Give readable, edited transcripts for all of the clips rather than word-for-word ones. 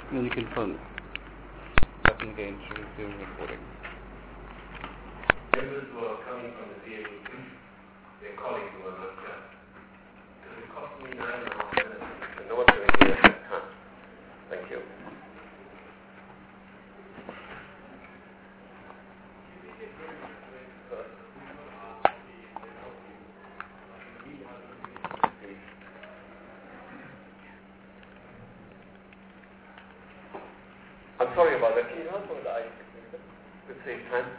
Then you can film it. Button again to resume recording. Members who are coming from the DAU, their colleagues who are not here. Because it cost me 9.5 minutes to know what to do at that time. Thank you. I'm sorry about that. Can you help with the ice? Could save time.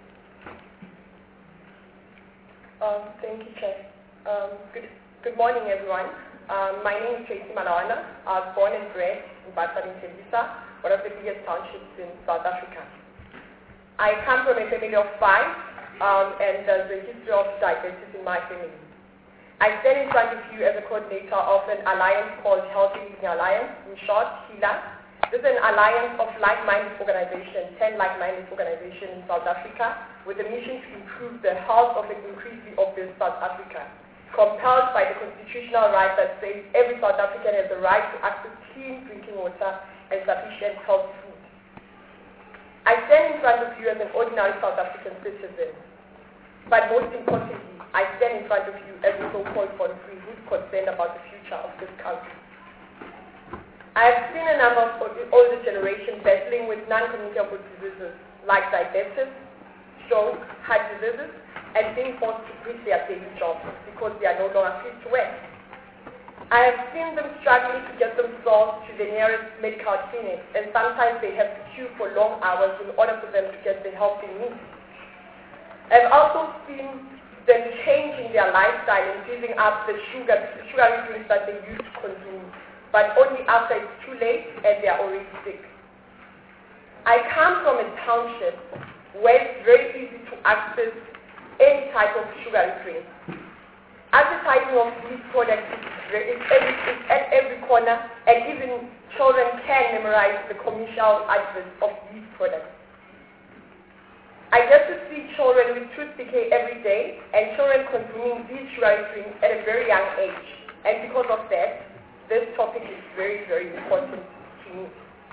Thank you, Chair. Good morning, everyone. My name is Tracy Malawana. I was born and bred in Batsani Tembisa, one of the biggest townships in South Africa. I come from a family of 5, and there's a history of diabetes in my family. I stand in front of you as a coordinator of an alliance called Healthy Living Alliance, in short, HEALA. This is an alliance of like-minded organizations, 10 like-minded organizations in South Africa, with a mission to improve the health of an increasingly obese South Africa, compelled by the constitutional right that says every South African has the right to access clean drinking water and sufficient healthy food. I stand in front of you as an ordinary South African citizen, but most importantly, I stand in front of you as a so-called born-free who's concerned about the future of this country. I have seen a number of older generations battling with non-communicable diseases like diabetes, stroke, heart diseases, and being forced to quit their daily jobs because they are no longer fit to work. I have seen them struggling to get themselves to the nearest medical clinic, and sometimes they have to queue for long hours in order for them to get the help they need. I've also seen them changing their lifestyle and giving up the sugary drinks that they used to consume, but only after it's too late and they are already sick. I come from a township where it's very easy to access any type of sugary drink. Advertising of these products is at every corner, and even children can memorize the commercial adverts of these products. I get to see children with tooth decay every day, and children consuming these sugary drinks at a very young age. And because of that, this topic is very, very important to me.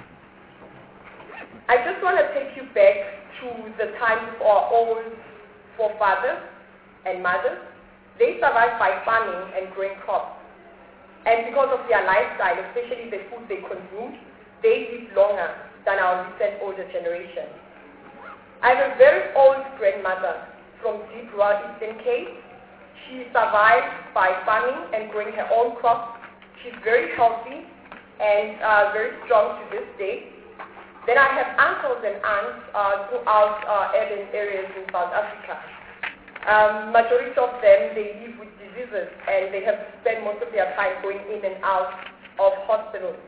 I just want to take you back to the times of our old forefathers and mothers. They survived by farming and growing crops. And because of their lifestyle, especially the food they consumed, they lived longer than our recent older generation. I have a very old grandmother from deep rural Eastern Cape. She survived by farming and growing her own crops. She's very healthy and very strong to this day. Then I have uncles and aunts throughout urban areas in South Africa. Majority of them, they live with diseases and they have to spend most of their time going in and out of hospitals.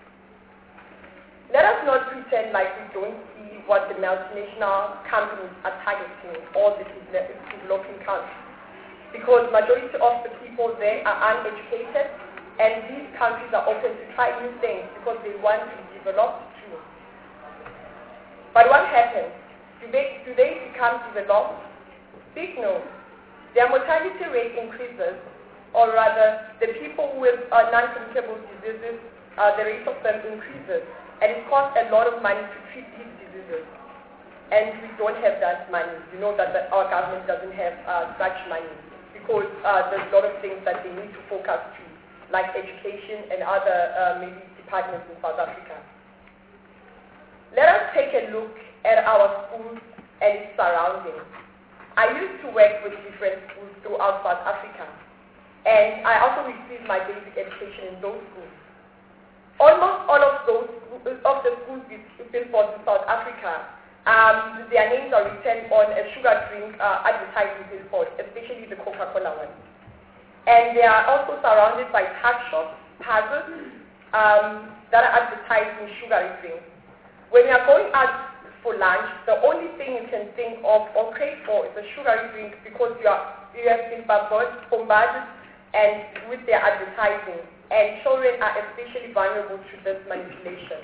Let us not pretend like we don't see what the multinational companies are targeting all the developing countries, because majority of the people there are uneducated, and these countries are open to try new things because they want to develop too. But what happens? Do they become developed? Big no. Their mortality rate increases, or rather, the people with non-communicable diseases, the rate of them increases, and it costs a lot of money to treat these diseases. And we don't have that money. You know that our government doesn't have such money because there's a lot of things that they need to focus to, like education and other maybe departments in South Africa. Let us take a look at our schools and its surroundings. I used to work with different schools throughout South Africa, and I also received my basic education in those schools. Almost all of the schools billboards in South Africa, their names are written on a sugar drink advertising billboard, especially the Coca-Cola one. And they are also surrounded by tuck shops, puzzles, that are advertising sugary drinks. When you are going out for lunch, the only thing you can think of or crave for is a sugary drink because you have been bombarded and with their advertising. And children are especially vulnerable to this manipulation.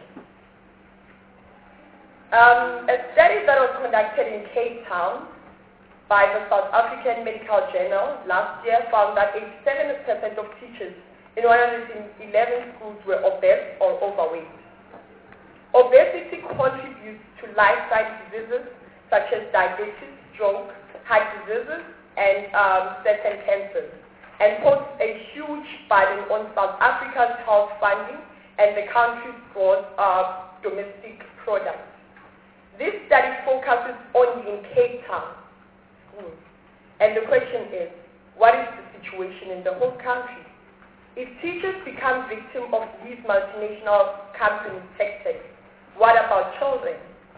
A study that was conducted in Cape Town by the South African Medical Journal last year found that 87% of teachers in 111 schools were obese or overweight. contribute to lifestyle diseases such as diabetes, stroke, heart diseases, and certain cancers, and puts a huge burden on South Africa's health funding and the country's gross domestic product. This study focuses only in Cape Town schools. And the question is, what is the situation in the whole country? If teachers become victims of these multinational companies' tactics, what about children?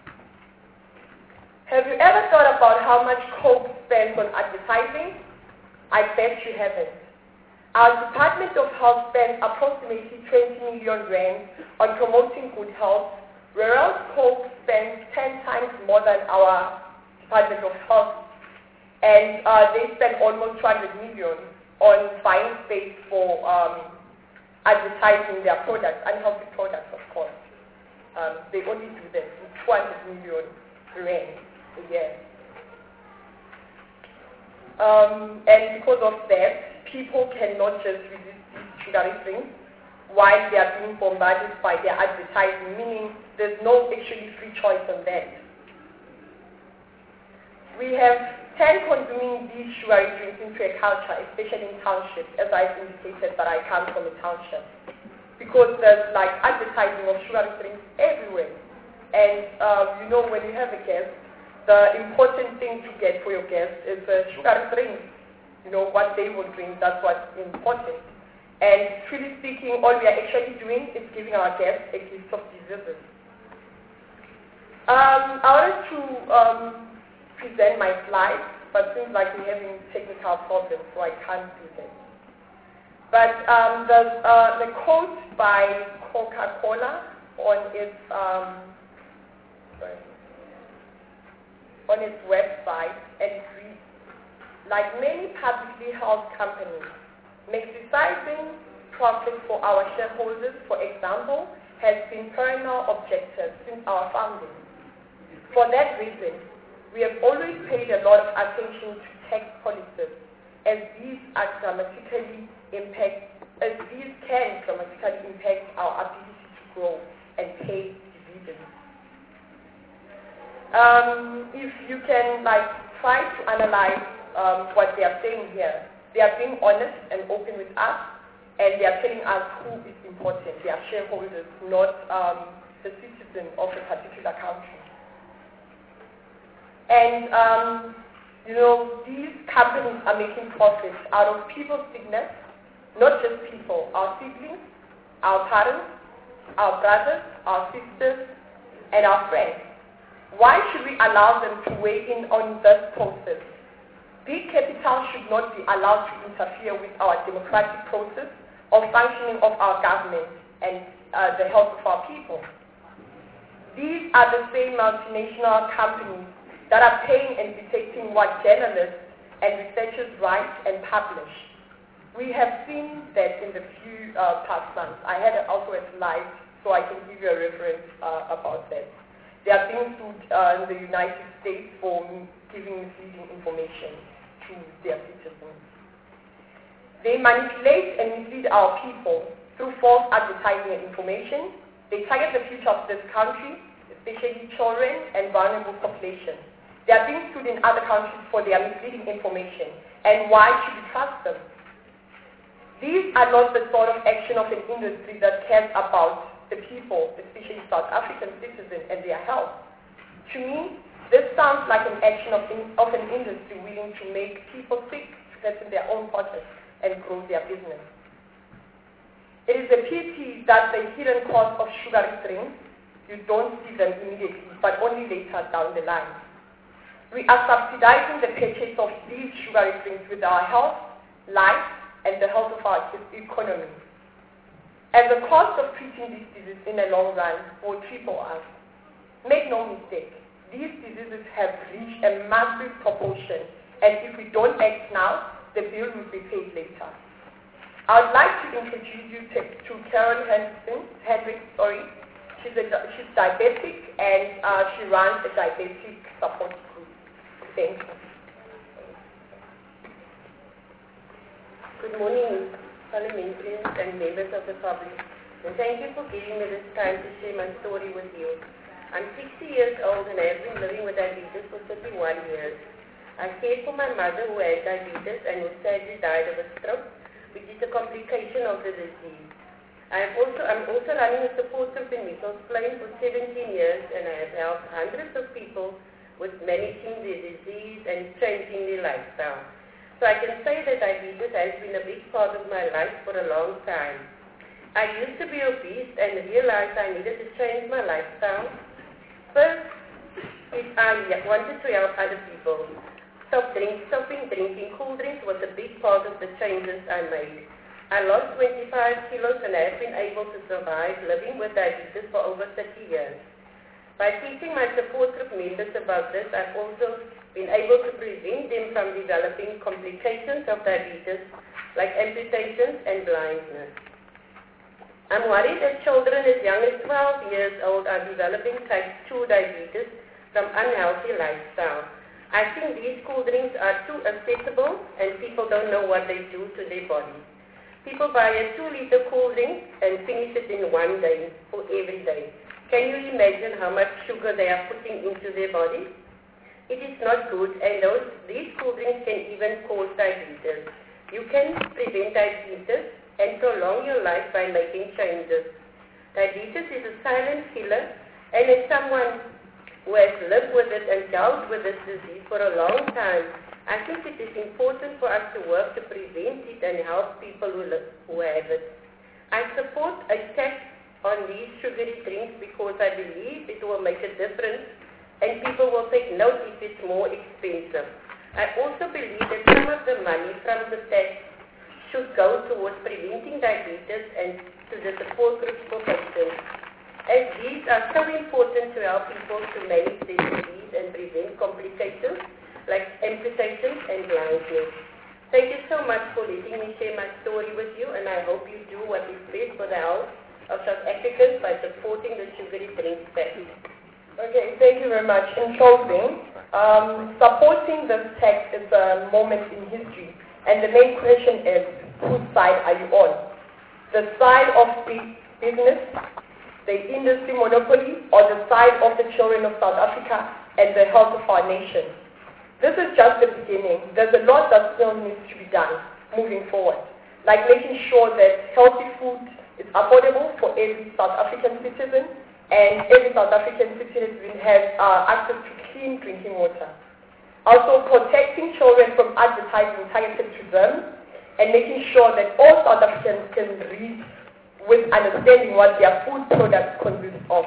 Have you ever thought about how much Coke spends on advertising? I bet you haven't. Our Department of Health spends approximately 20 million rand on promoting good health, whereas Coke spends 10 times more than our Department of Health, and they spend almost 200 million on buying space for advertising their products, unhealthy products, of course. They only do that with 200 million rand a year. And because of that, people cannot just resist these sugary drinks while they are being bombarded by their advertising, meaning there's no actually free choice on that. We have turned consuming these sugary drinks into a culture, especially in townships, as I've indicated that I come from a township, because there's like advertising of sugary drinks everywhere. And you know, when you have a guest, the important thing to get for your guest is a sugary drink. You know, what they will drink, that's what's important. And truly speaking, all we are actually doing is giving our guests a gift of diseases. I wanted to present my slides, but seems like we're having technical problems, so I can't do that. But there's the quote by Coca-Cola on its website, and it reads, like many publicly held companies, maximizing profit for our shareholders, for example, has been perennial objective since our founding. For that reason, we have always paid a lot of attention to tax policies, as these can dramatically impact our ability to grow and pay dividends. If you can try to analyze what they are saying here, they are being honest and open with us, and they are telling us who is important. They are shareholders, not the citizen of a particular country. And you know, these companies are making profits out of people's sickness, not just people, our siblings, our parents, our brothers, our sisters, and our friends. Why should we allow them to weigh in on this process? Big capital should not be allowed to interfere with our democratic process of functioning of our government and the health of our people. These are the same multinational companies that are paying and detecting what journalists and researchers write and publish. We have seen that in the few past months. I had also a slide, so I can give you a reference about that. They are being sued in the United States for giving misleading information to their citizens. They manipulate and mislead our people through false advertising and information. They target the future of this country, especially children and vulnerable populations. They are being sued in other countries for their misleading information. And why should we trust them? These are not the sort of action of an industry that cares about the people, especially South African citizens and their health. To me, this sounds like an action of an industry willing to make people sick to fatten their own pockets and grow their business. It is a pity that the hidden cost of sugary drinks, you don't see them immediately, but only later down the line. We are subsidizing the purchase of these sugary drinks with our health, life, and the health of our economy. And the cost of treating these diseases in the long run will triple us. Make no mistake, these diseases have reached a massive proportion, and if we don't act now, the bill will be paid later. I would like to introduce you to Karen Hendricks. She's diabetic, and she runs a diabetic support group. Thank you. Good morning, parliamentarians and members of the public, and thank you for giving me this time to share my story with you. I'm 60 years old and I have been living with diabetes for 31 years. I cared for my mother who had diabetes and who sadly died of a stroke, which is a complication of the disease. I'm also running a support group in Mitchell's Plain for 17 years, and I have helped hundreds of people with managing their disease and changing their lifestyle. So I can say that diabetes has been a big part of my life for a long time. I used to be obese and realized I needed to change my lifestyle. First, I wanted to help other people. Stopping drinking cool drinks was a big part of the changes I made. I lost 25 kilos and I have been able to survive living with diabetes for over 30 years. By teaching my support group members about this, I've also been able to prevent them from developing complications of diabetes like amputations and blindness. I'm worried that children as young as 12 years old are developing type 2 diabetes from unhealthy lifestyle. I think these cool drinks are too accessible and people don't know what they do to their bodies. People buy a 2-liter cool drink and finish it in one day or every day. Can you imagine how much sugar they are putting into their body? It is not good, and these cool drinks can even cause diabetes. You can prevent diabetes and prolong your life by making changes. Diabetes is a silent killer, and as someone who has lived with it and dealt with this disease for a long time, I think it is important for us to work to prevent it and help people who have it. I support a tax on these sugary drinks because I believe it will make a difference and people will take note if it's more expensive. I also believe that some of the money from the tax should go towards preventing diabetes and to the support groups for patients, as these are so important to help people to manage their disease and prevent complications like amputations and blindness. Thank you so much for letting me share my story with you, and I hope you do what is best for the health of South Africans by supporting the sugary drinks tax. Okay, thank you very much. In closing, supporting this tax is a moment in history, and the main question is, whose side are you on? The side of big business, the industry monopoly, or the side of the children of South Africa and the health of our nation? This is just the beginning. There's a lot that still needs to be done moving forward, like making sure that healthy food is affordable for every South African citizen, and every South African citizen has access to clean drinking water. Also protecting children from advertising targeted to them, and making sure that all South Africans can read with understanding what their food products consist of.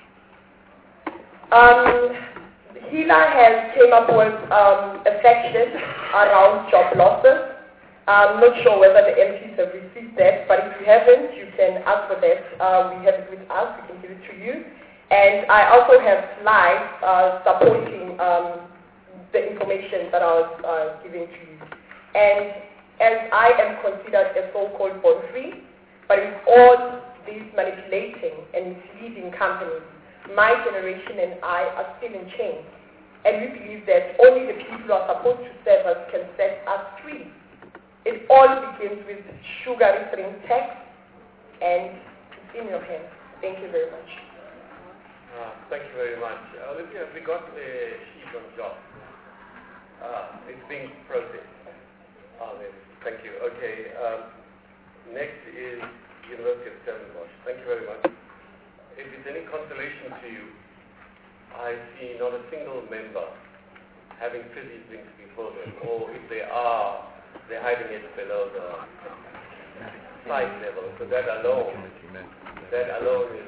HELA has came up with a section around job losses. I'm not sure whether the MPs have received that, but if you haven't, you can ask for that. We have it with us, we can give it to you. And I also have slides supporting the information that I was giving to you. And as I am considered a so-called born-free, but with all these manipulating and misleading companies, my generation and I are still in chains. And we believe that only the people who are supposed to serve us can set us free. It all begins with sugar drink tax, and it's in your hands. Thank you very much. Thank you very much. Olivia, we got a sheet on job. It's being processed. Thank you. Okay. Next is University of Stellenbosch. Thank you very much. If it's any consolation to you, I see not a single member having fizzy drinks before them, or if they are, they're hiding it below the side level. So that alone is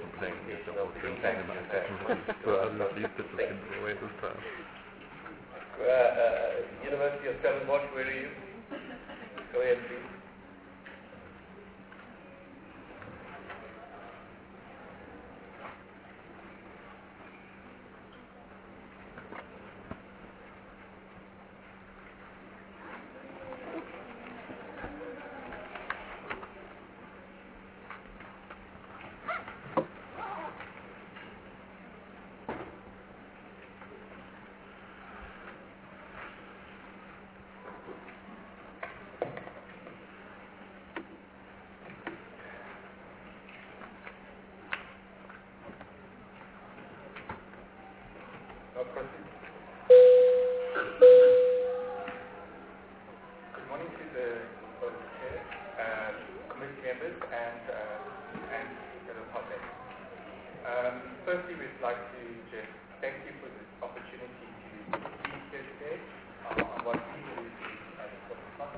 University of Stellenbosch, where are you? Go ahead, please. proceed. Good morning to the chair, committee members, and fellow public. Firstly, we'd like to just thank you for this opportunity to speak here today on what we believe is an important topic,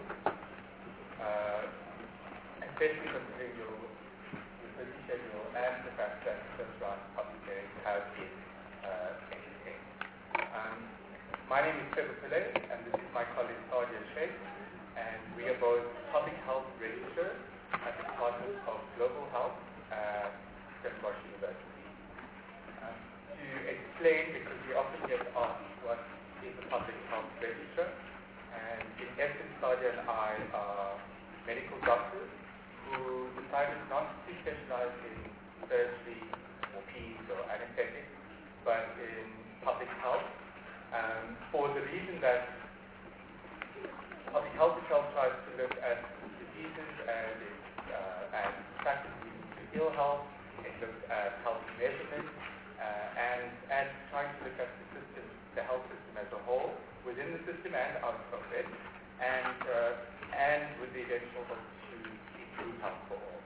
especially considering your busy schedule and the fact that the first round of public hearings have been entertained. My name is Trevor Pillay, and this is my colleague Sadia Sheikh, and we are both public health registrars at the Department of Global Health at Stellenbosch University. To explain, because we often get asked what is a public health registrar, and in essence, Sadia and I are medical doctors who decided not to specialize in surgery or peds or anesthetics, but in public health, for the reason that public health itself tries to look at diseases and factors leading to ill health. It looks at health measurement and trying to look at the system, the health system as a whole, within the system and out of it, and with the eventual hope to improve health for all.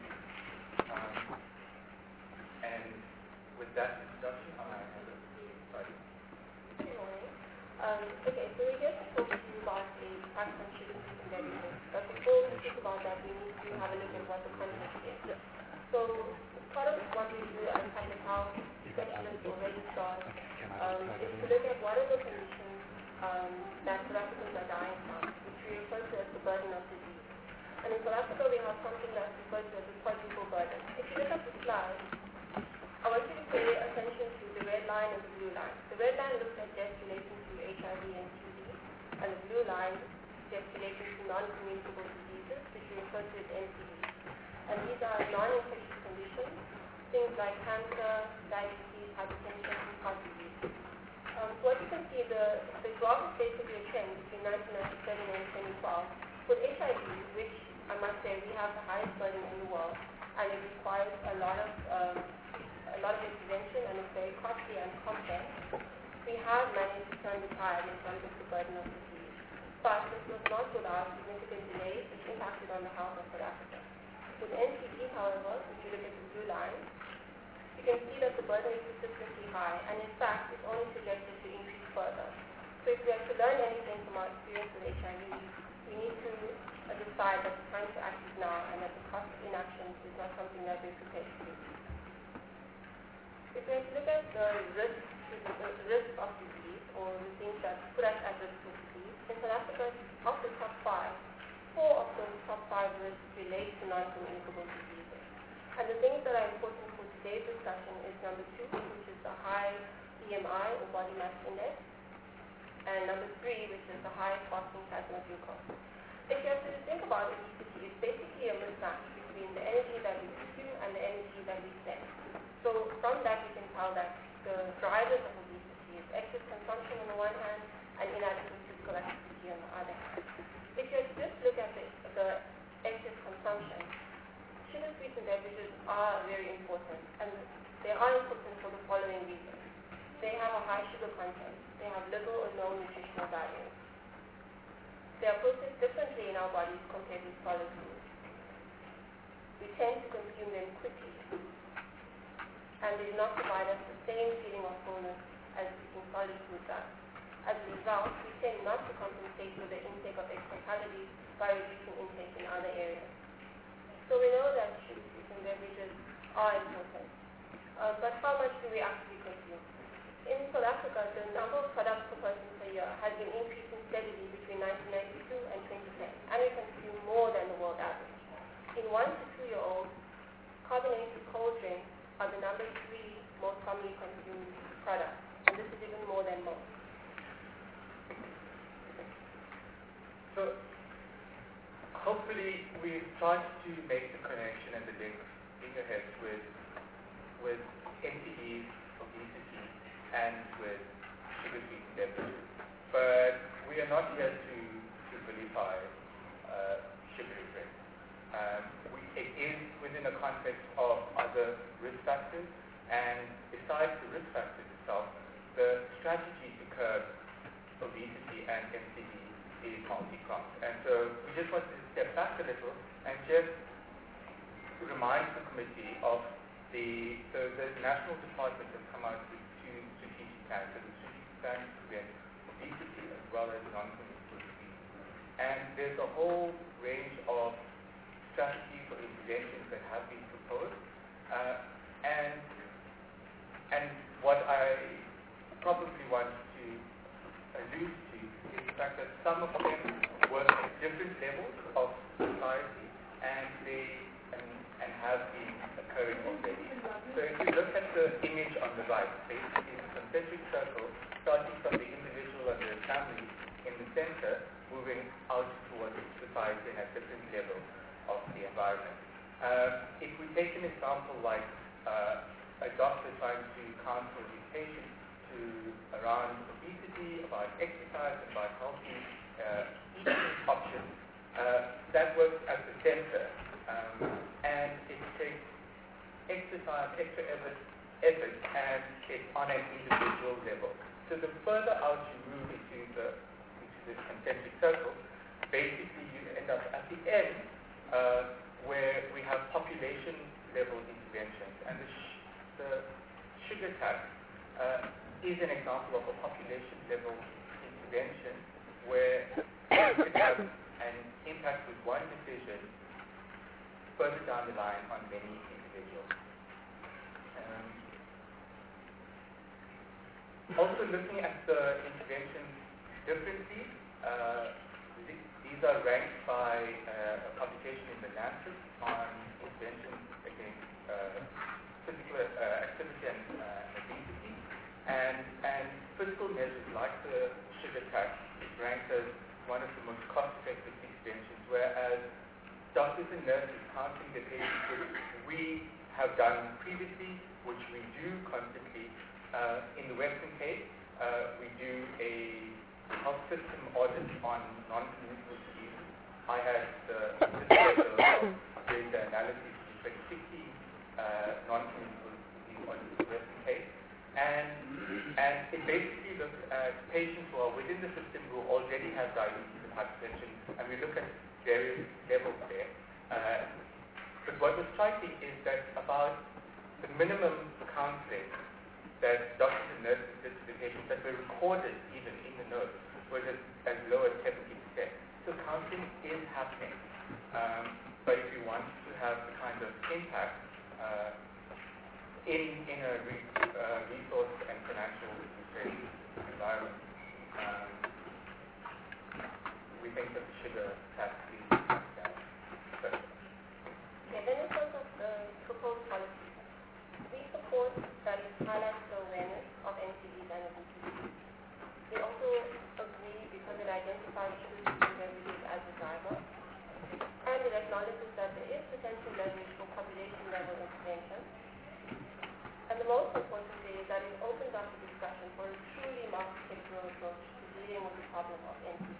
And with that introduction, I hand it to Sadia. Good morning. Okay, so we're here to talk to you about the impact on sugar system beverages. But before we speak about that, we need to have a look at what the context is. So part of what we do as public health specialists or registrars is to look at what are the conditions that South Africans are dying from, which we refer to as the burden of disease. And in South Africa, we have something that's referred to as the quadruple burden. If you look at the slide, I want you to pay attention to the red line and the blue line. The red line looks at deaths relating to HIV and TB, and the blue line deaths relating to non-communicable diseases, which we refer to as NCDs. And these are non-infectious conditions, things like cancer, diabetes, hypertension, and heart disease. So what you can see, the graph is basically a trend between 1997 and 2012. With HIV, which I must say we have the highest burden in the world, and it requires a lot of intervention, and it's very costly and complex. We have managed to turn the tide in terms of the burden of disease, but this was not without significant delays which impacted on the health of South Africa. With NCD, however, if you look at the blue line, you can see that the burden is persistently high, and in fact, it's only projected to increase further. So if we are to learn anything from our experience with HIV, we need to decide that the time to act is now, and that the cost of inaction is not something that we're prepared to do. If we look at the risk of disease, or the things that put us at risk of disease, in South Africa, of the top 5, 4 of those top 5 risks relate to non-communicable diseases. And the things that are important for today's discussion is number 2, which is the high BMI or body mass index, and number 3, which is the high fasting plasma glucose. If you have to think about obesity, it's basically a mismatch between the energy that we consume and the energy that we spend. So from that, we can tell that the drivers of obesity is excess consumption on the one hand and inadequate physical activity on the other hand. If you just look at the excess consumption, sugar-sweetened beverages are very important, and they are important for the following reasons. They have a high sugar content. They have little or no nutritional value. They are processed differently in our bodies compared with solid foods. We tend to consume them quickly, and they do not provide us the same feeling of fullness as eating solid food does. As a result, we tend not to compensate for the intake of extra calories by reducing intake in other areas. So we know that sugar-sweetened beverages are important, but how much do we actually consume? In South Africa, the number of products per person per year has been increasing steadily between 1992 and 2010, and we consume more than the world average. In 1 to 2-year-olds, carbonated cold drinks are the number 3 most commonly consumed products, and this is even more than most. So, hopefully we've tried to make the connection and the link in your head with NCDs, obesity, and with sugar-sweetened beverages. But we are not here to vilify sugary drinks. It is within a context of other risk factors, and besides the risk factors itself, the strategy to curb obesity and MCD is multi-pronged. And so we just want to step back a little and just remind the committee of the national department has come out with 2 strategic plans. So the strategic plan to prevent obesity as well as non-communicable disease. And there's a whole range of strategies or interventions that have been proposed. And what I probably want to allude to is the fact that some of them work at different levels of society and have been occurring already. So if you look at the image on the right, basically the concentric circle, starting from the individual and the family in the center, moving out towards society and at different levels of the environment. If we take an example like a doctor trying to counsel his patient around obesity, about exercise, about healthy eating options, that works at the center, and it takes exercise, extra effort, and it's on an individual level. So the further out you move into this concentric circle, basically you end up at the end where we have population level interventions, and the sugar tax is an example of a population level intervention where it could have an impact with one decision further down the line on many individuals. Also looking at the interventions differently, these are ranked by a publication in the Lancet on interventions against physical activity and obesity. And physical measures like the sugar tax is ranked as one of the most cost-effective interventions, whereas doctors and nurses counseling the patients, which we have done previously, which we do constantly. In the Western Cape, we do a health system audit on non-communicable diseases. I had the pleasure of doing the analysis of 2016 non-communicable disease audit in the Western Cape. And it basically looks at patients who are within the system who already have diabetes and hypertension, and we look at various levels there. But what was striking is that about the minimum counseling that doctors and nurses did to the patients that were recorded even in the notes was as low as 70%. So counseling is happening. But if you want to have the kind of impact in a resource and financial constrained environment, we think that the sugar tax is then in terms of the proposed policy, we support studies highlight the awareness of NCDs and obesity. We also agree because it identifies sugar disease as a driver, and it acknowledges that there is potential leverage for population-level intervention. And the most important thing is that it opens up the discussion for a truly multi-sectoral approach to dealing with the problem of NCD.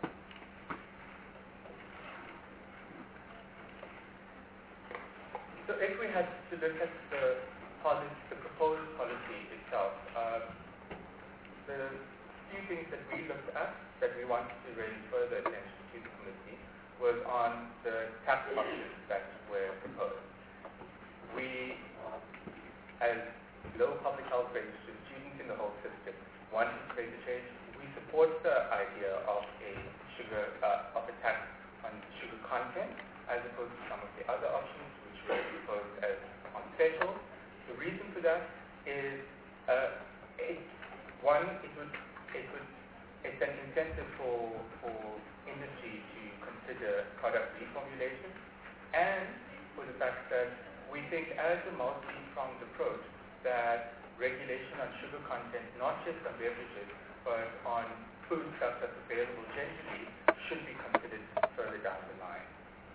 So if we had to look at the proposed policy itself, the few things that we looked at that we wanted to raise further attention to the committee was on the tax options that were proposed. We, as low public health registered students in the whole system, wanted to make a change. We support the idea of a tax on sugar content as opposed to some of the other options which were proposed as on threshold. The reason for that is, it's an incentive for industry to consider product reformulation, and for the fact that we think as a multi-pronged approach that regulation on sugar content, not just on beverages, but on food stuff that's available generally, should be considered further down the line.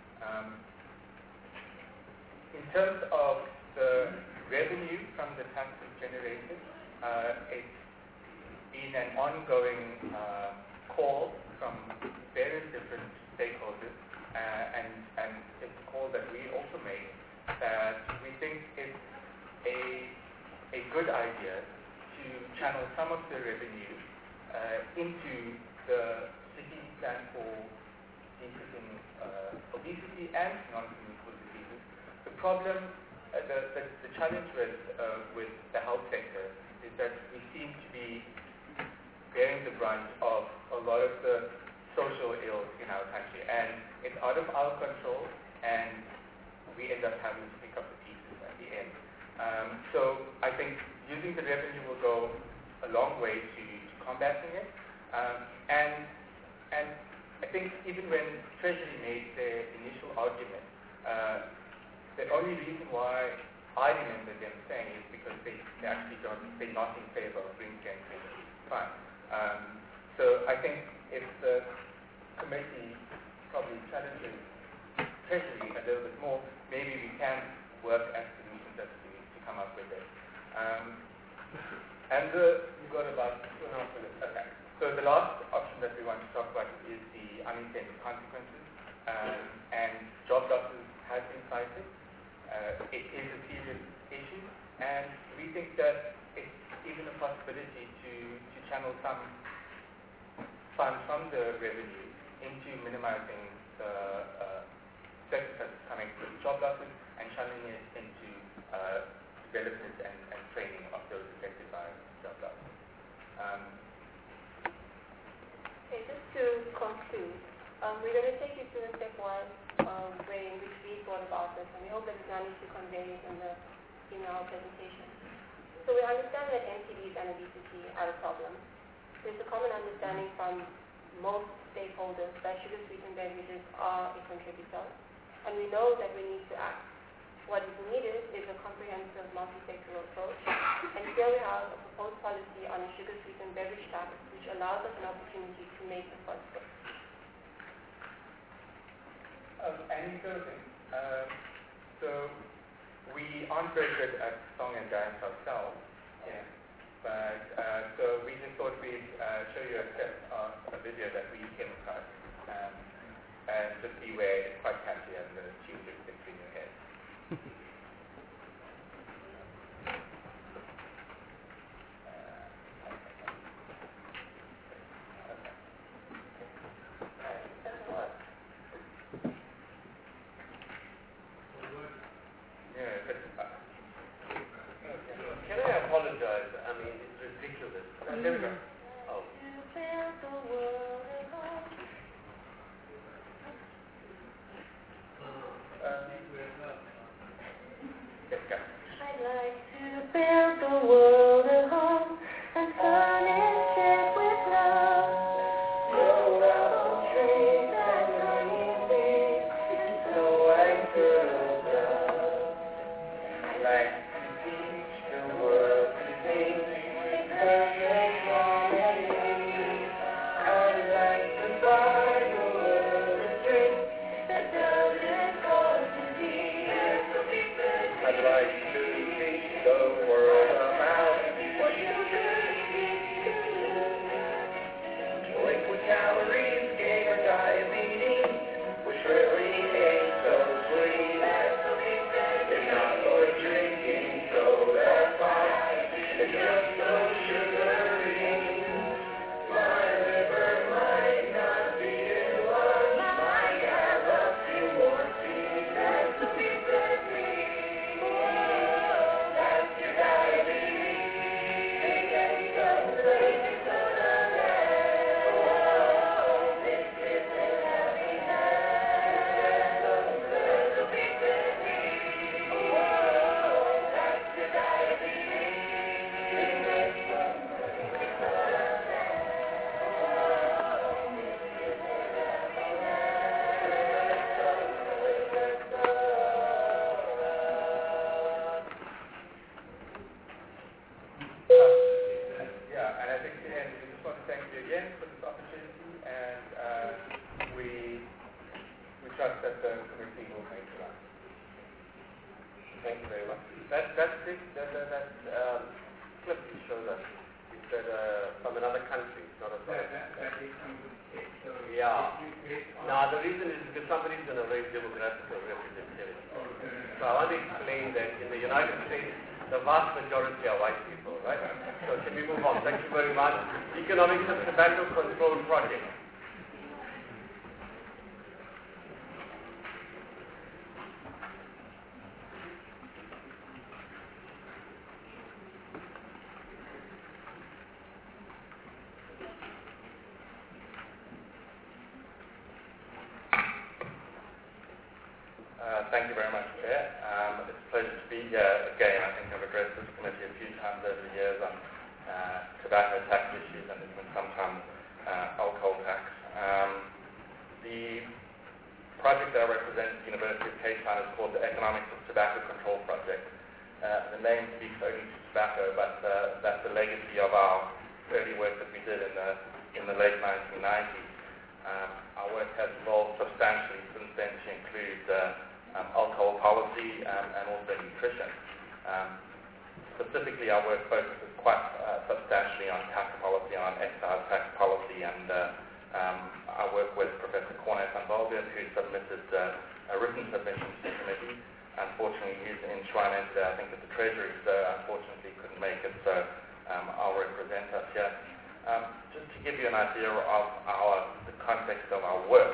In terms of the revenue from the taxes generated, it's been an ongoing call from various different stakeholders, and it's a call that we also made, that we think it's a good idea to to channel some of the revenue into the city plan for decreasing obesity and non-communicable diseases. The problem, the challenge with the health sector is that we seem to be bearing the brunt of a lot of the social ills in our country, and it's out of our control, and we end up having to pick up the pieces at the end. So I think using the revenue will go a long way to combating it, and I think even when Treasury made their initial argument, the only reason why I remember them saying is because they're not in favor of ring-fencing funds. So I think if the committee probably challenges Treasury a little bit more, maybe we can work as solutions as to come up with it. You've got about 2.5 minutes. Okay. So the last option that we want to talk about is the unintended consequences, and job losses have been cited. It is a serious issue, and we think that it's even a possibility to channel some funds from the revenue into minimizing the deficits coming from job losses and channeling it into development and training of those affected by job losses. Okay, just to conclude, we're going to take you through a stepwise way in which we thought about this, and we hope that it's managed to convey in our presentation. So we understand that NCDs and obesity are a problem. There's a common understanding from most stakeholders that sugar-sweetened beverages are a contributor, and we know that we need to act. What is needed is a comprehensive multi-sectoral approach, and here we have a proposed policy on a sugar-sweetened beverage tax, which allows us an opportunity to make the first step. And the other thing, so we aren't very good at song and dance ourselves, yeah. But so we just thought we'd show you a video that we came across, and just see where it's quite catchy and the tune just sticks in your head. Can I apologize? I mean, it's ridiculous. There we go. Oh. I'd like to build the world a home and furnish it with love. Grow apple trees and honey bees, so I could love. I'd like to teach the world to sing a perfect harmony. I'd like to buy the world a drink that doesn't cause disease. I'd like to teach the world about what sugar liquid calories, gain or diabetes, which really ain't so sweet. They're not for drinking soda pop, they're just so sugary. My liver might not be in love, might have a few more teeth. That's the beef with me. That's your diabetes. They get some crazy soda there. Whoa, this is a happiness. That's the beef with me. Whoa, that's your diabetes. They get some crazy soda there. Whoa, this is a Yeah, and I think in the end, we just want to thank you again for this opportunity, and we trust that the committee will make it right. Thank you very much. That clip you showed us, is that from another country, not a Yeah. Now, the reason is because somebody's in a very demographical representativity. So I want to explain that in the United States, The vast majority are white people, right? So can we move on? Thank you very much. Economics of Tobacco Control Project. Thank you very much, Chair. It's a pleasure to be here again. I think I've addressed this committee a few times over the years on tobacco tax issues and even sometimes alcohol tax. The project that I represent at the University of Cape Town is called the Economics of Tobacco Control Project. The name speaks only to tobacco, but that's the legacy of our early work that we did in the late 1990s. Our work has evolved substantially since then to include alcohol policy and also nutrition. Specifically, our work focuses quite substantially on tax policy, on excise tax policy, and I work with Professor Cornet van Valburg, who submitted a written submission to the committee. Unfortunately, he's in Shrine today, I think, at the Treasury, so unfortunately couldn't make it, so I'll represent us here. Just to give you an idea of the context of our work,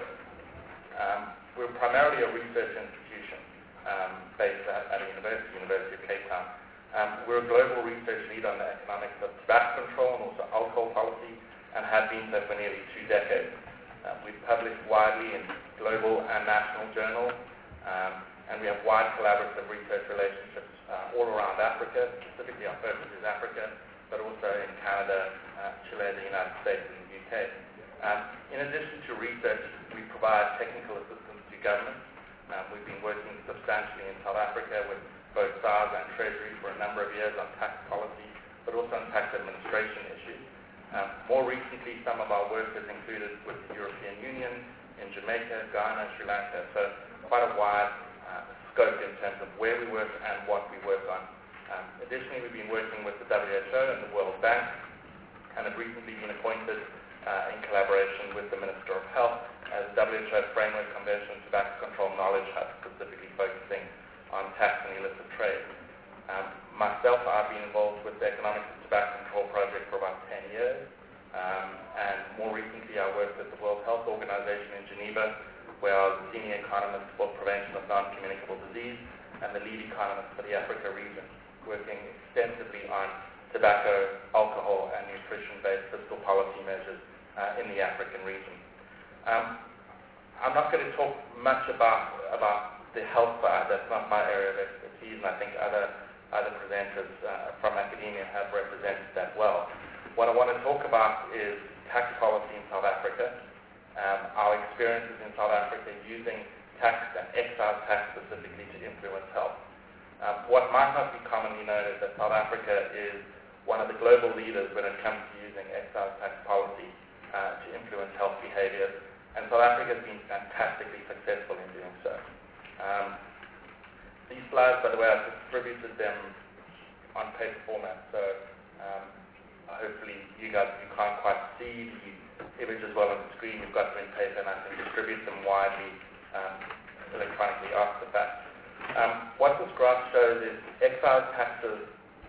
we're primarily a research institution based at a University of Cape Town. We're a global research lead on the economics of tobacco control and also alcohol policy, and have been so for nearly 2 decades. We've published widely in global and national journals, and we have wide collaborative research relationships all around Africa. Specifically, our focus is Africa, but also in Canada, Chile, the United States, and the UK. In addition to research, we provide technical assistance to governments. We've been working substantially in South Africa with both SARS and Treasury for a number of years on tax policy, but also on tax administration issues. More recently, some of our work has included with the European Union, in Jamaica, Ghana, Sri Lanka, so quite a wide scope in terms of where we work and what we work on. Additionally, we've been working with the WHO and the World Bank, and have recently been appointed in collaboration with the Minister of Health as WHO Framework Convention on Tobacco Control Knowledge Hub, specifically focusing on tax and illicit trade. Myself, I've been involved with the Economics of Tobacco Control Project for about 10 years, and more recently I worked with the World Health Organization in Geneva, where I was the senior economist for prevention of non-communicable disease and the lead economist for the Africa region, working extensively on tobacco, alcohol, and nutrition-based fiscal policy measures in the African region. I'm not going to talk much about the health side. That's not my area of expertise, and I think other presenters from academia have represented that well. What I want to talk about is tax policy in South Africa, our experiences in South Africa using tax and excise tax specifically to influence health. What might not be commonly known is that South Africa is one of the global leaders when it comes to using excise tax policy to influence health behaviors, and South Africa has been fantastically successful in doing so. These slides, by the way, I've distributed them on paper format, so hopefully you can't quite see the images well on the screen. You've got them in paper, and I can distribute them widely electronically after the fact. What this graph shows is excise taxes,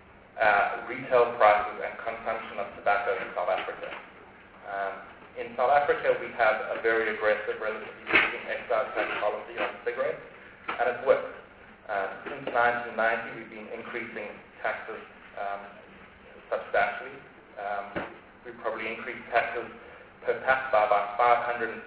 retail prices, and consumption of tobacco in South Africa. In South Africa, we have a very aggressive, relatively speaking, excise tax policy on cigarettes, and it's worked. Since 1990, we've been increasing taxes substantially. We've probably increased taxes per pax by about 540%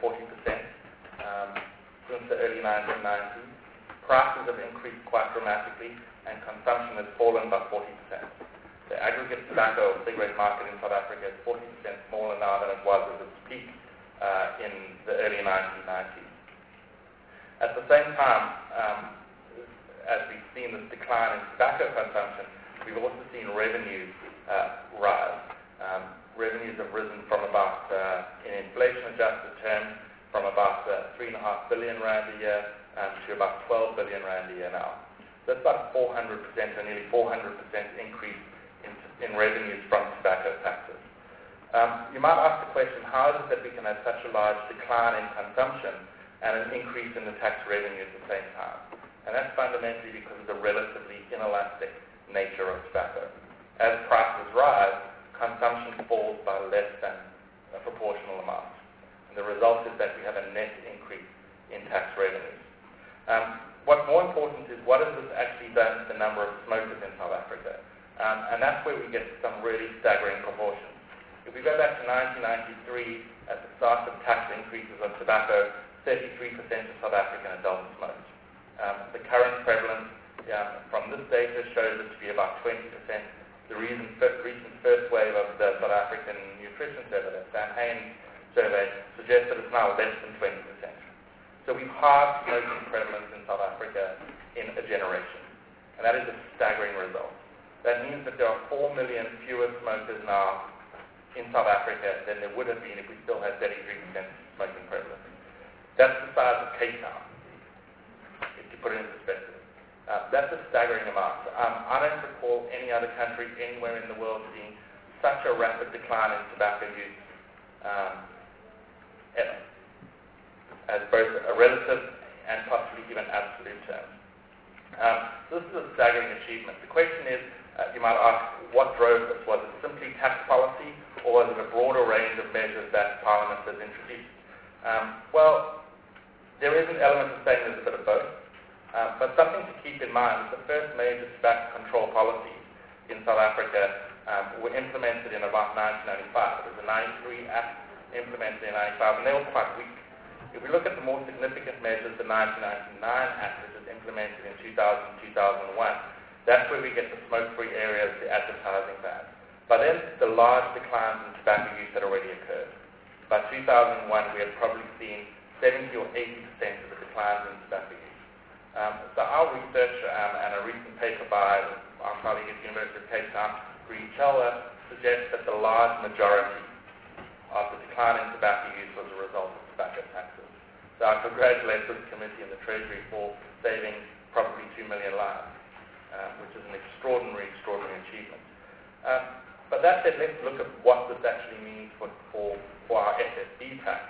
since the early 1990s. Prices have increased quite dramatically, and consumption has fallen by 40%. The aggregate tobacco or cigarette market in South Africa is 40% smaller now than it was at its peak in the early 1990s. At the same time, as we've seen this decline in tobacco consumption, we've also seen revenues rise. Revenues have risen from about, in inflation-adjusted terms, from about 3.5 billion rand a year to about 12 billion rand a year now. So that's about 400%, or nearly 400% increase in revenues from tobacco taxes. You might ask the question, how is it that we can have such a large decline in consumption and an increase in the tax revenue at the same time? And that's fundamentally because of the relatively inelastic nature of tobacco. As prices rise, consumption falls by less than a proportional amount. And the result is that we have a net increase in tax revenues. What's more important is what has this actually done to the number of smokers in South Africa? And that's where we get some really staggering proportions. If we go back to 1993, at the start of tax increases on tobacco, 33% of South African adults smoked. The current prevalence from this data shows it to be about 20%. The recent first wave of the South African Nutrition Survey, the Sam Haines survey, suggests that it's now less than 20%. So we've halved smoking prevalence in South Africa in a generation. And that is a staggering result. That means that there are 4 million fewer smokers now in South Africa than there would have been if we still had 33% smoking prevalence. That's the size of Cape Town, if you put it in perspective. That's a staggering amount. I don't recall any other country anywhere in the world seeing such a rapid decline in tobacco use ever, as both a relative and possibly even absolute terms. So this is a staggering achievement. The question is, you might ask, what drove this? Was it simply tax policy, or was it a broader range of measures that Parliament has introduced? Well, there is an element of saying there's a bit of both, but something to keep in mind is the first major tobacco control policies in South Africa were implemented in about 1995. It was the 93 Act implemented in 95, and they were quite weak. If we look at the more significant measures, the 1999 Act, which was implemented in 2000-2001, that's where we get the smoke-free areas, the advertising ban. By then, the large declines in tobacco use had already occurred. By 2001, we had probably seen 70 or 80% of the declines in tobacco use. So our research and a recent paper by our colleague at the University of Cape Town, Green Chelwa, suggests that the large majority of the decline in tobacco use was a result of tobacco taxes. So I congratulate this committee and the Treasury for saving probably 2 million lives, which is an extraordinary achievement. But that said, let's look at what this actually means for our FSB tax.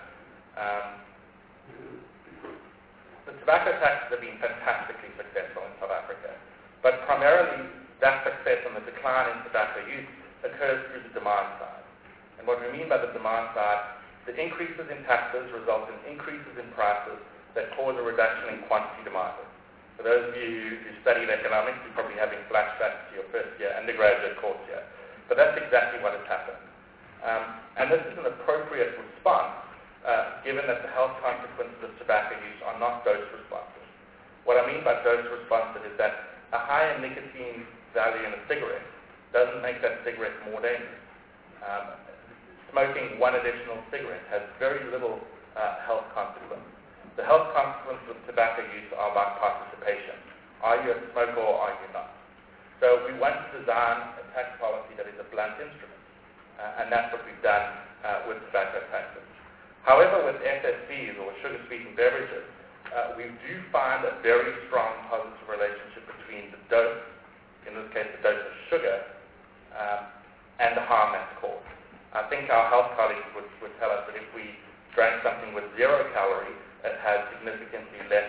The tobacco taxes have been fantastically successful in South Africa, but primarily that success and the decline in tobacco use occurs through the demand side. And what we mean by the demand side, the increases in taxes result in increases in prices that cause a reduction in quantity demanded. For those of you who studied economics, you're probably having flashbacks to your first year undergraduate course here. But that's exactly what has happened. And this is an appropriate response, given that the health consequences of tobacco use are not dose responsive. What I mean by dose responsive is that a higher nicotine value in a cigarette doesn't make that cigarette more dangerous. Smoking one additional cigarette has very little health consequence. The health consequences of tobacco use are about participation. Are you a smoker or are you not? So we want to design a tax policy that is a blunt instrument, and that's what we've done with tobacco taxes. However, with FSBs, or sugar-sweetened beverages, we do find a very strong positive relationship between the dose, in this case the dose of sugar, and the harm that's caused. I think our health colleagues would tell us that if we drank something with 0 calories, it has significantly less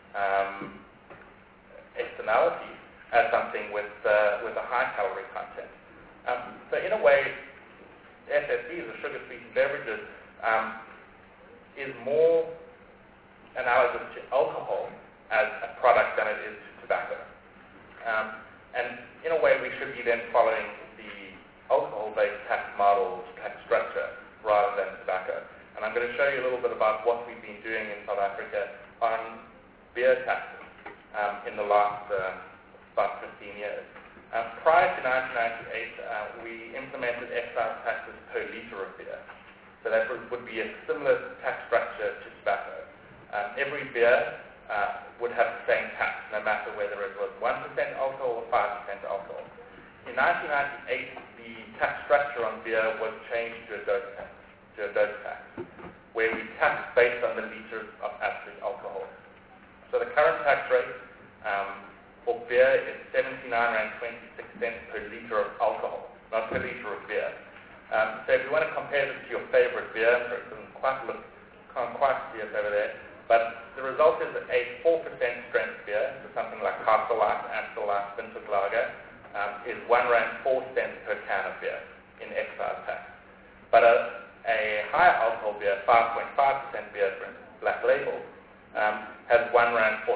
externalities as something with a high calorie content. So in a way, FSBs, or sugar-sweetened beverages, is more analogous to alcohol as a product than it is to tobacco. And in a way, we should be then following the alcohol-based tax model, tax structure, rather than tobacco. And I'm going to show you a little bit about what we've been doing in South Africa on beer taxes in the last about 15 years. Prior to 1998, we implemented excise taxes per litre of beer. So that would be a similar tax structure to tobacco. Every beer would have the same tax, no matter whether it was 1% alcohol or 5% alcohol. In 1998, the tax structure on beer was changed to a dose tax, where we tax based on the litres of absolute alcohol. So the current tax rate for beer is 79.26 cents per litre of alcohol, not per litre of beer. So if you want to compare this to your favorite beer, it can't quite see it over there, but the result is a 4% strength beer, so something like Castle Light, Amstel Light, Vintage Lager, is R1.04 per can of beer in excise tax. But a higher alcohol beer, 5.5% beer, for instance, Black Label, has R1.44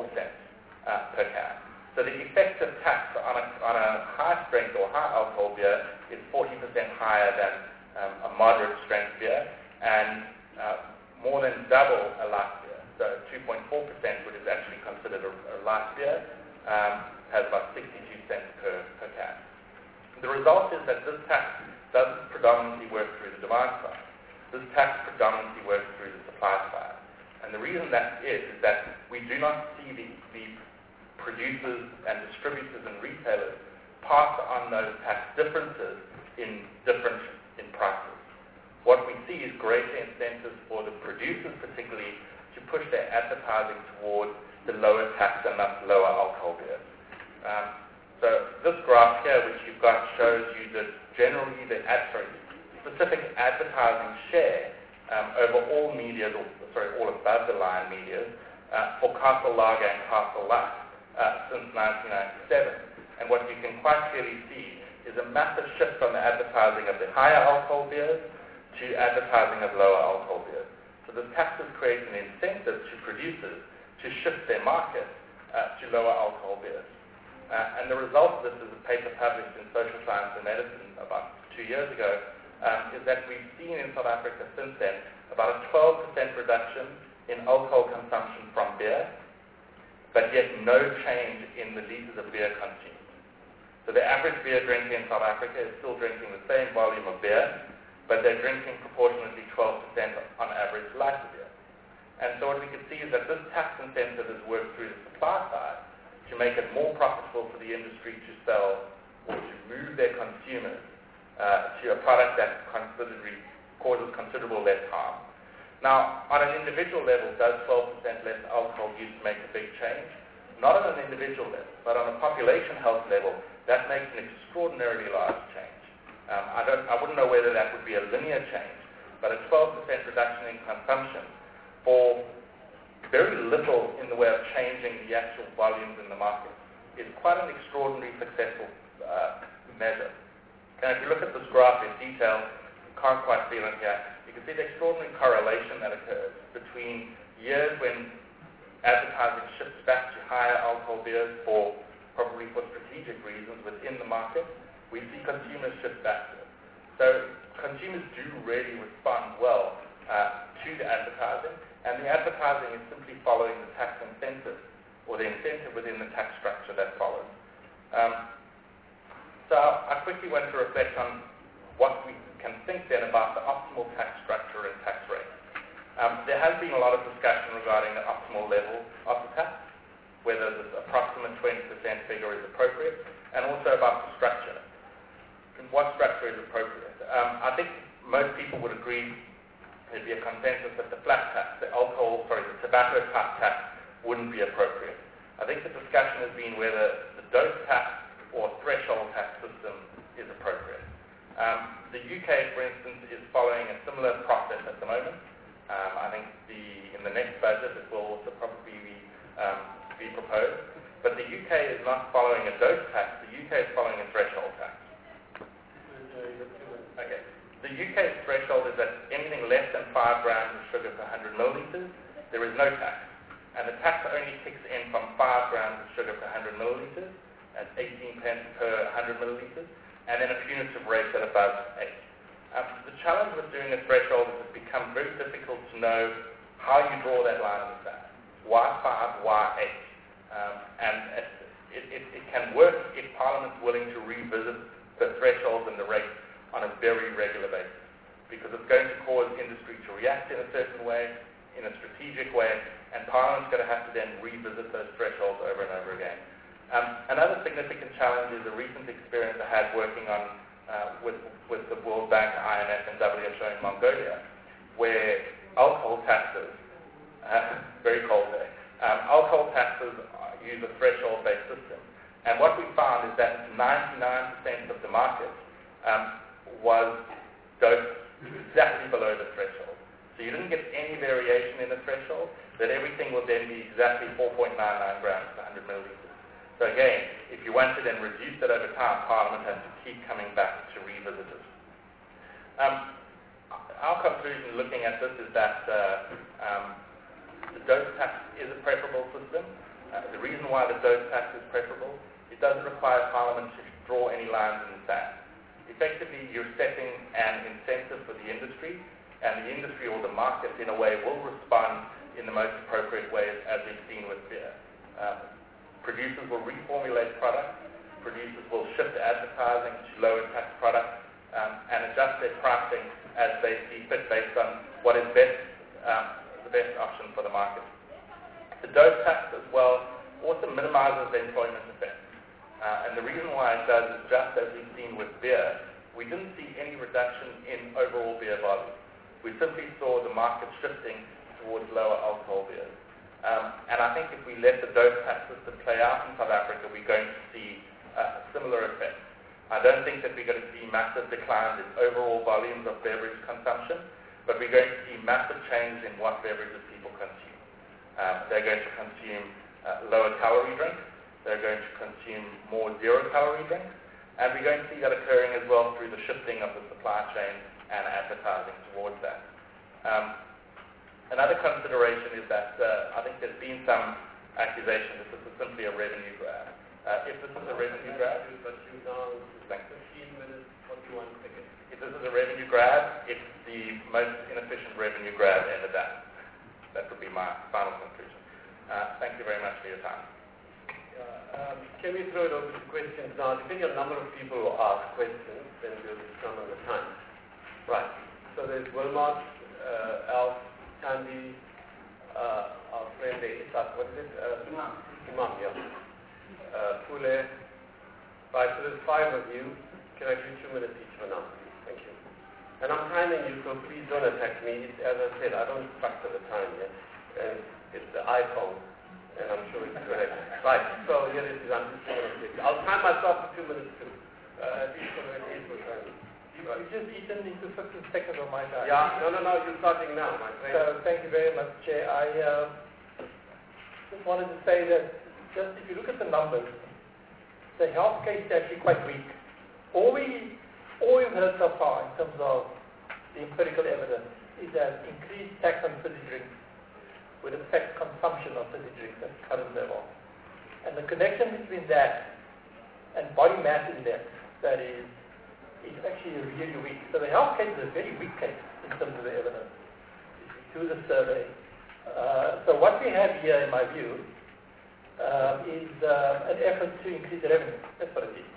per can. So the effective tax on a high strength or high alcohol beer is 40% higher than a moderate strength beer, and more than double a light beer. So 2.4%, which is actually considered a light beer, has about 62 cents per can. The result is that this tax doesn't predominantly work through the demand side. This tax predominantly works through the supply side. And the reason that is that we do not see the producers and distributors and retailers pass on those tax differences in prices. What we see is greater incentives for the producers particularly to push their advertising towards the lower tax and thus lower alcohol beers. So this graph here, which you've got, shows you that generally the specific advertising share over all medias, all above the line medias, for Castle Lager and Castle Light since 1997. And what you can quite clearly see is a massive shift from the advertising of the higher alcohol beers to advertising of lower alcohol beers. So this tax is creating an incentive to producers to shift their market to lower alcohol beers. And the result of this is a paper published in Social Science and Medicine about 2 years ago, is that we've seen in South Africa since then about a 12% reduction in alcohol consumption from beer, but yet no change in the liters of beer consumed. So the average beer drinker in South Africa is still drinking the same volume of beer, but they're drinking proportionately 12% on average lighter beer. And so what we can see is that this tax incentive is worked through the supply side to make it more profitable for the industry to sell or to move their consumers to a product that causes considerable less harm. Now, on an individual level, does 12% less alcohol use make a big change? Not on an individual level, but on a population health level, that makes an extraordinarily large change. I wouldn't know whether that would be a linear change, but a 12% reduction in consumption for very little in the way of changing the actual volumes in the market is quite an extraordinary successful measure. And if you look at this graph in detail, you can't quite see it here, you can see the extraordinary correlation that occurs between years when advertising shifts back to higher alcohol beers probably for strategic reasons within the market. We see consumers shift back to it. So consumers do really respond well to the advertising, and the advertising is simply following the tax incentive, or the incentive within the tax structure that follows. So I quickly want to reflect on what we can think then about the optimal tax structure and tax rate. There has been a lot of discussion regarding the optimal level of the tax, whether this approximate 20% figure is appropriate, and also about the structure. And what structure is appropriate? I think most people would agree there'd be a consensus that the flat tax, the tobacco type tax wouldn't be appropriate. I think the discussion has been whether the dose tax or threshold tax system is appropriate. The UK, for instance, is following a similar process at the moment. I think in the next budget it will also probably be proposed. But the UK is not following a dose tax. The UK is following a threshold tax. Okay. The UK's threshold is that anything less than 5 grams of sugar per 100 milliliters, there is no tax. And the tax only kicks in from 5 grams of sugar per 100 milliliters at 18 pence per 100 milliliters, and then a punitive rate at above 8. The challenge with doing a threshold is it's become very difficult to know how you draw that line in the sand. Why 5, why 8? And it can work if Parliament's willing to revisit the thresholds and the rates on a very regular basis, because it's going to cause industry to react in a certain way, in a strategic way, and Parliament's going to have to then revisit those thresholds over and over again. Another significant challenge is a recent experience I had working on with the World Bank, IMF, and WHO in Mongolia, where alcohol taxes, very cold there, alcohol taxes use a threshold-based system. And what we found is that 99% of the market was dosed exactly below the threshold. So you didn't get any variation in the threshold, that everything would then be exactly 4.99 grams per 100 milliliters. So again, if you want to then reduce it over time, Parliament has to keep coming back to revisit it. Our conclusion looking at this is that the dose tax is a preferable system. The reason why the dose tax is preferable, it doesn't require Parliament to draw any lines in the sand. Effectively, you're setting an incentive for the industry, and the industry or the market, in a way, will respond in the most appropriate ways, as we've seen with beer. Producers will reformulate products. Producers will shift advertising to lower tax products and adjust their pricing as they see fit based on what is the best option for the market. The dose tax as well also minimizes the employment effect. And the reason why it does is just as we've seen with beer, we didn't see any reduction in overall beer volume. We simply saw the market shifting towards lower alcohol beers. And I think if we let the dose tax system play out in South Africa, we're going to see a similar effect. I don't think that we're going to see massive declines in overall volumes of beverage consumption, but we're going to see massive change in what beverages people consume. They're going to consume lower calorie drinks. They're going to consume more zero-calorie drinks. And we're going to see that occurring as well through the shifting of the supply chain and advertising towards that. Another consideration is that I think there's been some accusation that this is simply a revenue grab. If this is a revenue grab, but you now 15 minutes, 41 seconds. If this is a revenue grab, it's the most inefficient revenue grab ever done. That would be my final conclusion. Thank you very much for your time. Can we throw it over to questions now? Depending on the number of people who ask questions, then we'll determine the time. Right. So there's Wilmot, Alf, Tandy, our friend Isak, what is it? Imam, yeah. Pule. Right, so there's 5 of you. Can I give 2 minutes each for now, please? Thank you. And I'm timing you, so please don't attack me. As I said, I don't factor the time yet. And it's the iPhone, and I'm sure it's correct. Right, so here it is. I'm just going to take. I'll time myself for 2 minutes too. At least for the April time. You just eaten into 15 seconds of my time. Yeah, no, you're starting now, my friend. So thank you very much, Chair. I just wanted to say that just if you look at the numbers, the health case is actually quite weak. All we've heard so far in terms of the empirical evidence is that increased tax on fizzy drinks would affect consumption of fizzy drinks at current level. And the connection between that and body mass index, that is actually really weak. So the health case is a very weak case in terms of the evidence. If you do the survey. So what we have here, in my view, is an effort to increase revenue. That's what it is.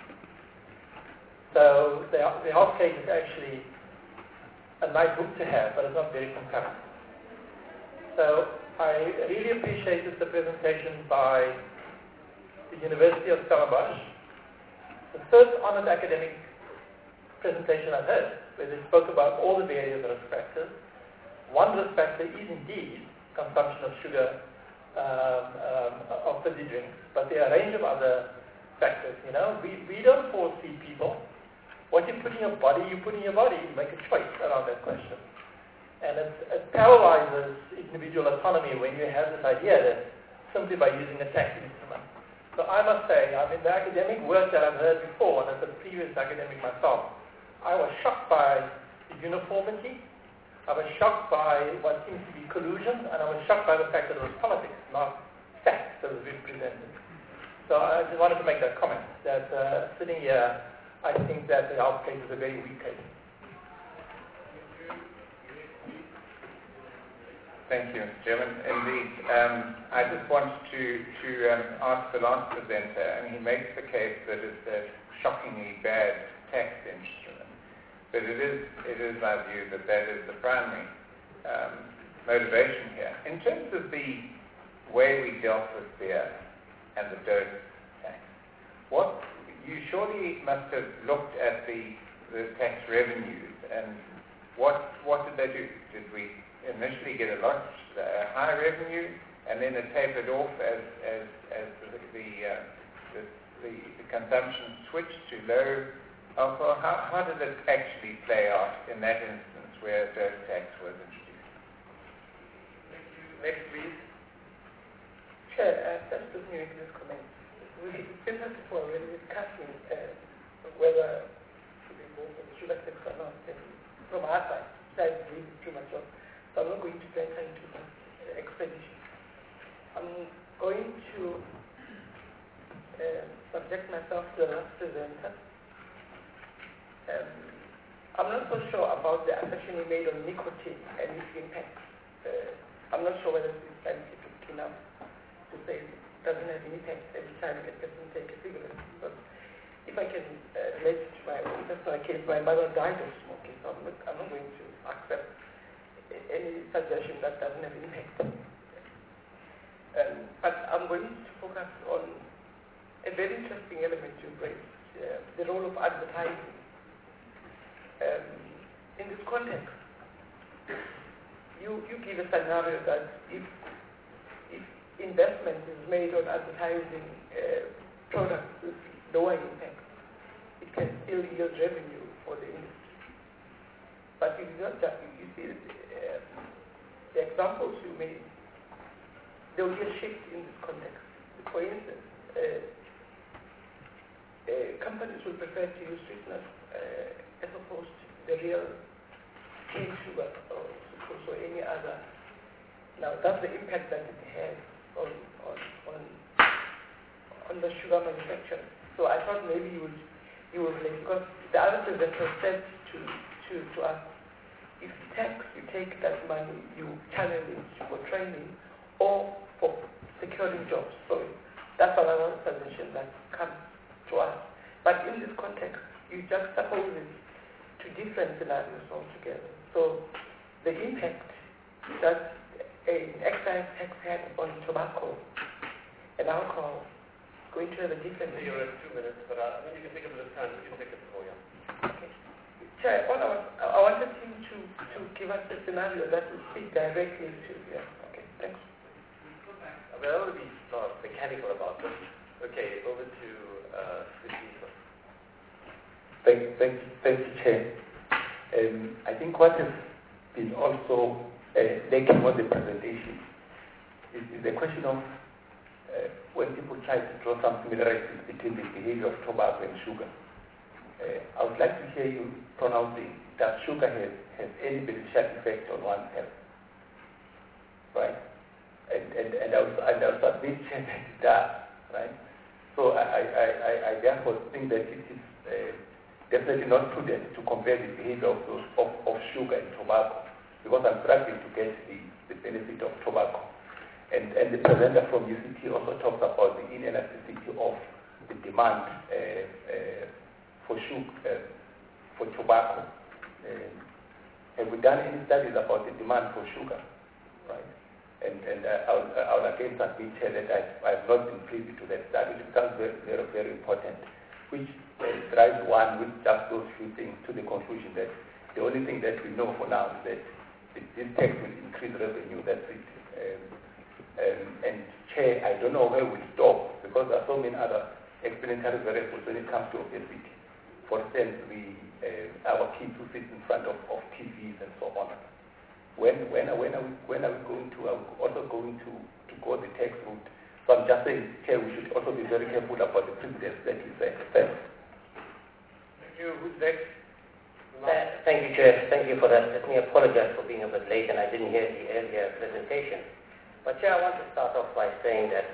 So the health case is actually a nice book to have, but it's not very compelling. So I really appreciated the presentation by the University of Stellenbosch. The first honoured academic presentation I've heard, where they spoke about all the various risk factors. One risk factor is indeed consumption of sugar, of fizzy drinks, but there are a range of other factors. You know, we don't force feed people. What you put in your body, you put in your body. You make a choice around that question. And it paralyzes individual autonomy when you have this idea that simply by using a tax instrument. So I must say, I mean, the academic work that I've heard before, and as a previous academic myself, I was shocked by the uniformity. I was shocked by what seems to be collusion, and I was shocked by the fact that it was politics, not facts that was being presented. So I just wanted to make that comment, that sitting here, I think that the health case is a very weak case. Thank you, Chairman. Indeed, I just want to ask the last presenter, and he makes the case that it's a shockingly bad tax instrument. But it is my view that is the primary motivation here. In terms of the way we dealt with beer and the dose tax, you surely must have looked at the tax revenues, and what did they do? Did we initially get a lot high revenue, and then it tapered off as the consumption switched to low alcohol? How did it actually play out in that instance where a dose tax was introduced? Thank you. Next, please. Chair, just to make this comment. First of all, when we're discussing whether to be moved on the sugar tax or not, and from our side, I believe it's premature. So I'm not going to venture into that expedition. I'm going to subject myself to the last presenter. I'm not so sure about the assertion he made on nicotine and its impact. I'm not sure whether it's scientific enough to say it doesn't have an impact every time a person takes a cigarette. But if I can relate to my own personal case, my mother died of smoking, so I'm not going to accept any suggestion that doesn't have impact. But I'm going to focus on a very interesting element you raised, the role of advertising. In this context, you give a scenario that if investment is made on advertising products with lower impact, it can still yield revenue for the industry. But it is not just, you see, the examples you made, there will be a shift in this context. For instance, companies will prefer to use sweeteners as opposed to the real cane sugar or sucrose or any other. Now that's the impact that it has on the sugar manufacturer. So I thought maybe you would relate, because the other presenter said to us, if you take that money, you channel it for training or for securing jobs. So that's another suggestion that comes to us. But in this context, you just suppose it to different scenarios altogether. So the impact that an excise tax had on tobacco and alcohol is going to have a different impact. You're at 2 minutes, but you can take a bit of time. You can take it for you. Okay. Chair, I wanted him to give us a scenario that will speak directly to, yeah. Okay, thanks. I don't want to be mechanical about this. Okay, over to Steve. Thank you, Chair. I think what has been also lacking on the presentation is the question of when people try to draw some similarities between the behavior of tobacco and sugar. I would like to hear you pronouncing that sugar has any beneficial effect on one's health, right? And I was submit that it does, right? So I therefore think that it is definitely not prudent to compare the behavior of sugar and tobacco, because I'm struggling to get the benefit of tobacco. And the presenter from UCT also talks about the inelasticity of the demand for sugar, for tobacco. Have we done any studies about the demand for sugar, right? And I will again submit here that I've not been privy to that study. It becomes very, very, very important, which drives one with just those few things to the conclusion that the only thing that we know for now is that this tax will increase revenue. That's it. And Chair, I don't know where we stop, because there are so many other explanatory variables when it comes to obesity. For instance, our kids who sit in front of TVs and so on. When are we going to? Are we also going to go the tax route? So I'm just saying, Chair, we should also be very careful about the precedents that we set. Thanks. Thank you. Who's next? Thank you, Chair. Thank you for that. Let me apologize for being a bit late and I didn't hear the earlier presentation. But Chair, I want to start off by saying that,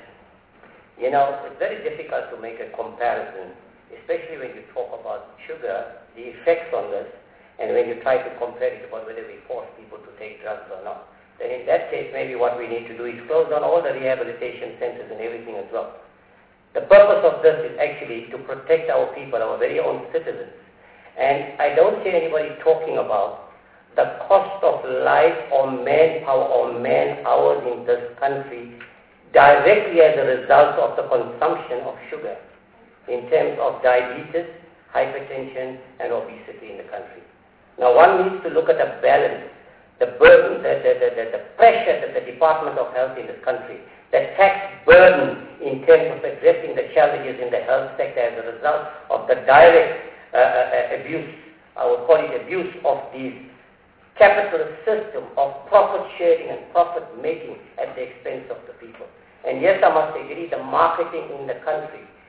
it's very difficult to make a comparison, especially when you talk about sugar, the effects on this, and when you try to compare it about whether we force people to take drugs or not. Then in that case, maybe what we need to do is close down all the rehabilitation centers and everything as well. The purpose of this is actually to protect our people, our very own citizens. And I don't see anybody talking about the cost of life or manpower or man hours in this country directly as a result of the consumption of sugar in terms of diabetes, hypertension, and obesity in the country. Now one needs to look at the balance, the burden, the pressure that the Department of Health in this country, the tax burden in terms of addressing the challenges in the health sector as a result of the direct abuse, I would call it abuse of these capitalist system of profit sharing and profit making at the expense of the people. And yes, I must agree, the marketing in the country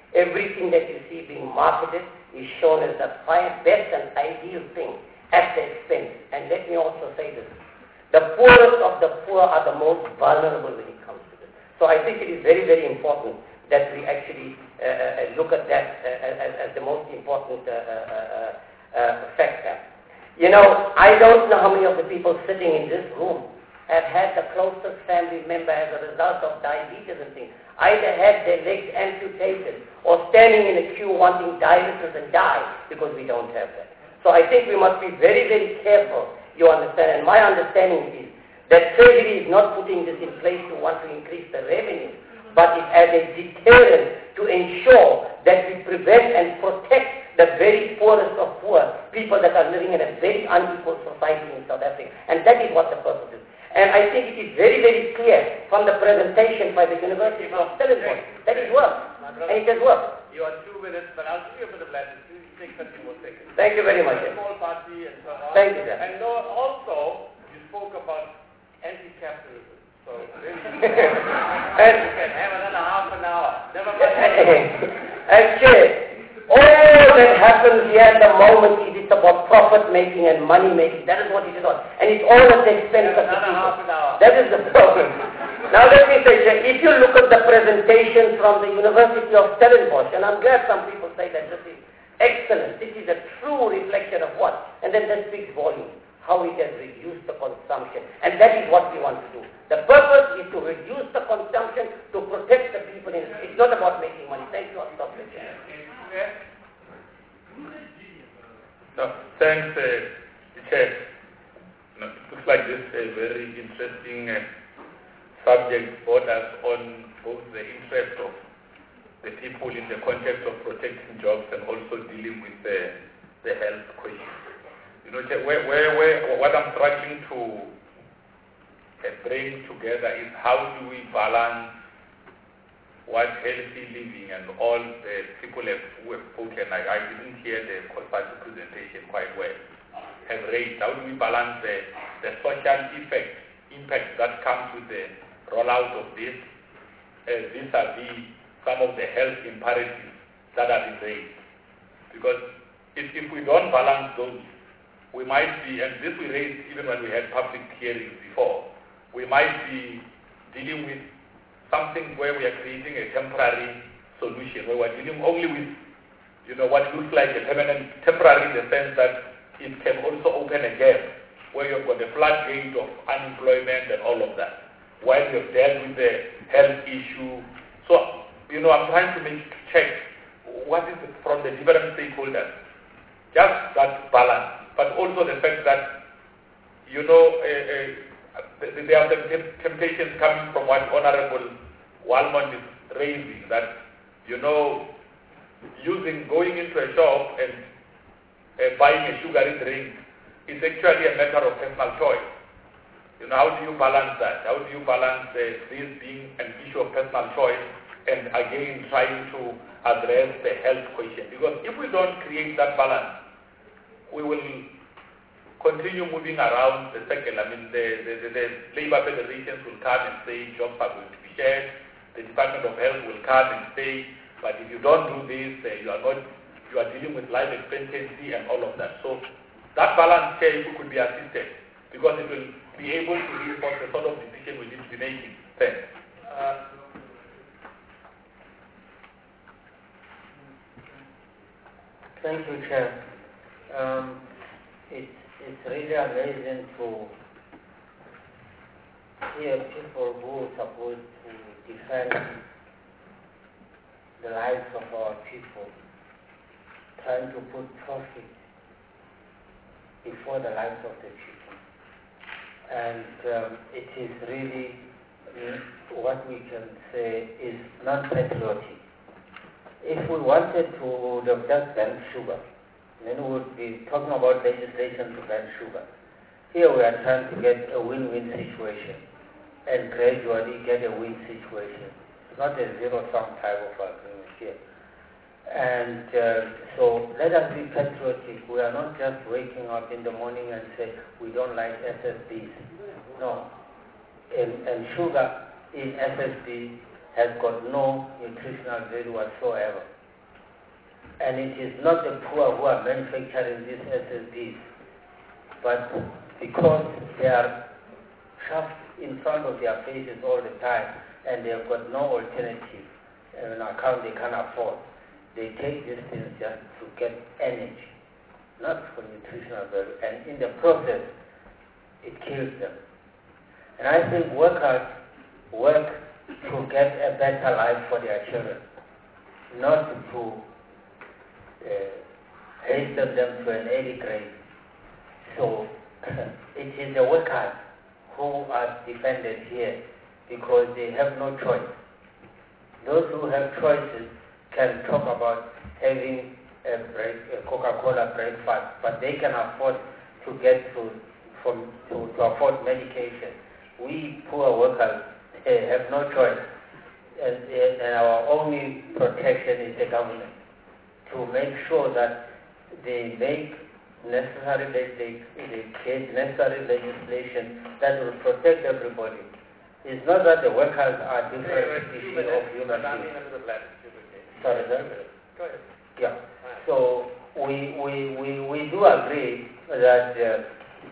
Everything that you see being marketed is shown as the best and ideal thing at the expense. And let me also say this. The poorest of the poor are the most vulnerable when it comes to this. So I think it is very, very important that we actually look at that as the most important factor. You know, I don't know how many of the people sitting in this room have had the closest family member as a result of diabetes and things, either had their legs amputated or standing in a queue wanting dialysis and die because we don't have that. So I think we must be very, very careful, you understand, and my understanding is that Treasury is not putting this in place to want to increase the revenue, but it's as a deterrent to ensure that we prevent and protect the very poorest of poor, people that are living in a very unequal society in South Africa. And that is what the purpose is. And I think it is very, very clear from the presentation by the University of Stellenbosch that it works. And it has worked. You are 2 minutes, but I'll give you a bit of latitude. Please take 30 more seconds. Thank you very much. Small party and so on. Thank you, sir. And also, you spoke about anti-capitalism. So really, you can have another half an hour. Never mind. Actually, all that happens here at the moment is it's about profit making and money making. That is what it is all. And it's all at the expense of the people. Half an hour. That is the problem. Now let me say, if you look at the presentation from the University of Stellenbosch, and I'm glad some people say that this is excellent, this is a true reflection of what? And then that speaks volumes, how it has reduced the consumption. And that is what we want to do. The purpose is to reduce the consumption, to protect the people. It's not about making money. Thank you. I'll stop there. No, thanks, Chair. No, it looks like this is a very interesting subject borders on both the interest of the people in the context of protecting jobs and also dealing with the health question. You know, what I'm struggling to bring together is how do we balance what healthy living and all the people who have spoken, I didn't hear the Kolpati presentation quite well, have raised. How do we balance the social impact that comes with the rollout of this vis-a-vis some of the health imperatives that are being raised? Because if we don't balance those, we might be, and this we raised even when we had public hearings before, we might be dealing with something where we are creating a temporary solution, where we're dealing only with, you know, what looks like a permanent, temporary in the sense that it can also open a gap where you've got a floodgate of unemployment and all of that, while you've dealt with the health issue. So, you know, I'm trying to check what is it from the different stakeholders, just that balance, but also the fact that, you know, there are temptations coming from what Honorable Walmont is raising, that, you know, going into a shop and buying a sugary drink is actually a matter of personal choice. You know, how do you balance that? How do you balance this being an issue of personal choice and again trying to address the health question? Because if we don't create that balance, we will continue moving around the circle. I mean, the labor federations will come and say jobs are going to be shared. The Department of Health will come and say, but if you don't do this, you are dealing with life expectancy and all of that. So that balance here, if we could be assisted, because it will be able to reinforce the sort of decision we need to be making. Thanks. Thank you, Chair. It's really amazing to hear people who are supposed to defend the lives of our people trying to put profit before the lives of the people. And it is really what we can say is non-patriotic. If we wanted to have just banned sugar, then we would be talking about legislation to ban sugar. Here we are trying to get a win-win situation and gradually get a win situation. It's not a zero-sum type of agreement here. And so let us be patriotic. We are not just waking up in the morning and say we don't like SSBs. No. And sugar in SSB has got no nutritional value whatsoever. And it is not the poor who are manufacturing these SSDs, but because they are shoved in front of their faces all the time and they have got no alternative, an account they can't afford, they take these things just to get energy, not for nutritional value. And in the process, it kills them. And I think workers work to get a better life for their children, not to hasten them to an early grave. So it is the workers who are defended here because they have no choice. Those who have choices can talk about having a Coca-Cola breakfast, but they can afford to get to afford medication. We poor workers have no choice, and our only protection is the government to make sure that they make necessary legislation that will protect everybody. It's not that the workers are different species of human beings. Sorry, sir? Go ahead. Yeah. So we do agree that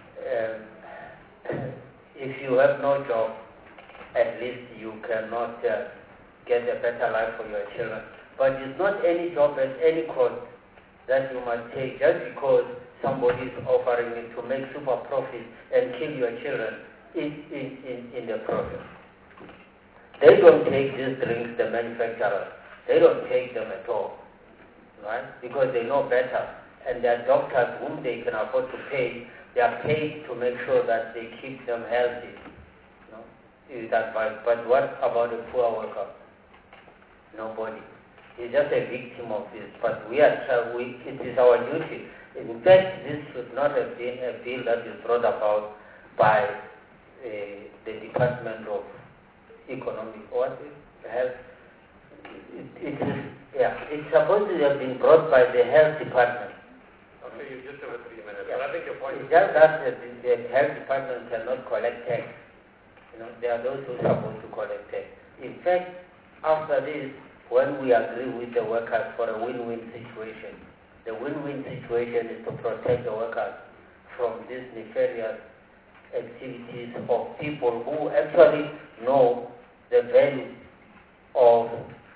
if you have no job, at least you cannot get a better life for your children. But it's not any job at any cost that you must take just because somebody is offering it to make super profit and kill your children in the process. They don't take these drinks, the manufacturers. They don't take them at all, right? Because they know better. And there are doctors whom they can afford to pay. They are paid to make sure that they keep them healthy. Is that right? But what about the poor worker? Nobody. He's just a victim of this. But it is our duty. In fact, this should not have been a bill that is brought about by the Department of Economic Health. It's supposed to have been brought by the Health Department. Okay, you just over 3 minutes. Yeah. But I think your point is just that the Health Department cannot collect tax. There are those who are supposed to collect tax. In fact, after this, when we agree with the workers for a win-win situation, the win-win situation is to protect the workers from these nefarious activities of people who actually know the value of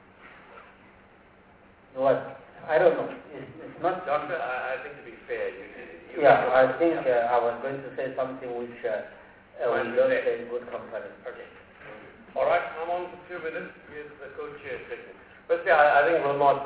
what? I don't know. It's not... Doctor, I think to be fair, I think I was going to say something which will not say good company. Okay. All right, I'm on for 2 minutes with the co-chair segment. But I think we'll not...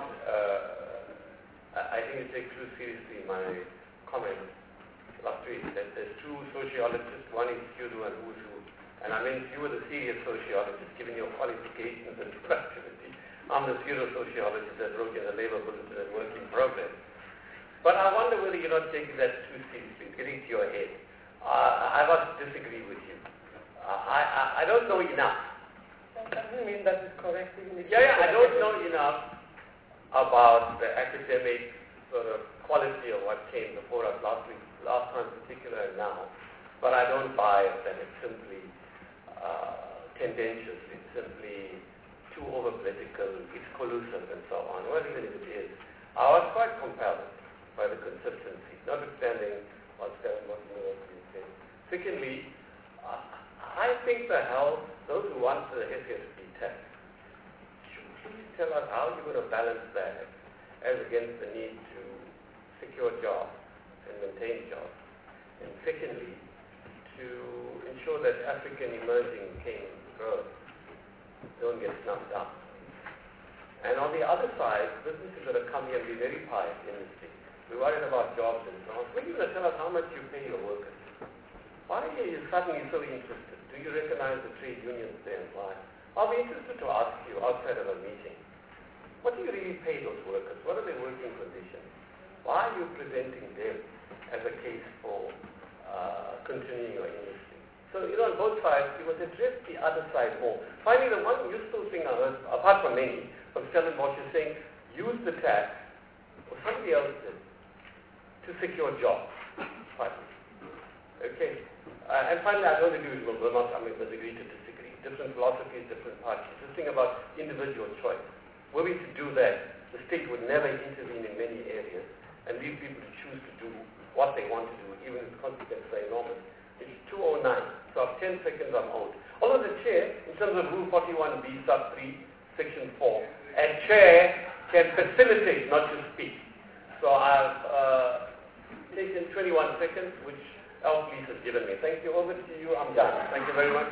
I think you take too seriously my comment last week that there's two sociologists, one is Hudu and Wusu. And I mean, you were the serious sociologist, given your qualifications and productivity. I'm the pseudo-sociologist that wrote in the Labour Bulletin and work in progress. But I wonder whether you're not taking that too seriously. It's getting to your head. I must disagree with you. I don't know enough. That doesn't mean that is correct. I don't know enough about the academic sort of quality of what came before us last time in particular and now. But I don't buy that it's simply tendentious, it's simply too over-political, it's collusive and so on. Well, even if it is, I was quite compelled by the consistency, notwithstanding what Stellenbosch is saying. Secondly, I think those who want the SSD tax, should you tell us how you're going to balance that as against the need to secure jobs and maintain jobs? And secondly, to ensure that African emerging growth don't get snuffed out. And on the other side, businesses that have come here and be very pious in this state. We're worried about jobs and so on. When are you going to tell us how much you pay your workers? Why are you suddenly so interested? Do you recognize the trade unions there and why? I'll be interested to ask you outside of a meeting, what do you really pay those workers? What are their working conditions? Why are you presenting them as a case for continuing your industry? So, on both sides, you must address the other side more. Finally, the one useful thing I heard, apart from many, from Stellenbosch is saying, use the tax, or somebody else did, to secure jobs. Finally. Okay? And finally, I don't agree with Wilmot. We'll agree to disagree. Different philosophies, different parties. This thing about individual choice. Were we to do that, the state would never intervene in many areas and leave people to choose to do what they want to do, even if the consequences are enormous. It's 2:09, so I have 10 seconds I'm owed. Although the chair, in terms of Rule 41B, sub 3, section 4, a chair can facilitate, not just speak. So I've taken 21 seconds, which our police has given me. Thank you. Over to you. I'm done. Thank you very much.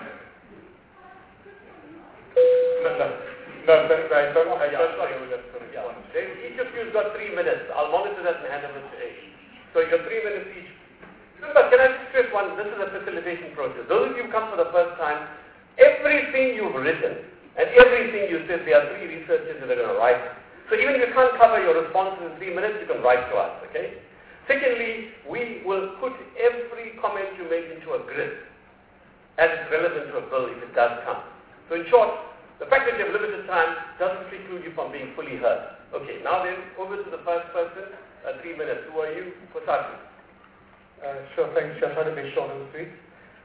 No, I don't say we have to respond. Each of you has got 3 minutes. I'll monitor that and hand over to Ash. So you got 3 minutes each. Remember, can I just stress one? This is a facilitation process. Those of you who come for the first time, everything you've written and everything you said, there are 3 researchers that are going to write. So even if you can't cover your responses in 3 minutes, you can write to us, okay? Secondly, we will put every comment you make into a grid as it's relevant to a bill if it does come. So in short, the fact that you have limited time doesn't preclude you from being fully heard. Okay, now then, over to the first person, 3 minutes. Who are you? Kosaki. Sure, thanks. I'll try to be short and sweet.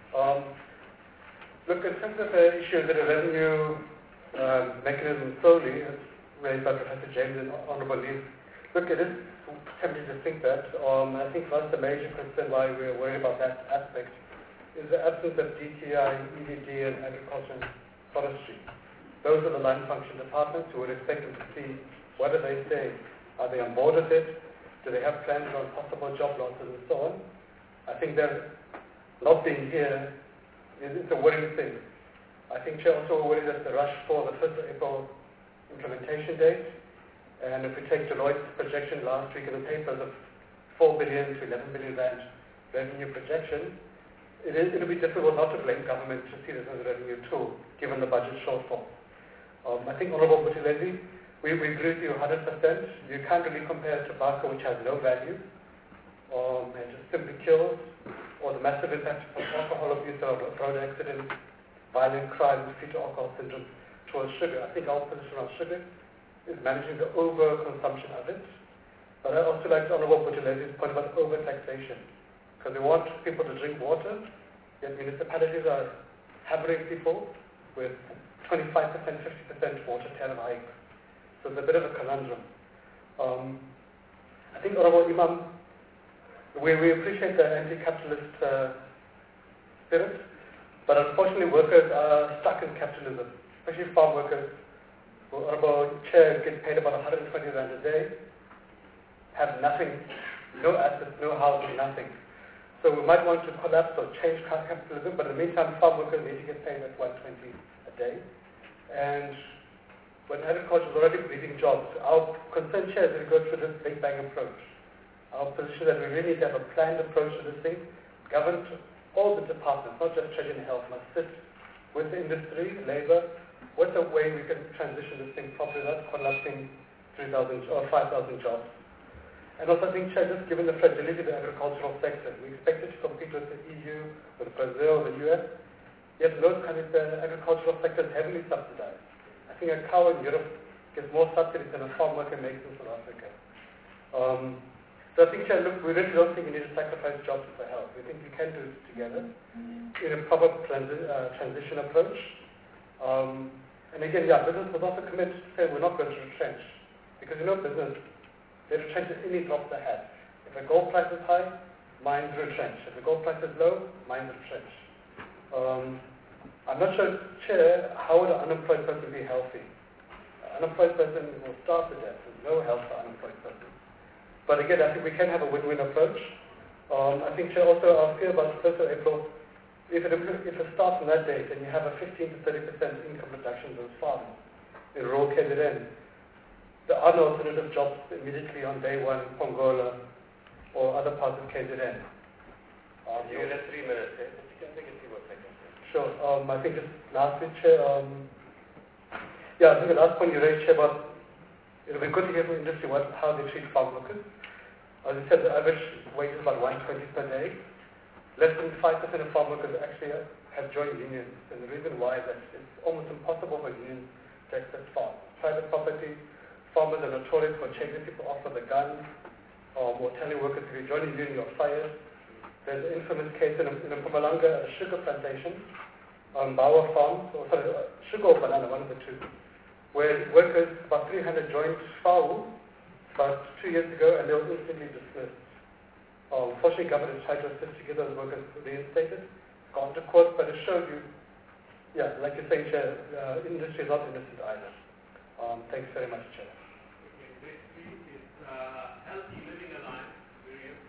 Look, in terms of the issue that a revenue mechanism solely, as raised by Professor James and Honourable Lee, look, it is tempting to think that. I think for us the major concern why we are worried about that aspect is the absence of DTI, EDD and agriculture and forestry. Those are the line function departments who would expect them to see what do they say. Are they on board with it? Do they have plans on possible job losses and so on? I think they're not being here is a worrying thing. I think Chair also worried that the rush for the 1st of April implementation date, and if we take Deloitte's projection last week in the papers of 4 billion to 11 billion rand revenue projection, it'll be difficult not to blame government to see this as a revenue tool, given the budget shortfall. I think Honourable Buthelezi, we agree with you 100%. You can't really compare tobacco, which has no value, and just simply kills, or the massive impact of alcohol abuse or road accidents, violent crime, fetal alcohol syndrome, towards sugar. I think our position on sugar is managing the over-consumption of it. But I also like Honourable Buthelez's point about over-taxation, because we want people to drink water, yet municipalities are hammering people with 25%, 50% water tariff hikes. So it's a bit of a conundrum. I think, Honourable Imam, we appreciate the anti-capitalist spirit, but unfortunately workers are stuck in capitalism, especially farm workers. Honourable Chair gets paid about 120 rand a day, have nothing, no assets, no housing, nothing. So we might want to collapse or change capitalism, but in the meantime farm workers need to get paid at 120 a day. And when agriculture is already bleeding jobs, our concern, Chair, is that we go through this big bang approach. Our position is that we really need to have a planned approach to this thing, governed all the departments, not just Treasury and Health, must sit with the industry, labour. What's a way we can transition this thing properly without collapsing 3,000 or 5,000 jobs? And also I think, Chair, just given the fragility of the agricultural sector, we expect it to compete with the EU, with Brazil, the US, yet in those countries the agricultural sector is heavily subsidized. I think a cow in Europe gets more subsidies than a farm worker makes in South Africa. So I think, Chair, look, we really don't think we need to sacrifice jobs for health. We think we can do this together in a proper transition approach. And again, business must also commit to say we're not going to retrench. Because business, they retrench at any drop they have. If a gold price is high, mines retrench. If the gold price is low, mines retrench. I'm not sure, Chair, how would an unemployed person be healthy? An unemployed person will starve to death. There's no health for an unemployed person. But again, I think we can have a win-win approach. I think, Chair, also our fear about the 1st of April, if it starts on that date, then you have a 15 to 30% income reduction in those farms in rural KZN. There are no alternative jobs immediately on day one in Pongola or other parts of KZN. You have 3 minutes, eh? You can take a few more seconds. Sure. I think just lastly, Chair, I think the last point you raised, Chair, about it'll be good to hear from industry how they treat farm workers. As you said, the average wage is about 120 per day. Less than 5% of farm workers actually have joined unions, and the reason why is that it's almost impossible for unions to access farms. Private property, farmers are notorious for chasing people off with a gun, or telling workers if you join a union you're fired. There's an infamous case in Mpumalanga at a sugar plantation on Bawa Farm, sugar or banana, one of the two. where workers, about 300 joined FAU about 2 years ago, and they were instantly dismissed. Fortunately, government tried to assist to get those workers reinstated, gone to court, but it showed you, yeah, like you're saying, Chair, industry is not innocent either. Thanks very much, Chair. Healthy Living Alliance, Miriam.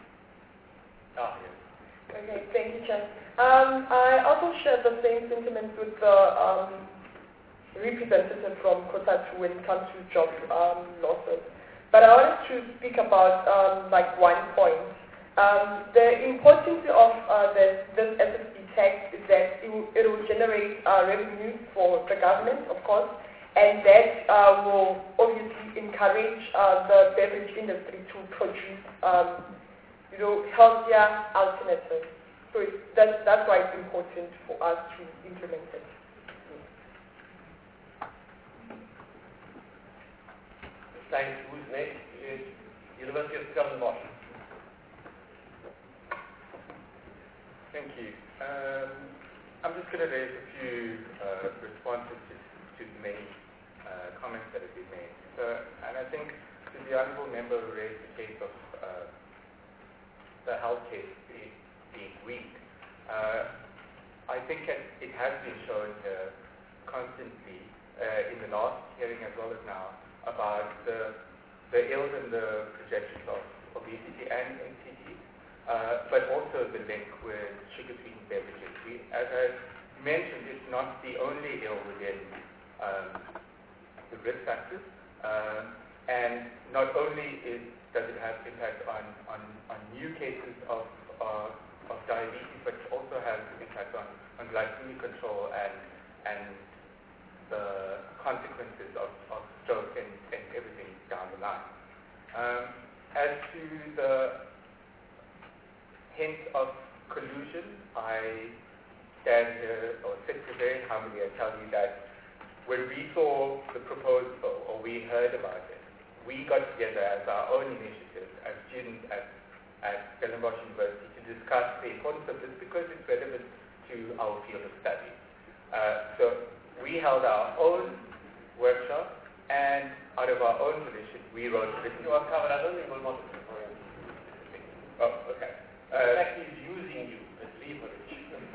Okay, thank you, Chair. I also share the same sentiments with the representative from COSATU when it comes to job losses. But I wanted to speak about one point. The importance of this SSB tax is that it will generate revenue for the government, of course, and that will obviously encourage the beverage industry to produce healthier alternatives. So that's why it's important for us to implement it. Thanks. Who's next? University of Stellenbosch. Thank you. I'm just going to raise a few responses to the many comments that have been made. And I think to the honourable member who raised the case of the health case being weak, I think it has been shown constantly in the last hearing as well as now about the ills and the projections of obesity and NCD, but also the link with sugar-sweetened beverages. As I mentioned, it's not the only ill within the risk factors, and not only does it have impact on new cases of diabetes, but it also has impact on glycemic control and the consequences of stroke and everything down the line. As to the hint of collusion, I stand here or sit here very humbly and tell you that when we saw the proposal or we heard about it, we got together as our own initiative as students at Stellenbosch University to discuss the importance of this because it's relevant to our field of study. So we held our own workshop, and out of our own volition, we wrote a written... You are covered. I don't think we'll want to for him. Oh, okay. In fact, he's using you as leverage.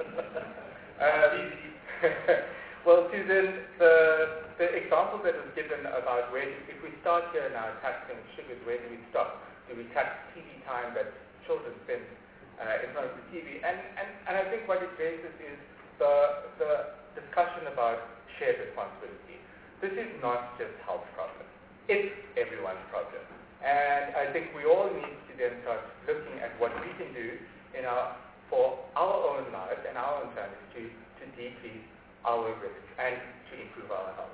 Well, Susan, the example that was given about if we start here now taxing sugars, where do we stop? Do we tax TV time that children spend in front of the TV? And I think what it raises is the discussion about shared responsibility. This is not just health problem. It's everyone's problem. And I think we all need to then start looking at what we can do for our own lives and our own families to decrease our risk and to improve our health.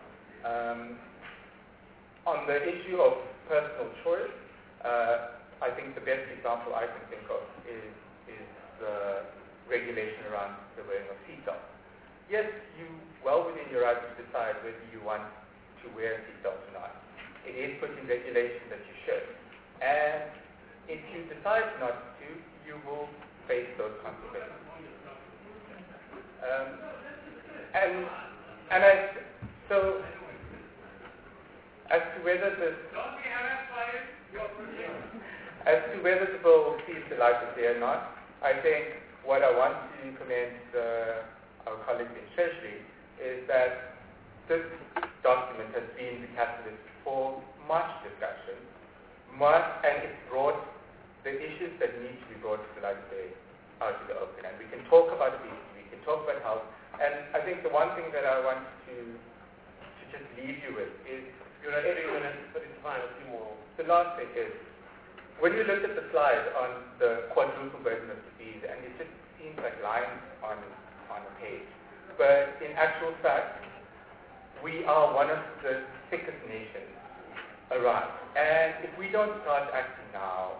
On the issue of personal choice, I think the best example I can think of is the regulation around the wearing of seatbelts. Yes, you well within your right to decide whether you want to wear a seatbelt or not. It is put in regulation that you should. And if you decide not to, you will face those consequences. So as to whether the bill sees the light of day or not, I think what I want to commend our colleagues in Treasury is that this document has been the catalyst for much discussion, and it's brought the issues that need to be brought to the light of day out to the open. And we can talk about obesity, we can talk about health, and I think the one thing that I want to just leave you with is, you're at 3 minutes, but it's fine, a few more. The last thing is, when you look at the slide on the quadruple burden of disease, and it just seems like lines on a page, but in actual fact, we are one of the sickest nations around. And if we don't start acting now,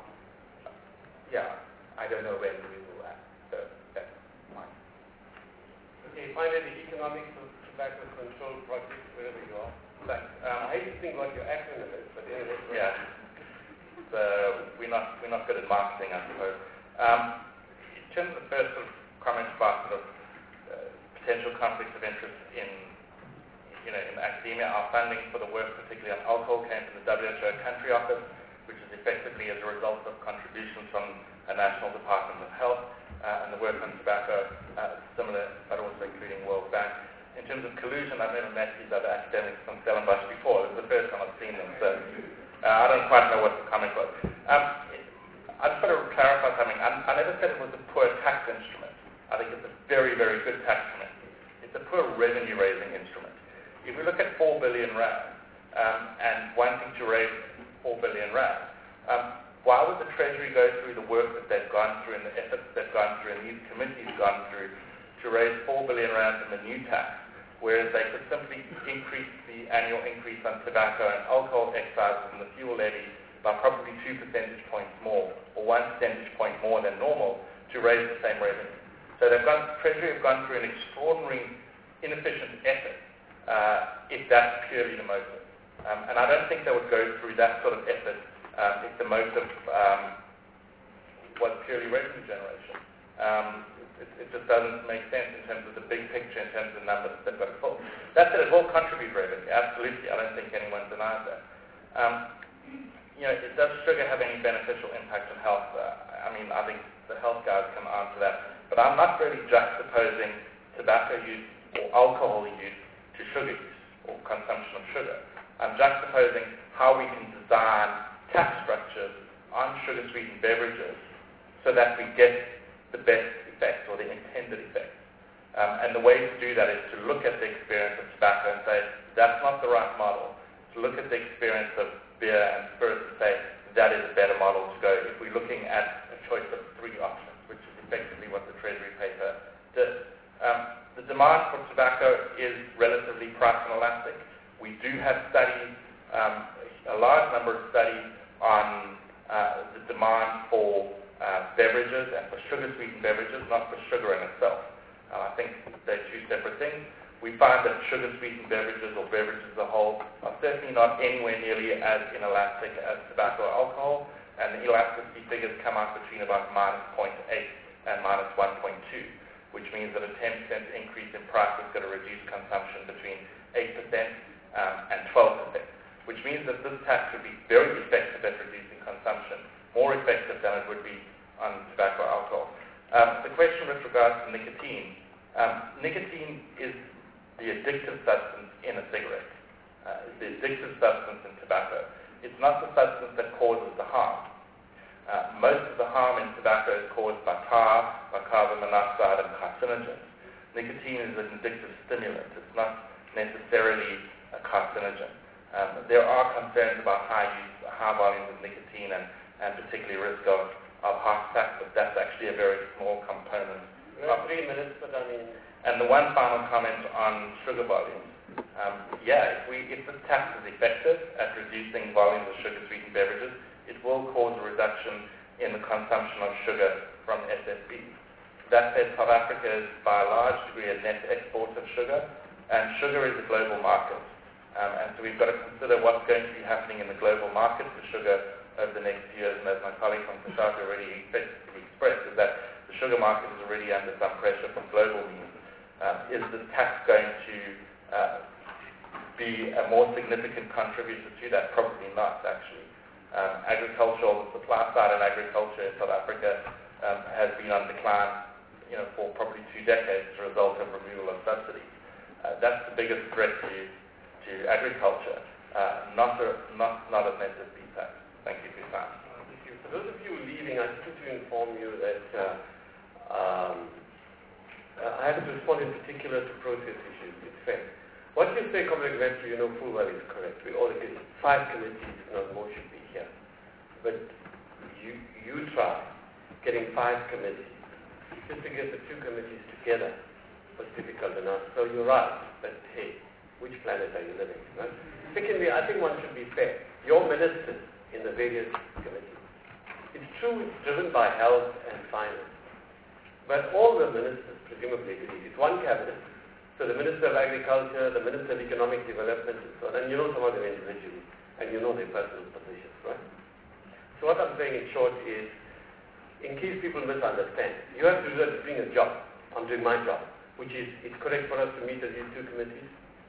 I don't know when we will act. So that's fine. Okay, finally, the Economics of Tobacco Control Project, wherever you are. Thanks. I hate to think what your acronym is, but anyway. Yeah. We're not good at marketing, I suppose. In terms of the first sort of comment about sort of potential conflicts of interest in in academia, our funding for the work, particularly on alcohol, came from the WHO Country Office, which is effectively as a result of contributions from a National Department of Health, and the work on tobacco, similar, but also including World Bank. In terms of collusion, I've never met these other academics from Stellenbosch before. This is the first time I've seen them, so I don't quite know what the comment was. I just want to clarify something. I never said it was a poor tax instrument. I think it's a very, very good tax instrument. It's a poor revenue-raising instrument. If we look at 4 billion rand and wanting to raise 4 billion rand, why would the Treasury go through the work that they've gone through and the efforts they've gone through and these committees gone through to raise 4 billion rand from the new tax, whereas they could simply increase the annual increase on tobacco and alcohol excises and the fuel levy by probably 2 percentage points more, or 1 percentage point more than normal, to raise the same revenue. So Treasury have gone through an extraordinary, inefficient effort, if that's purely the motive. And I don't think they would go through that sort of effort if the motive was purely revenue generation. It just doesn't make sense in terms of the big picture, in terms of the numbers they've got to fill. That said, it will contribute revenue, absolutely. I don't think anyone denies that. Does sugar have any beneficial impact on health? I think the health guys can answer that. But I'm not really juxtaposing tobacco use or alcohol use to sugar use or consumption of sugar. I'm juxtaposing how we can design tax structures on sugar-sweetened beverages so that we get the best effect or the intended effect. And the way to do that is to look at the experience of tobacco and say, that's not the right model. To look at the experience of beer and spirits and say, that is a better model to go if we're looking at a choice of 3 options, which is effectively what the Treasury paper did. The demand for tobacco is relatively price inelastic. We do have studies, a large number of studies on the demand for beverages and for sugar-sweetened beverages, not for sugar in itself. I think they're 2 separate things. We find that sugar-sweetened beverages or beverages as a whole are certainly not anywhere nearly as inelastic as tobacco or alcohol, and the elasticity figures come out between about -0.8 and -1.2, which means that a 10% increase in price is going to reduce consumption between 8% and 12%, which means that this tax would be very effective at reducing consumption, more effective than it would be on tobacco or alcohol. The question with regards to nicotine. Nicotine is the addictive substance in a cigarette. It's the addictive substance in tobacco. It's not the substance that causes the harm. Most of the harm in tobacco is caused by tar, by carbon monoxide, and carcinogens. Nicotine is an addictive stimulant. It's not necessarily a carcinogen. There are concerns about high volumes of nicotine and particularly risk of heart attack, but that's actually a very small component. We have 3 minutes, but And the one final comment on sugar volumes. If this tax is effective at reducing volumes of sugar-sweetened beverages, it will cause a reduction in the consumption of sugar from SSB. That said, South Africa is by a large degree a net exporter of sugar, and sugar is a global market. And so we've got to consider what's going to be happening in the global market for sugar over the next few years. And as my colleague from Kasaka already expressed, is that the sugar market is already under some pressure from global means. Is this tax going to be a more significant contributor to that? Probably not, actually. The supply side of agriculture in South Africa has been on decline for probably 2 decades as a result of removal of subsidies. That's the biggest threat to agriculture, not a SSB tax. Thank you for your time. Thank you. For those of you leaving, I just want to inform you that I have to respond in particular to process issues. It's fair. What you say, Comrade Vetri, you know full well is correct. We all agree. 5 committees, if not more, should be here. But you try getting 5 committees. Just to get the 2 committees together was difficult enough. So you're right. But hey, which planet are you living? Right? Secondly, I think one should be fair. Your ministers in the various committees. It's true it's driven by health and finance. But all the ministers presumably agree. It's one cabinet. So the Minister of Agriculture, the Minister of Economic Development, and so on. And you know some of them individually. And you know their personal positions, right? So what I'm saying in short is, in case people misunderstand, you have to do that doing a job. I'm doing my job, which is, it's correct for us to meet at these 2 committees.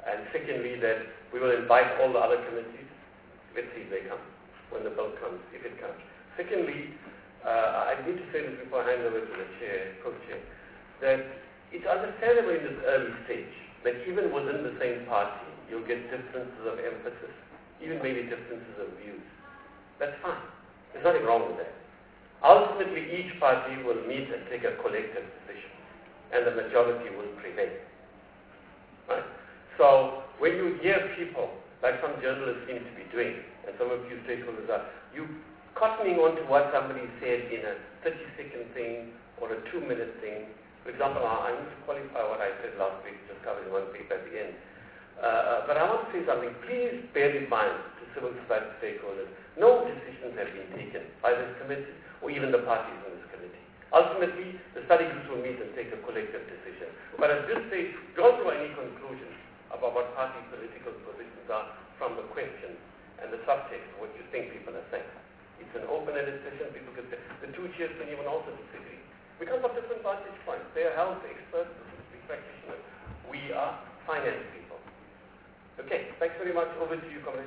And secondly, that we will invite all the other committees. Let's see if they come, when the bill comes, if it comes. Secondly, I need to say this before I hand over to the co-chair, that it's understandable in this early stage that even within the same party, you'll get differences of emphasis, even maybe differences of views. That's fine. There's nothing wrong with that. Ultimately, each party will meet and take a collective decision, and the majority will prevail. Right? So when you hear people, like some journalists seem to be doing, and some of you stakeholders are, you cottoning on to what somebody said in a 30-second thing or a 2-minute thing. For example, I need to qualify what I said last week, just covered in one paper at the end. But I want to say something. Please bear in mind to civil society stakeholders, no decisions have been taken by this committee or even the parties in this committee. Ultimately, the study groups will meet and take a collective decision. But at this stage, don't draw any conclusions about what party political positions are from the questions and the subtext of what you think people are saying. It's an open-ended session. People can say, the two chairs can even also disagree. We come from different vantage points. They are health experts, statistics practitioners. We are finance people. Okay, thanks very much. Over to you, Comrade.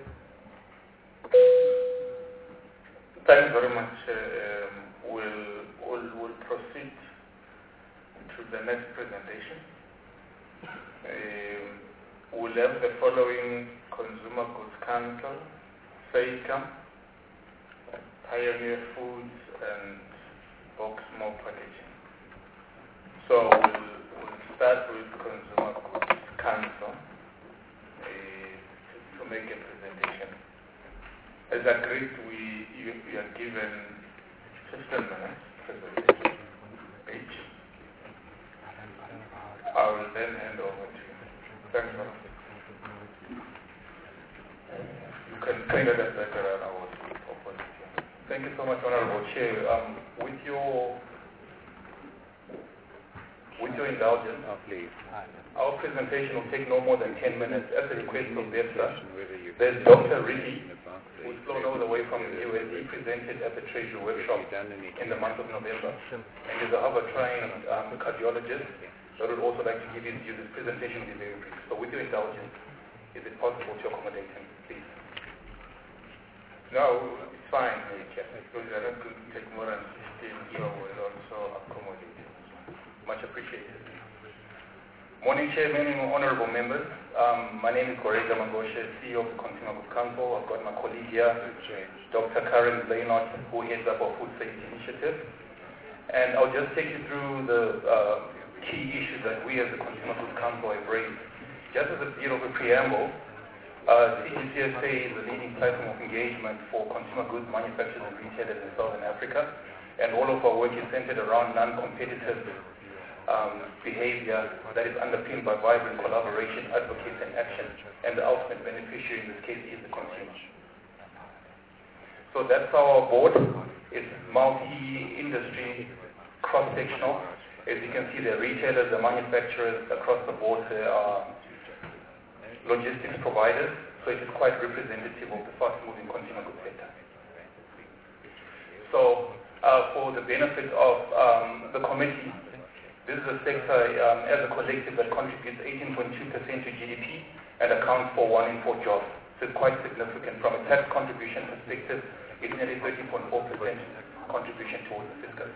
Thanks very much. We'll proceed to the next presentation. We'll have the following: Consumer Goods Council, SAICA, Pioneer Foods, and Boxmo Packaging. So we'll start with Consumer Goods Council to make a presentation. As agreed, you are given 15 minutes presentation each. I will then hand over to you. Thanks, Madam. You can say that later and I will open it. Thank you so much, Honorable Chair. With your indulgence, please. Our presentation will take no more than 10 minutes at the request of BEPSA. There's Dr. Ricky, who's flown all the way from the US. He presented at the Treasury Workshop in the month of November. And he's a Harvard-trained cardiologist that would also like to give his views. His presentation will be very brief. So with your indulgence, is it possible to accommodate him, please? No, it's fine, because you're not going to take more than 15, so we'll also accommodate him. Much appreciated. Morning, Chairman and honorable members. My name is Goreza Mangoshe, CEO of the Consumer Goods Council. I've got my colleague here, Dr. Karen Blaynott, who heads up our Food Safety Initiative. And I'll just take you through the key issues that we as the Consumer Goods Council have raised. Just as a bit of a preamble, CGCSA is the leading platform of engagement for consumer goods manufacturers and retailers in Southern Africa. And all of our work is centered around non-competitive behavior that is underpinned by vibrant collaboration, advocacy, and action, and the ultimate beneficiary in this case is the consumer. So that's our board. It's multi-industry, cross-sectional. As you can see, the retailers, the manufacturers across the board, there are logistics providers, so it is quite representative of the fast-moving consumer goods sector. So for the benefit of the committee, this is a sector as a collective that contributes 18.2% to GDP and accounts for 1 in 4 jobs. So it's quite significant. From a tax contribution perspective, it's nearly 13.4% contribution towards the fiscal.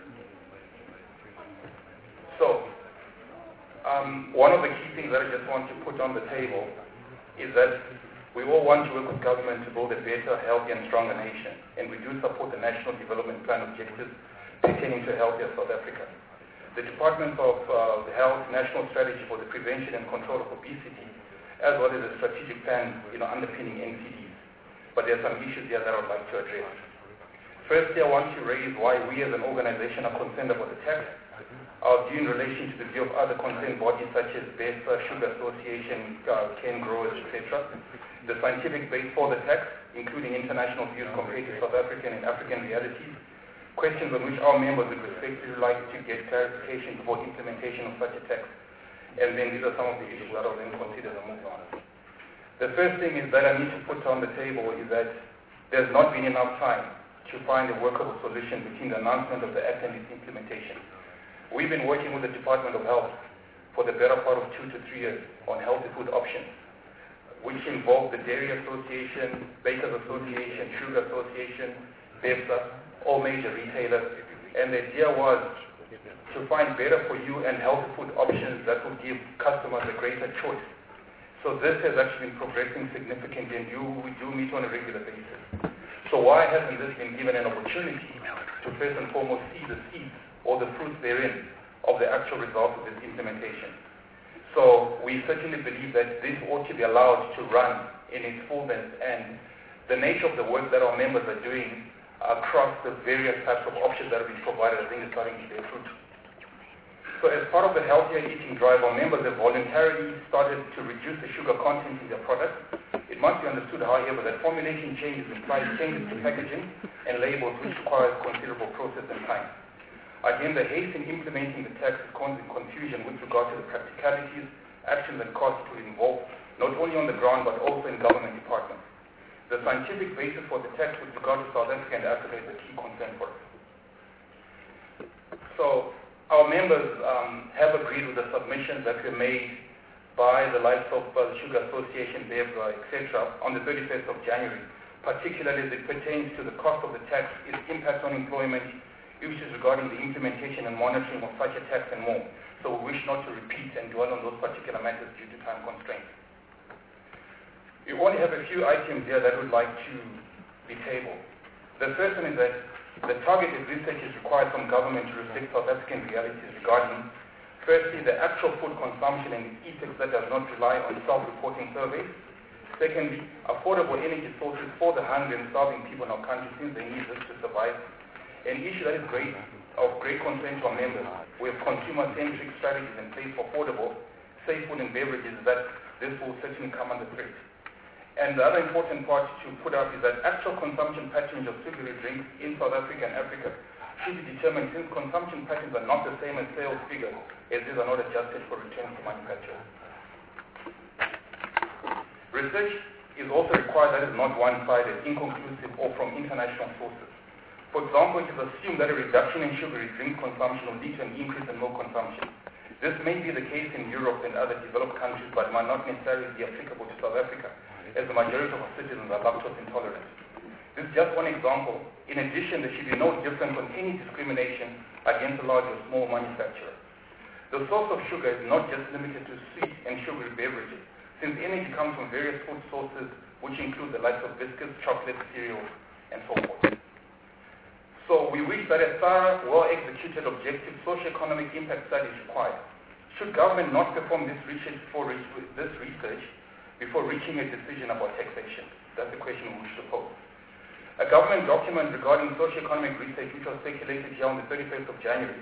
So one of the key things that I just want to put on the table is that we all want to work with government to build a better, healthier, and stronger nation. And we do support the National Development Plan objectives pertaining to healthier South Africa. The Department of Health National Strategy for the Prevention and Control of Obesity, as well as a strategic plan underpinning NCDs. But there are some issues here that I would like to address. Firstly, I want to raise why we as an organization are concerned about the tax. Our view in relation to the view of other concerned bodies such as BEPSA, Sugar Association, cane growers, etc. The scientific base for the tax, including international views compared to South African and African realities, questions on which our members would respectfully like to get clarification before implementation of such a tax. And then these are some of the issues that I'll then consider and move on. The first thing is that I need to put on the table is that there's not been enough time to find a workable solution between the announcement of the act and its implementation. We've been working with the Department of Health for the better part of 2 to 3 years on healthy food options. which involved the Dairy Association, Bakers Association, Sugar Association, BEPSA, all major retailers. And the idea was to find better for you and healthy food options that would give customers a greater choice. So this has actually been progressing significantly, and we do meet on a regular basis. So why hasn't this been given an opportunity to first and foremost see the seeds or the fruits therein of the actual result of this implementation? So we certainly believe that this ought to be allowed to run in its fullness, and the nature of the work that our members are doing across the various types of options that are being provided, I think is starting to bear fruit. So as part of the healthier eating drive, our members have voluntarily started to reduce the sugar content in their products. It must be understood, however, that formulation changes imply changes to packaging and labels, which requires considerable process and time. Again, the haste in implementing the tax is causing confusion with regard to the practicalities, actions and costs to involve, not only on the ground but also in government departments. The scientific basis for the tax with regard to South Africa and Africa is a key concern for us. So our members have agreed with the submissions that were made by the likes of the Sugar Association, BEPSA, etc., on the 31st of January, particularly as it pertains to the cost of the tax, its impact on employment, issues regarding the implementation and monitoring of such a tax and more. So we wish not to repeat and dwell on those particular matters due to time constraints. We only have a few items here that we'd like to be tabled. The first one is that the targeted research is required from government to reflect South African realities regarding, firstly, the actual food consumption and its effects that does not rely on self-reporting surveys. Secondly, affordable energy sources for the hungry and starving people in our country since they need this to survive. An issue that is of great concern to our members. We have consumer-centric strategies in place for affordable, safe food and beverages that this will certainly come under threat. And the other important part to put up is that actual consumption patterns of sugary drinks in South Africa and Africa should be determined since consumption patterns are not the same as sales figures, as these are not adjusted for returns to manufacturers. Research is also required that is not one-sided, inconclusive, or from international sources. For example, it is assumed that a reduction in sugary drink consumption will lead to an increase in milk consumption. This may be the case in Europe and other developed countries, but might not necessarily be applicable to South Africa, as the majority of our citizens are lactose intolerant. This is just one example. In addition, there should be no difference on any discrimination against a large or small manufacturer. The source of sugar is not just limited to sweet and sugary beverages, since energy comes from various food sources, which include the likes of biscuits, chocolate, cereals, and so forth. So we wish that a thorough, well-executed, objective socio-economic impact study is required. Should government not perform this research before reaching a decision about taxation? That's the question we wish to pose. A government document regarding socio-economic research, which was circulated here on the 31st of January,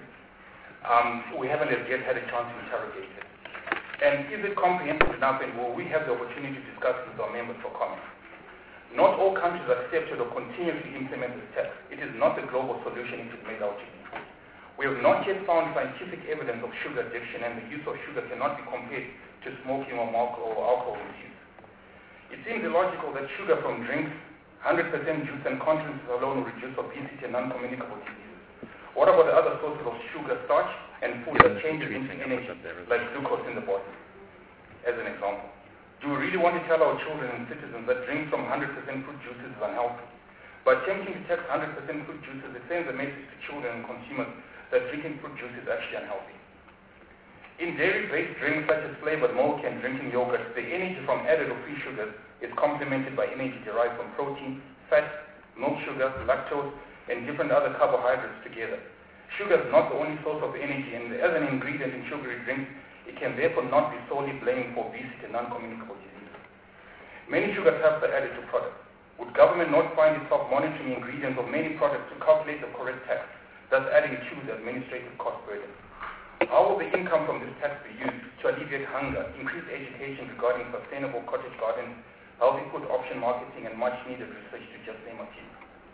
we haven't as yet had a chance to interrogate it. And is it comprehensive enough, and will we have the opportunity to discuss with our members for comment? Not all countries accepted or continue to implement this tax. It is not a global solution it is made out to be. We have not yet found scientific evidence of sugar addiction, and the use of sugar cannot be compared to smoking or alcohol misuse. It seems illogical that sugar from drinks, 100% juice and concentrates alone will reduce obesity and non-communicable diseases. What about the other sources of sugar, starch, and food that changes into energy, like glucose in the body, as an example? Do we really want to tell our children and citizens that drinking from 100% fruit juices is unhealthy? By attempting to tax 100% fruit juices, it sends a message to children and consumers that drinking fruit juice is actually unhealthy. In dairy-based drinks such as flavored milk and drinking yogurt, the energy from added or free sugars is complemented by energy derived from protein, fat, milk sugar, lactose, and different other carbohydrates together. Sugar is not the only source of energy, and as an ingredient in sugary drinks, it can therefore not be solely blamed for obesity and non-communicable diseases. Many sugar tabs are added to products. Would government not find itself monitoring ingredients of many products to calculate the correct tax, thus adding to the administrative cost burden? How will the income from this tax be used to alleviate hunger, increase education regarding sustainable cottage gardens, healthy food option marketing, and much needed research, to just name a few?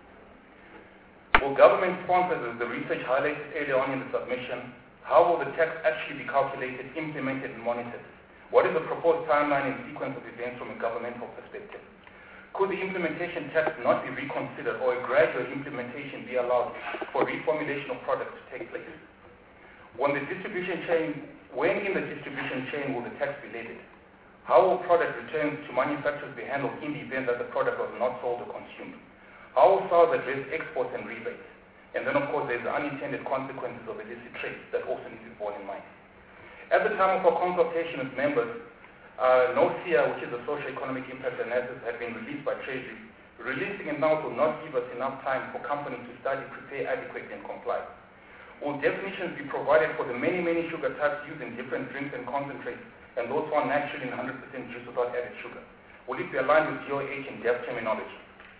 Will government sponsor the research highlighted earlier on in the submission? How will the tax actually be calculated, implemented, and monitored? What is the proposed timeline and sequence of events from a governmental perspective? Could the implementation tax not be reconsidered, or a gradual implementation be allowed for reformulation of products to take place? When in the distribution chain will the tax be levied? How will product returns to manufacturers be handled in the event that the product was not sold or consumed? How will SARS address exports and rebates? And then, of course, there's the unintended consequences of illicit trade that also need to be borne in mind. At the time of our consultation with members, no SIA, which is a socio-economic impact analysis, had been released by Treasury. Releasing it now will not give us enough time for companies to study, prepare adequately, and comply. Will definitions be provided for the many, many sugar types used in different drinks and concentrates, and those found naturally in 100% juice without added sugar? Will it be aligned with GOH and DEF terminology?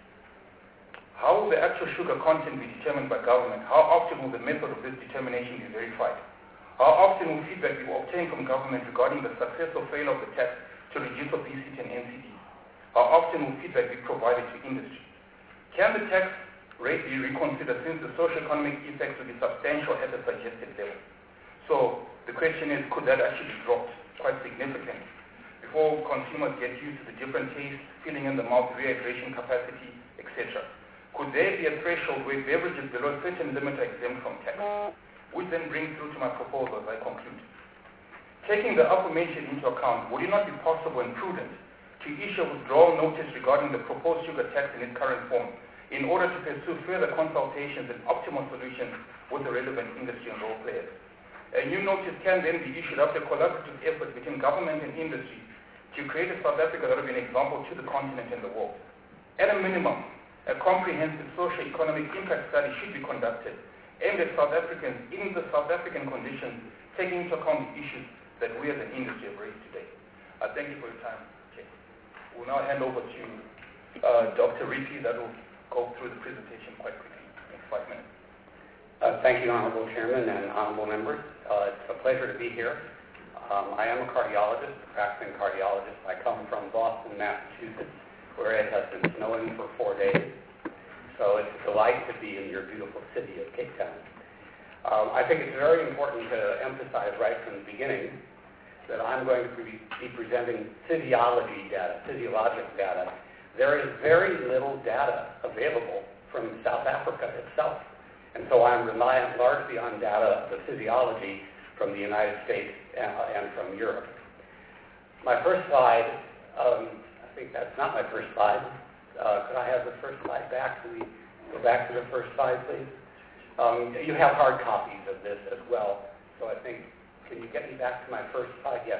How will the actual sugar content be determined by government? How often will the method of this determination be verified? How often will feedback be obtained from government regarding the success or failure of the tax to reduce obesity and NCDs? How often will feedback be provided to industry? Can the tax rate be reconsidered since the socio-economic effects will be substantial at the suggested level? So the question is, could that actually be dropped quite significantly before consumers get used to the different tastes, filling in the mouth, rehydration capacity, etc.? Could there be a threshold where beverages below a certain limit are exempt from tax? Which then brings through to my proposal as I conclude. Taking the aforementioned into account, would it not be possible and prudent to issue a withdrawal notice regarding the proposed sugar tax in its current form in order to pursue further consultations and optimal solutions with the relevant industry and role players? A new notice can then be issued after collaborative efforts between government and industry to create a South Africa that will be an example to the continent and the world. At a minimum, a comprehensive socio-economic impact study should be conducted aimed at South Africans in the South African conditions, taking into account the issues that we as an industry have raised today. I thank you for your time. Okay. We'll now hand over to Dr. Ripi that will go through the presentation quite quickly in 5 minutes. Thank you, Honorable Chairman and Honorable Members. It's a pleasure to be here. I am a cardiologist, a practicing cardiologist. I come from Boston, Massachusetts, where it has been snowing for 4 days. So it's a delight to be in your beautiful city of Cape Town. I think it's very important to emphasize right from the beginning that I'm going to be presenting physiologic data. There is very little data available from South Africa itself. And so I'm reliant largely on data, the physiology from the United States and from Europe. My first slide, I think that's not my first slide. Could I have the first slide back? Can we go back to the first slide, please? You have hard copies of this as well. So I think, can you get me back to my first slide? Yes.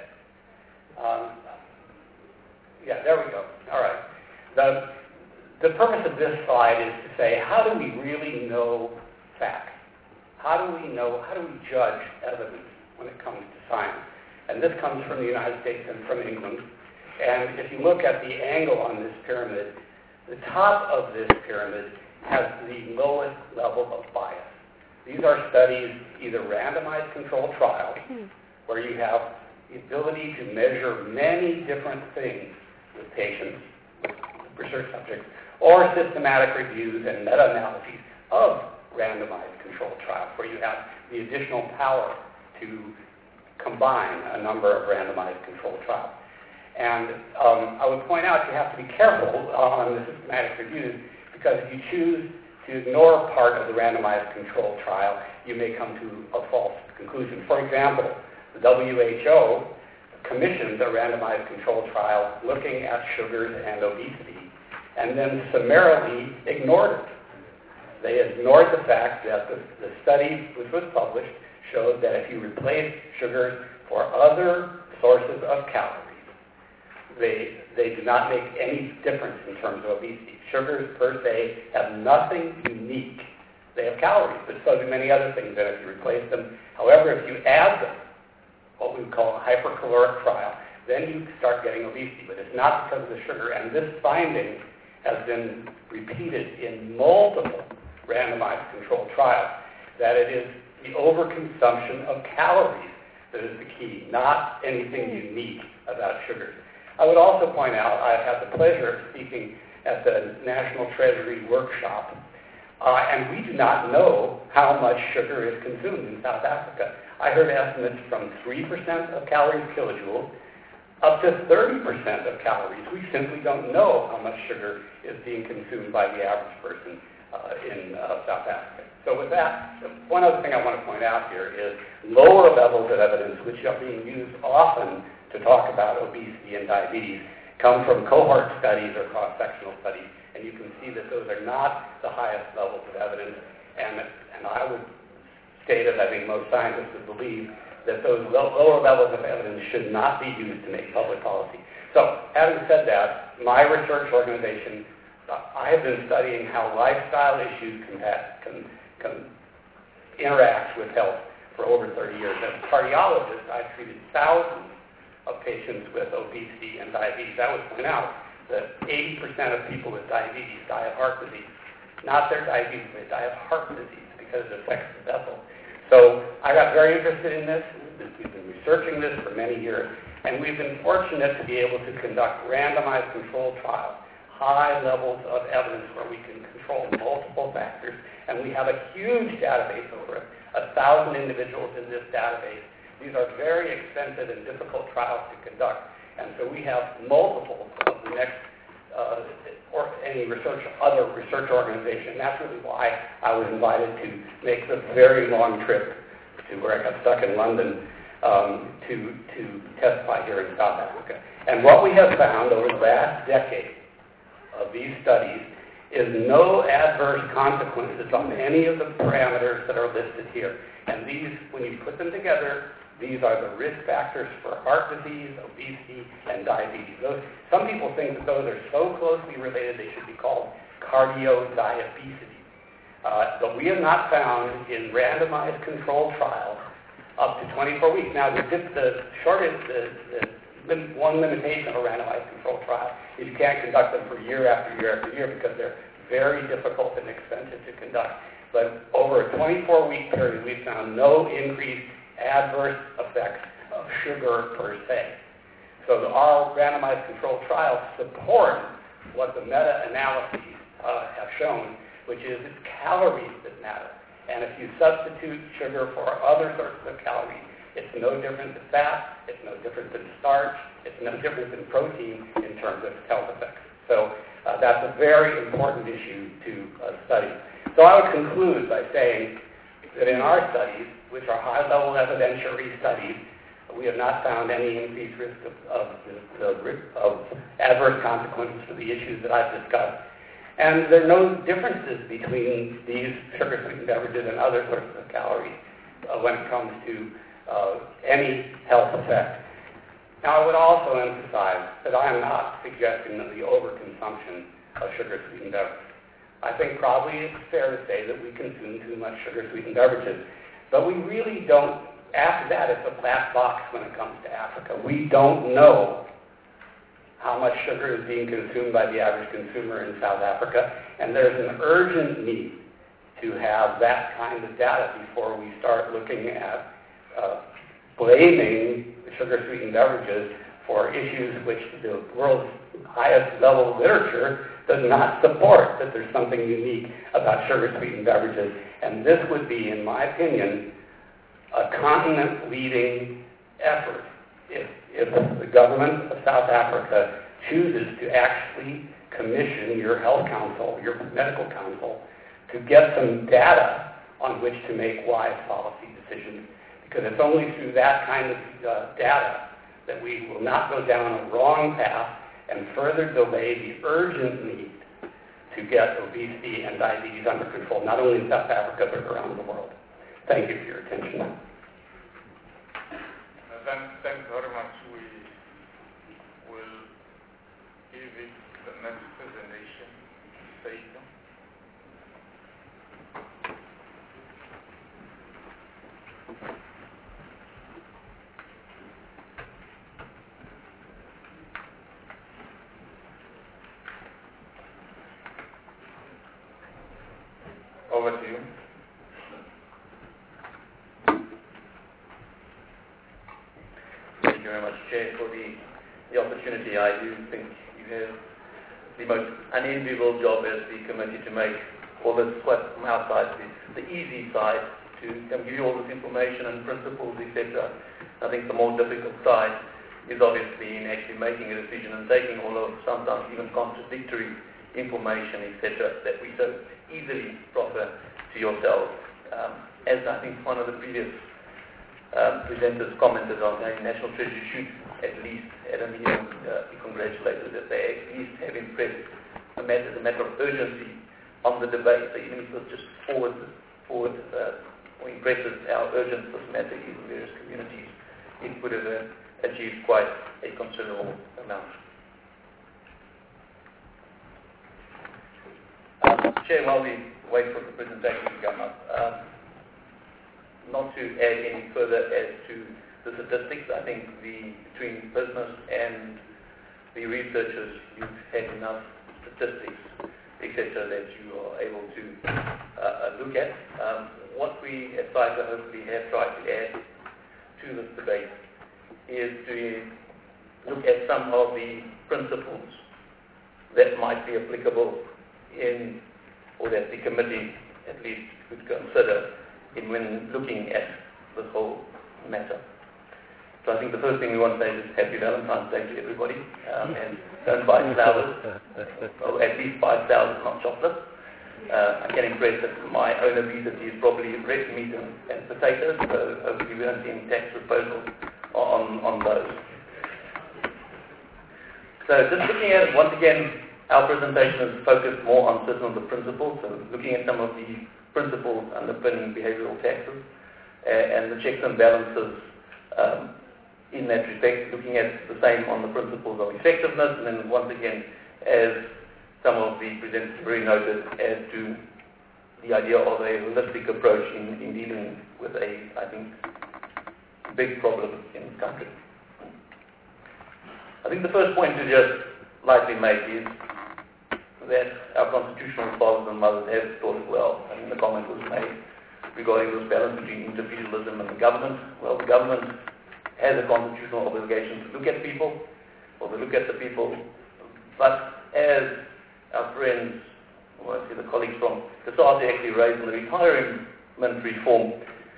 Yeah, there we go. All right. The purpose of this slide is to say, how do we really know facts? How do we judge evidence when it comes to science? And this comes from the United States and from England. And if you look at the angle on this pyramid, the top of this pyramid has the lowest level of bias. These are studies, either randomized controlled trials, where you have the ability to measure many different things with patients, with research subjects, or systematic reviews and meta-analyses of randomized controlled trials, where you have the additional power to combine a number of randomized controlled trials. And I would point out you have to be careful on the systematic reviews, because if you choose to ignore part of the randomized controlled trial, you may come to a false conclusion. For example, the WHO commissioned a randomized controlled trial looking at sugars and obesity, and then summarily ignored it. They ignored the fact that the study which was published showed that if you replace sugars for other sources of calories, they do not make any difference in terms of obesity. Sugars per se have nothing unique. They have calories, but so do many other things that if you replace them. However, if you add them, what we call a hypercaloric trial, then you start getting obesity. But it's not because of the sugar. And this finding has been repeated in multiple randomized controlled trials, that it is the overconsumption of calories that is the key, not anything unique about sugars. I would also point out, I had the pleasure of speaking at the National Treasury Workshop, and we do not know how much sugar is consumed in South Africa. I heard estimates from 3% of calories kilojoule up to 30% of calories. We simply don't know how much sugar is being consumed by the average person in South Africa. So with that, one other thing I want to point out here is lower levels of evidence, which are being used often to talk about obesity and diabetes, come from cohort studies or cross-sectional studies, and you can see that those are not the highest levels of evidence, and I would state, as I think most scientists would believe, that those lower levels of evidence should not be used to make public policy. So, having said that, my research organization, I have been studying how lifestyle issues can interact with health for over 30 years. As a cardiologist, I've treated thousands of patients with obesity and diabetes. I would point out that 80% of people with diabetes die of heart disease. Not their diabetes, they die of heart disease because it affects the vessel. So I got very interested in this. We've been researching this for many years, and we've been fortunate to be able to conduct randomized controlled trials, high levels of evidence where we can control multiple factors, and we have a huge database, over 1,000 individuals in this database. These are very expensive and difficult trials to conduct, and so we have multiple of the next or any other research organization. That's really why I was invited to make the very long trip to where I got stuck in London to testify here in South Africa. And what we have found over the last decade of these studies is no adverse consequences on any of the parameters that are listed here. And these, when you put them together, these are the risk factors for heart disease, obesity, and diabetes. Some people think that those are so closely related they should be called cardio-diabesity. But we have not found in randomized controlled trials up to 24 weeks. Now, one limitation of a randomized controlled trial is you can't conduct them for year after year after year because they're very difficult and expensive to conduct. But over a 24-week period, we've found no increased adverse effects of sugar per se. So our randomized controlled trials support what the meta-analyses have shown, which is it's calories that matter. And if you substitute sugar for other sources of calories, it's no different than fat, it's no different than starch, it's no different than protein in terms of health effects. So that's a very important issue to study. So I would conclude by saying that in our studies, which are high-level evidentiary studies, we have not found any increased risk of adverse consequences for the issues that I've discussed. And there are no differences between these sugar-sweetened beverages and other sources of calories when it comes to any health effect. Now, I would also emphasize that I am not suggesting that the overconsumption of sugar-sweetened beverages. I think probably it's fair to say that we consume too much sugar-sweetened beverages. But we really don't, after that, it's a black box when it comes to Africa. We don't know how much sugar is being consumed by the average consumer in South Africa, and there's an urgent need to have that kind of data before we start looking at blaming sugar-sweetened beverages for issues which the world's highest level of literature does not support, that there's something unique about sugar-sweetened beverages. And this would be, in my opinion, a continent-leading effort if the government of South Africa chooses to actually commission your health council, your medical council, to get some data on which to make wise policy decisions. Because it's only through that kind of data that we will not go down a wrong path and further delay the urgent need to get obesity and diabetes under control, not only in South Africa, but around the world. Thank you for your attention. Thanks very much. We will give it the next presentation. Seiko. Over to you. Thank you very much, Chair, for the opportunity. I do think you have the most unenviable job as the committee to make all this, what from our side, the easy side, to give you all this information and principles, etc. I think the more difficult side is obviously in actually making a decision and taking all of sometimes even contradictory information, etc., that we so easily proffer to yourselves. As I think one of the previous presenters commented on, the National Treasury should at least at a minimum be congratulated that they at least have impressed the matter of urgency on the debate. So even if it was just forward or impresses how urgent this matter is in various communities, it would have achieved quite a considerable amount. Chair, while we wait for the presentation to come up, not to add any further as to the statistics, I think between business and the researchers, you've had enough statistics, etc., that you are able to look at. What we at CISA hopefully have tried to add to this debate is to look at some of the principles that might be applicable in, or that the committee at least could consider in when looking at this whole matter. So I think the first thing we want to say is Happy Valentine's Day to everybody, and don't buy flowers, or at least buy flowers, not chocolate. I can impress that my own obesity is probably red meat and potatoes, so hopefully we don't see any tax proposals on those. So just looking at it, once again, our presentation is focused more on certain of the principles, so looking at some of the principles underpinning behavioral taxes and the checks and balances in that respect, looking at the same on the principles of effectiveness, and then once again, as some of the presenters very noted, as to the idea of a holistic approach in dealing with a, I think, big problem in this country. I think the first point to just lightly make is that our constitutional fathers and mothers have thought it well. I mean, the comment was made regarding this balance between individualism and the government. Well, the government has a constitutional obligation to look at people, or to look at the people, but as our friends, or I see the colleagues from COSATU actually raised on the retirement reform,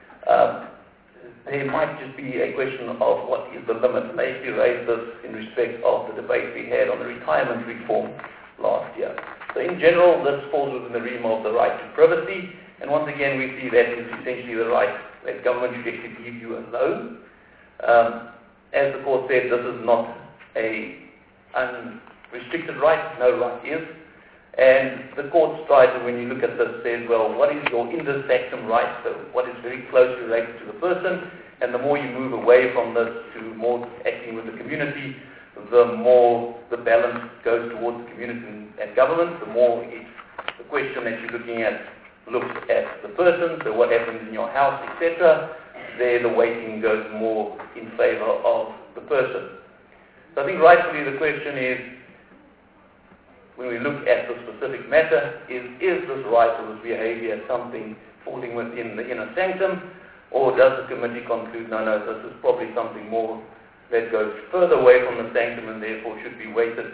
there might just be a question of what is the limit. They actually raised this in respect of the debate we had on the retirement reform last year. So in general, this falls within the realm of the right to privacy, and once again we see that is essentially the right that government should actually give you a loan. As the court said, this is not a unrestricted right, no right is. And the court's tried to, when you look at this, says, well, what is your inter sanctum right? So what is very closely related to the person, and the more you move away from this to more acting with the community, the more the balance goes towards the community and government, the more the question that you're looking at looks at the person, so what happens in your house, etc. There the weighting goes more in favor of the person. So I think rightfully the question is, when we look at the specific matter, is this right or this behavior something falling within the inner sanctum, or does the committee conclude, no, this is probably something more that goes further away from the sanctum and therefore should be weighted?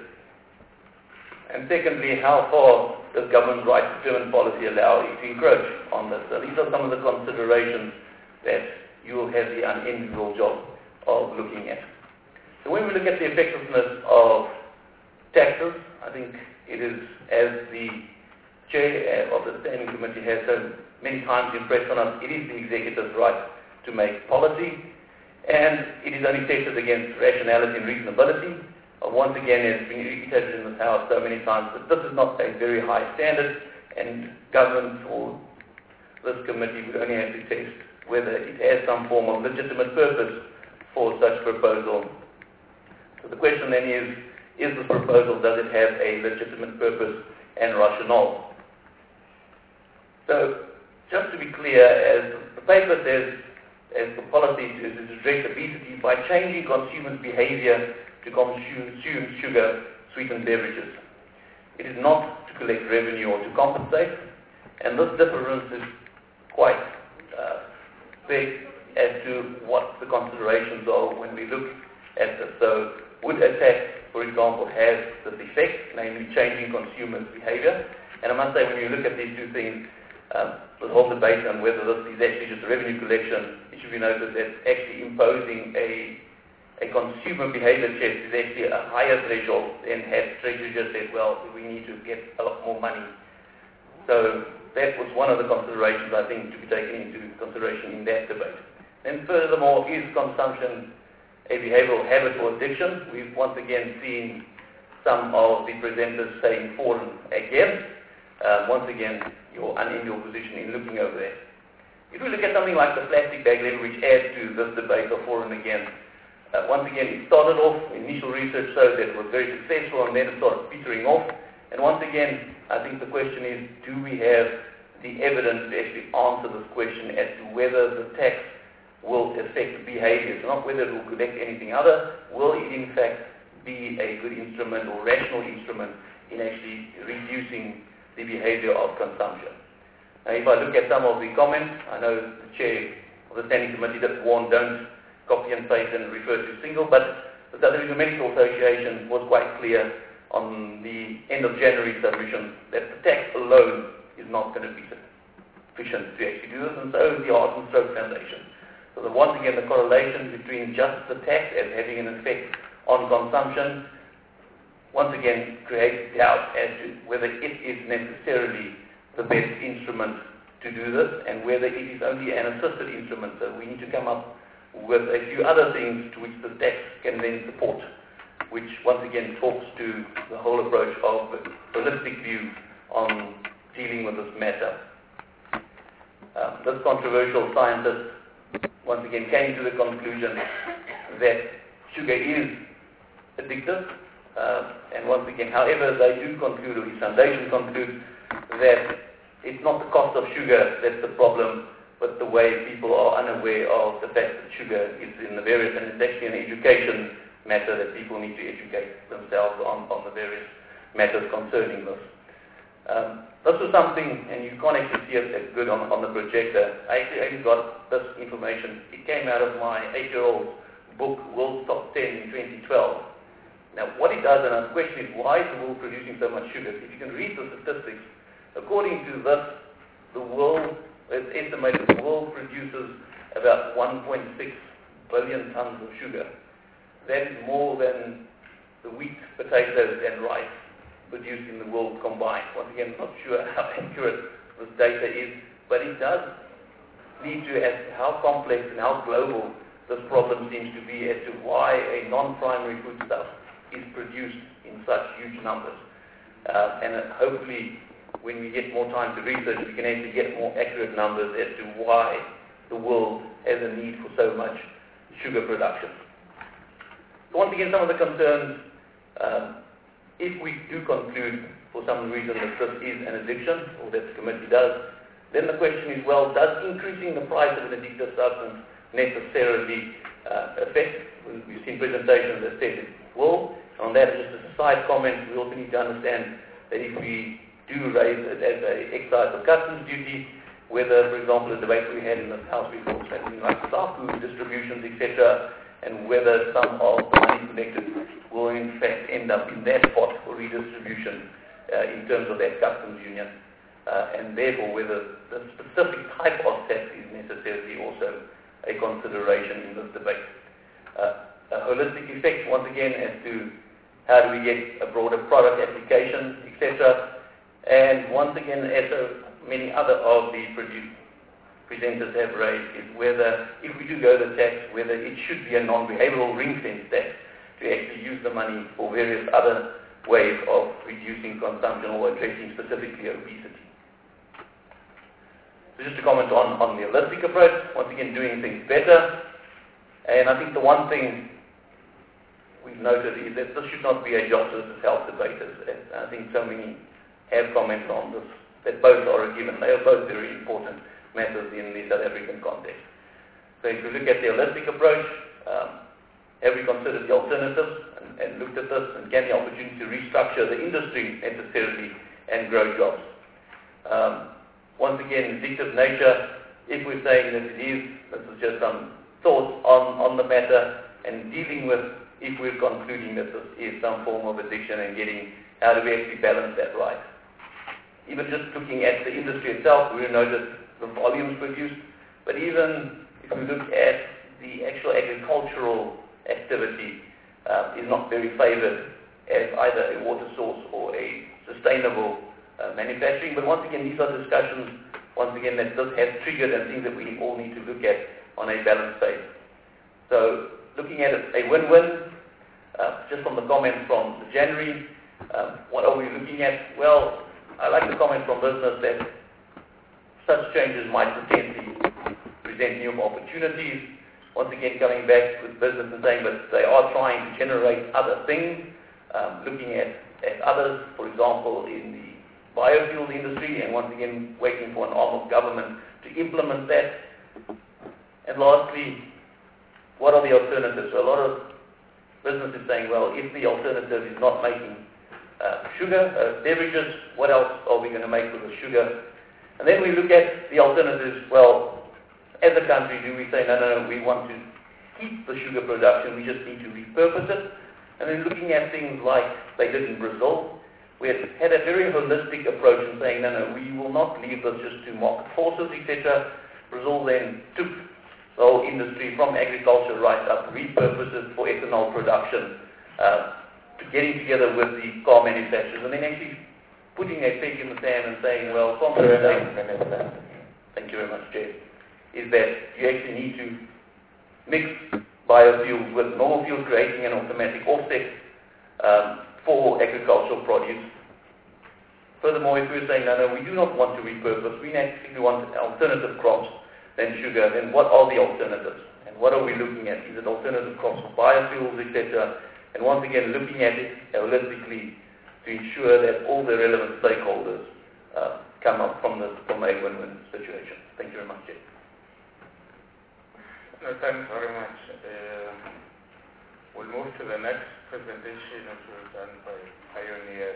And secondly, how far does government right to determine policy allow you to encroach on this? So these are some of the considerations that you will have the unenviable job of looking at. So when we look at the effectiveness of taxes, I think it is, as the chair of the standing committee has so many times impressed on us, it is the executive's right to make policy, and it is only tested against rationality and reasonability. Once again, it's been reiterated in this House so many times that this is not a very high standard, and government or this committee would only have to test whether it has some form of legitimate purpose for such proposal. So the question then is this proposal, does it have a legitimate purpose and rationale? So just to be clear, as the paper says, as the policy is to address obesity by changing consumers' behavior to consume sugar-sweetened beverages. It is not to collect revenue or to compensate, and this difference is quite big as to what the considerations are when we look at this. So would a tax, for example, have this effect, namely changing consumers' behavior? And I must say, when you look at these two things, the whole debate on whether this is actually just a revenue collection, it should be noted that actually imposing a a consumer behavior check is actually a higher threshold than had Treasury just said, well, we need to get a lot more money. So that was one of the considerations, I think, to be taken into consideration in that debate. And furthermore, is consumption a behavioral habit or addiction? We've once again seen some of the presenters saying for and against. Once again, your unenviable position in looking over that. If we look at something like the plastic bag levy, which adds to this debate of for and against, once again, it started off, initial research showed that it was very successful, and then it started petering off. And once again, I think the question is, do we have the evidence to actually answer this question as to whether the tax will affect behaviors, not whether it will collect anything other, will it in fact be a good instrument or rational instrument in actually reducing the behavior of consumption. Now, if I look at some of the comments, I know the chair of the Standing Committee that warned don't copy and paste and refer to single, but the South African Medical Association was quite clear on the end of January submission that the tax alone is not going to be sufficient to actually do this, and so is the Heart and Stroke Foundation. So once again, the correlation between just the tax as having an effect on consumption once again creates doubt as to whether it is necessarily the best instrument to do this and whether it is only an assisted instrument. So we need to come up with a few other things to which the tax can then support, which once again talks to the whole approach of a holistic view on dealing with this matter. This controversial scientist once again came to the conclusion that sugar is addictive, and once again, however, they do conclude, or his foundation concludes, that it's not the cost of sugar that's the problem, but the way people are unaware of the fact that sugar is in the various, and it's actually an education matter that people need to educate themselves on the various matters concerning this. This was something, and you can't actually see it good on the projector. I actually got this information. It came out of my 8-year-old book, World's Top 10 in 2012. Now, what it does, and the question is, why is the world producing so much sugar? If you can read the statistics, according to this, the world, it's estimated the world produces about 1.6 billion tons of sugar. That is more than the wheat, potatoes, and rice produced in the world combined. Once again, I'm not sure how accurate this data is, but it does lead to as to how complex and how global this problem seems to be as to why a non-primary foodstuff is produced in such huge numbers. And hopefully, when we get more time to research, we can actually get more accurate numbers as to why the world has a need for so much sugar production. So once again, some of the concerns, if we do conclude for some reason that this is an addiction, or that the committee does, then the question is, well, does increasing the price of an addictive substance necessarily affect? We've seen presentations that said it will. On that, just as a side comment, we also need to understand that if we do raise it as an excise or customs duty, whether, for example, the debate we had in the House before, something like staff food distributions, etc., and whether some of the money collected will in fact end up in that pot for redistribution in terms of that customs union, and therefore whether the specific type of tax is necessarily also a consideration in this debate. A holistic effect, once again, as to how do we get a broader product application, etc. And once again, as many other of the presenters have raised, is whether, if we do go the tax, whether it should be a non-behavioral ring-fence tax to actually use the money for various other ways of reducing consumption or addressing specifically obesity. So just to comment on the holistic approach, once again, doing things better. And I think the one thing we've noted is that this should not be a job versus health debate. I think so many have commented on this, that both are a given. They are both very important matters in the South African context. So if we look at the holistic approach, have we considered the alternatives and looked at this, and can the opportunity to restructure the industry necessarily and grow jobs? Once again, addictive nature, if we're saying that it is, this is just some thoughts on the matter, and dealing with, if we're concluding that this is some form of addiction and getting, how do we actually balance that right? Even just looking at the industry itself, we notice the volumes produced, but even if we look at the actual agricultural activity is not very favored as either a water source or a sustainable manufacturing. But once again, these are discussions, once again, that this has triggered and things that we all need to look at on a balanced basis. So looking at it, a win-win, just from the comments from the January, what are we looking at? Well, I like the comment from business that such changes might potentially present new opportunities. Once again, coming back with business and saying that they are trying to generate other things, looking at others, for example, in the biofuels industry, and once again, waiting for an arm of government to implement that. And lastly, what are the alternatives? So a lot of business is saying, well, if the alternative is not making sugar, beverages, what else are we going to make with the sugar? And then we look at the alternatives. Well, as a country, do we say, no, we want to keep the sugar production, we just need to repurpose it? And then looking at things like they did in Brazil, we had a very holistic approach in saying, no, we will not leave this just to market forces, etc. Brazil then took the whole industry from agriculture right up, repurposed it for ethanol production, getting together with the car manufacturers, and then actually putting a peg in the sand and saying, well, from the thank you very much, Jeff, is that you actually need to mix biofuels with normal fuels, creating an automatic offset for agricultural produce. Furthermore, if we're saying, no, we do not want to repurpose, we actually want alternative crops than sugar, then what are the alternatives? And what are we looking at? Is it alternative crops for biofuels, etc.? And once again, looking at it holistically to ensure that all the relevant stakeholders come up from a win-win situation. Thank you very much, Jeff. No, thanks very much. We'll move to the next presentation, which was done by Pioneer.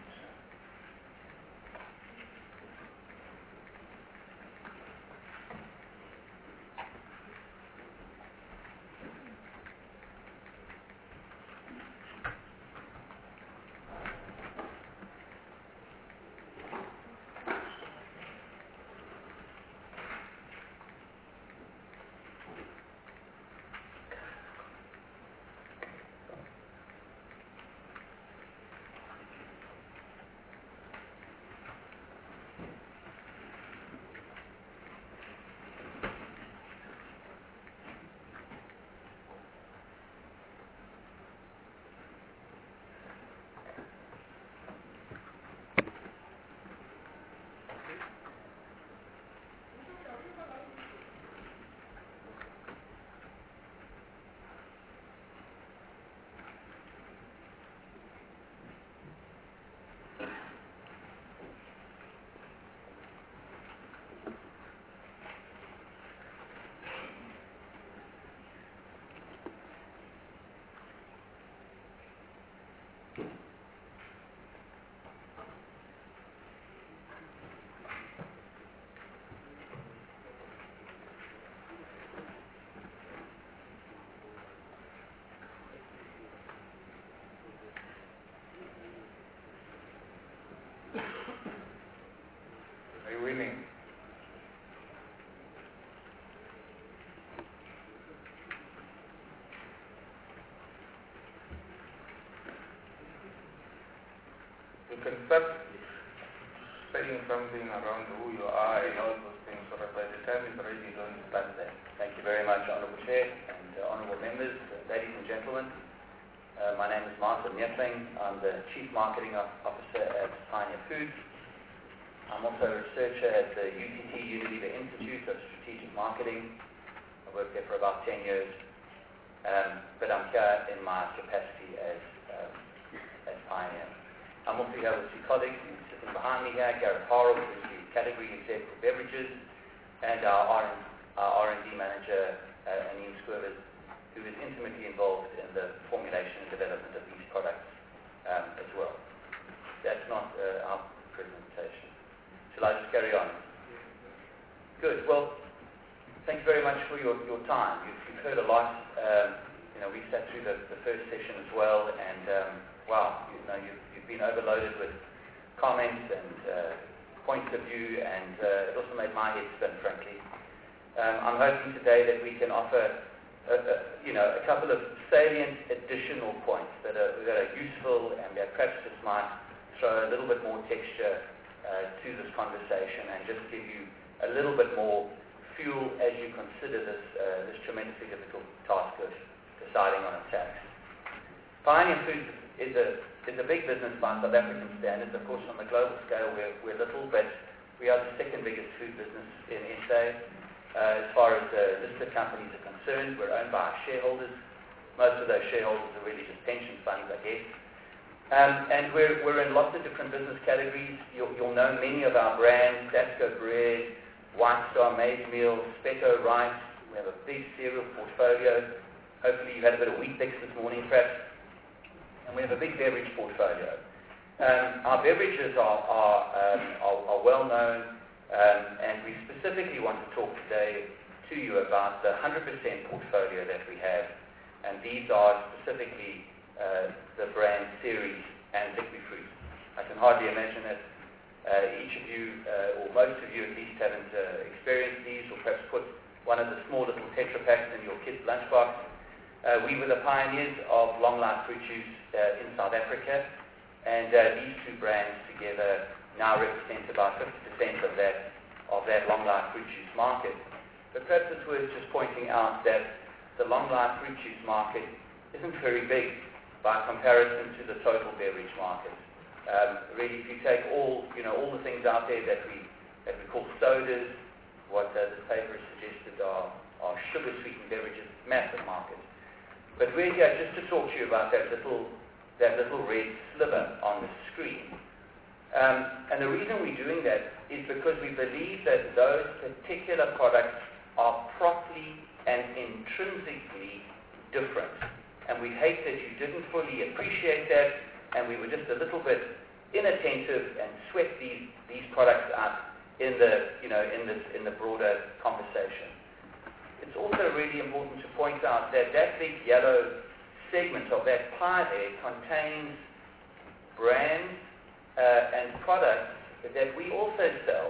Winning. You can start saying something around who you are and all those things, so that by the time it's ready, you don't start there. Thank you very much, Honourable Chair and Honourable Members, ladies and gentlemen. My name is Martin Nettling. I'm the Chief Marketing Officer at Pioneer Foods. I'm also a researcher at the UTT Unilever Institute of Strategic Marketing. I worked there for about 10 years, but I'm here in my capacity as Pioneer. I'm also here with two colleagues sitting behind me here, Gareth Harrell, who's the Category Exec for Beverages, and our R&D Manager, Anine Squirvers, who is intimately involved in the formulation and development of these products as well. That's not our presentation. Shall I just carry on? Good. Well, thank you very much for your time. You've heard a lot. We sat through the first session as well, and wow, you've been overloaded with comments and points of view, and it also made my head spin, frankly. I'm hoping today that we can offer a couple of salient additional points that are useful and that perhaps just might throw a little bit more texture to this conversation and just give you a little bit more fuel as you consider this tremendously difficult task of deciding on a tax. Pioneer Foods is a big business by South African standards. Of course, on the global scale, we're little, but we are the second biggest food business in SA. As far as listed companies are concerned, we're owned by our shareholders. Most of those shareholders are really just pension funds, I guess. And we're in lots of different business categories. You'll know many of our brands: Dasco Bread, White Star Maize Meal, Specco Rice. We have a big cereal portfolio. Hopefully you had a bit of Wheat Bix this morning, perhaps. And we have a big beverage portfolio. Our beverages are well known, and we specifically want to talk today to you about the 100% portfolio that we have. And these are specifically the brand Ceres and Liquid Fruit. I can hardly imagine that each of you, or most of you at least, haven't experienced these, or perhaps put one of the small little Tetra Packs in your kid's lunchbox. We were the pioneers of long life fruit juice in South Africa, and these two brands together now represent about 50% of that long life fruit juice market. But perhaps it's worth just pointing out that the long life fruit juice market isn't very big by comparison to the total beverage market. Really, if you take all the things out there that we call sodas, what this paper has suggested are sugar sweetened beverages, massive market. But we're here just to talk to you about that little red sliver on the screen. And the reason we're doing that is because we believe that those particular products are properly and intrinsically different. And we hate that you didn't fully appreciate that, and we were just a little bit inattentive and swept these products up in the broader conversation. It's also really important to point out that big yellow segment of that pie there contains brands and products that we also sell.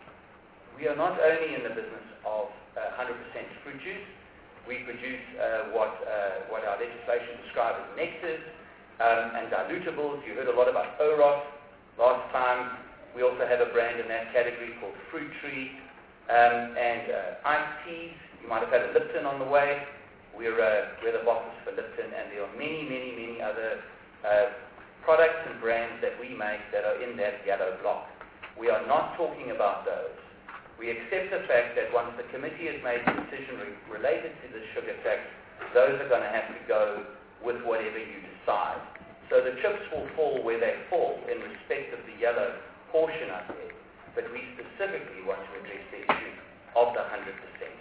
We are not only in the business of 100% fruit juice. We produce what our legislation describes as nectars and dilutables. You heard a lot about Oros last time. We also have a brand in that category called Fruit Tree, and iced teas. You might have had a Lipton on the way. We're the bosses for Lipton, and there are many, many, many other products and brands that we make that are in that yellow block. We are not talking about those. We accept the fact that once the committee has made a decision related to the sugar tax, those are going to have to go with whatever you decide. So the chips will fall where they fall in respect of the yellow portion up there. But we specifically want to address the issue of the 100%.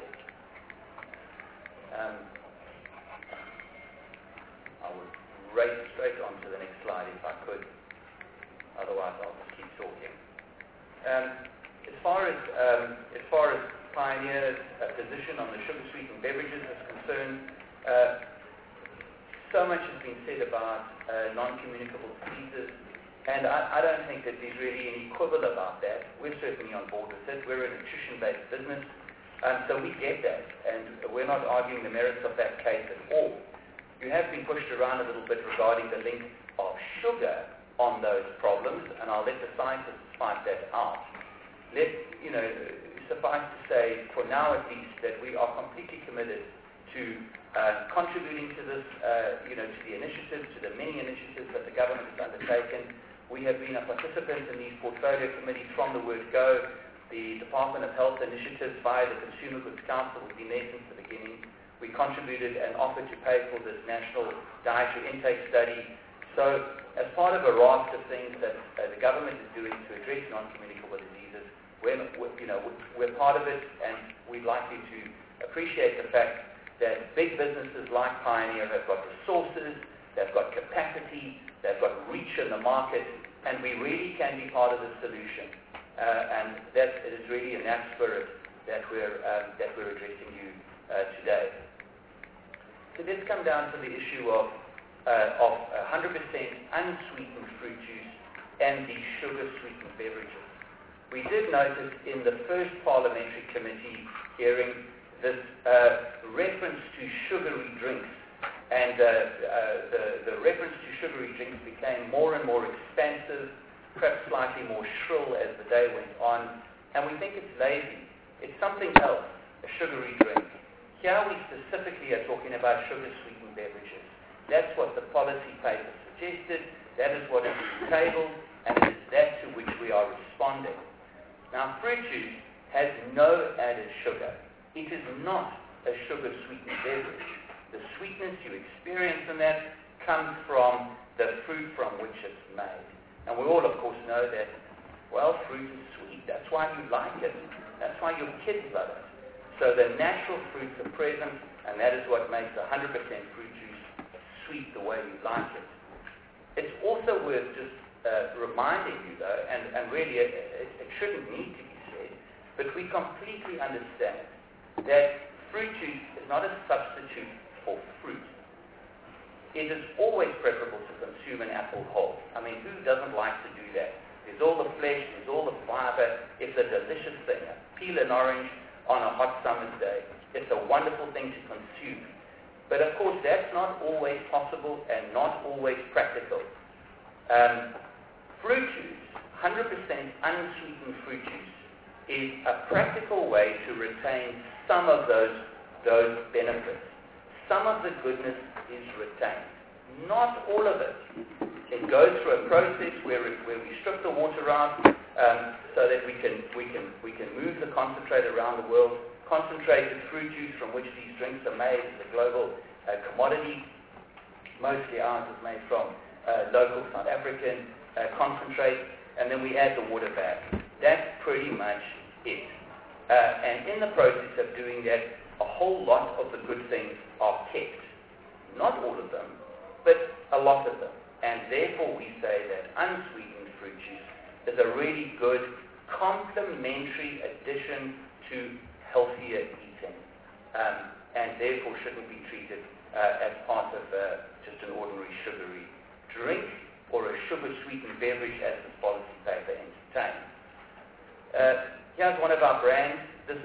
I would race straight on to the next slide if I could. Otherwise, I'll just keep talking. As far as Pioneer's position on the sugar-sweetened beverages is concerned, so much has been said about non-communicable diseases, and I don't think that there's really any quibble about that. We're certainly on board with it. We're a nutrition-based business, so we get that, and we're not arguing the merits of that case at all. You have been pushed around a little bit regarding the link of sugar on those problems, and I'll let the scientists fight that out. Suffice to say, for now at least, that we are completely committed to contributing to this, to the initiatives, to the many initiatives that the government has undertaken. We have been a participant in these portfolio committees from the word go. The Department of Health initiatives via the Consumer Goods Council has been there since the beginning. We contributed and offered to pay for this national dietary intake study. So, as part of a raft of things that the government is doing to address non-communicable diseases, we're part of it, and we'd like you to appreciate the fact that big businesses like Pioneer have got resources, they've got capacity, they've got reach in the market, and we really can be part of the solution. And that it is really in that spirit that we're addressing you today. So let's come down to the issue of 100% unsweetened fruit juice and the sugar-sweetened beverages. We did notice in the first parliamentary committee hearing this reference to sugary drinks, and the reference to sugary drinks became more and more expansive, perhaps slightly more shrill as the day went on, and we think it's lazy. It's something else, a sugary drink. Here we specifically are talking about sugar-sweetened beverages. That's what the policy paper suggested, that is what is tabled, and it is that to which we are responding. Now, fruit juice has no added sugar. It is not a sugar-sweetened beverage. The sweetness you experience in that comes from the fruit from which it's made. And we all, of course, know that, well, fruit is sweet. That's why you like it. That's why your kids love it. So the natural fruits are present, and that is what makes 100% fruit juice sweet the way you like it. It's also worth just reminding you, though, and really it shouldn't need to be said, but we completely understand that fruit juice is not a substitute for fruit. It is always preferable to consume an apple whole. I mean, who doesn't like to do that? There's all the flesh, there's all the fiber. It's a delicious thing. Peel an orange on a hot summer's day. It's a wonderful thing to consume. But of course, that's not always possible and not always practical. Fruit juice, 100% unsweetened fruit juice, is a practical way to retain some of those benefits. Some of the goodness is retained. Not all of it. It goes through a process where we strip the water out so that we can move the concentrate around the world. Concentrated fruit juice from which these drinks are made is a global commodity. Mostly ours is made from local South African concentrate, and then we add the water back. That's pretty much it. And in the process of doing that, a whole lot of the good things are kept. Not all of them, but a lot of them. And therefore we say that unsweetened fruit juice is a really good complementary addition to healthier eating, and therefore shouldn't be treated as part of just an ordinary sugary drink or a sugar-sweetened beverage as the policy paper entertains. Here's one of our brands. This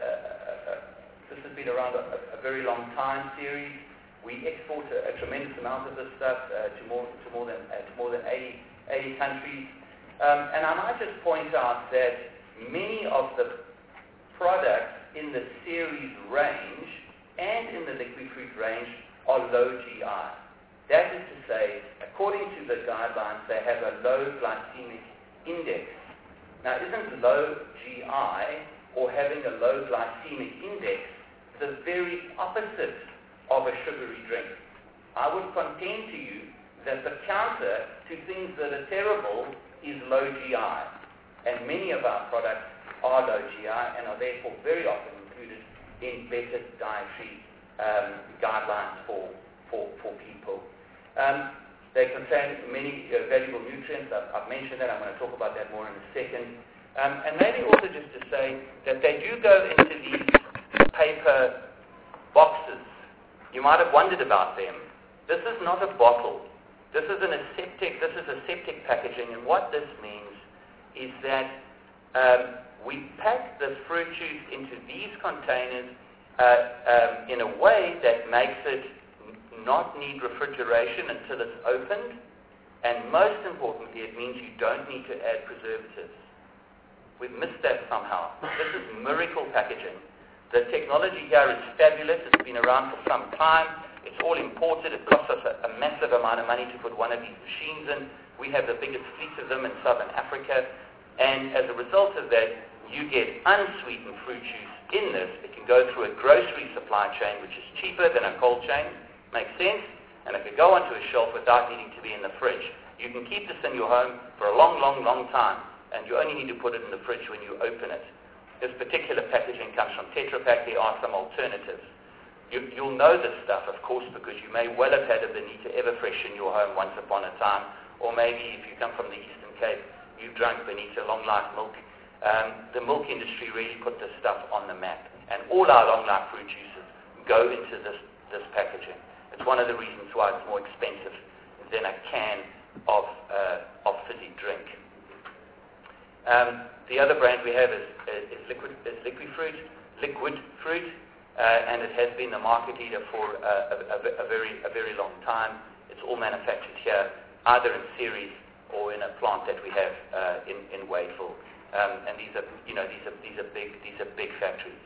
has been around a very long time series. We export a tremendous amount of this stuff to more than 80 countries. And I might just point out that many of the products in the series range and in the liquid fruit range are low GI. That is to say, according to the guidelines, they have a low glycemic index. Now, isn't low GI or having a low glycemic index the very opposite of a sugary drink? I would contend to you that the counter to things that are terrible is low GI. And many of our products are low GI and are therefore very often included in better dietary guidelines for people. They contain many valuable nutrients. I've mentioned that. I'm going to talk about that more in a second. And maybe also just to say that they do go into these paper boxes. You might have wondered about them. This is not a bottle. This is aseptic packaging, and what this means is that we pack this fruit juice into these containers in a way that makes it not need refrigeration until it's opened, and most importantly, it means you don't need to add preservatives. We've missed that somehow. This is miracle packaging. The technology here is fabulous. It's been around for some time. It's all imported. It costs us a massive amount of money to put one of these machines in. We have the biggest fleet of them in Southern Africa, and as a result of that, you get unsweetened fruit juice in this. It can go through a grocery supply chain, which is cheaper than a cold chain. Makes sense? And it could go onto a shelf without needing to be in the fridge. You can keep this in your home for a long, long, long time, and you only need to put it in the fridge when you open it. This particular packaging comes from Tetra Pak. There are some alternatives. You'll know this stuff, of course, because you may well have had a Bonita Everfresh in your home once upon a time, or maybe if you come from the Eastern Cape, you've drunk Bonita Long Life milk. The milk industry really put this stuff on the map, and all our Long Life fruit juices go into this packaging. It's one of the reasons why it's more expensive than a can of fizzy drink. The other brand we have is Liquid Fruit. and it has been the market leader for a very long time. It's all manufactured here, either in series or in a plant that we have in Wadeville. And these are big factories.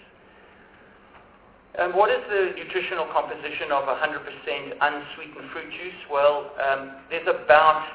What is the nutritional composition of 100% unsweetened fruit juice? Well, there's about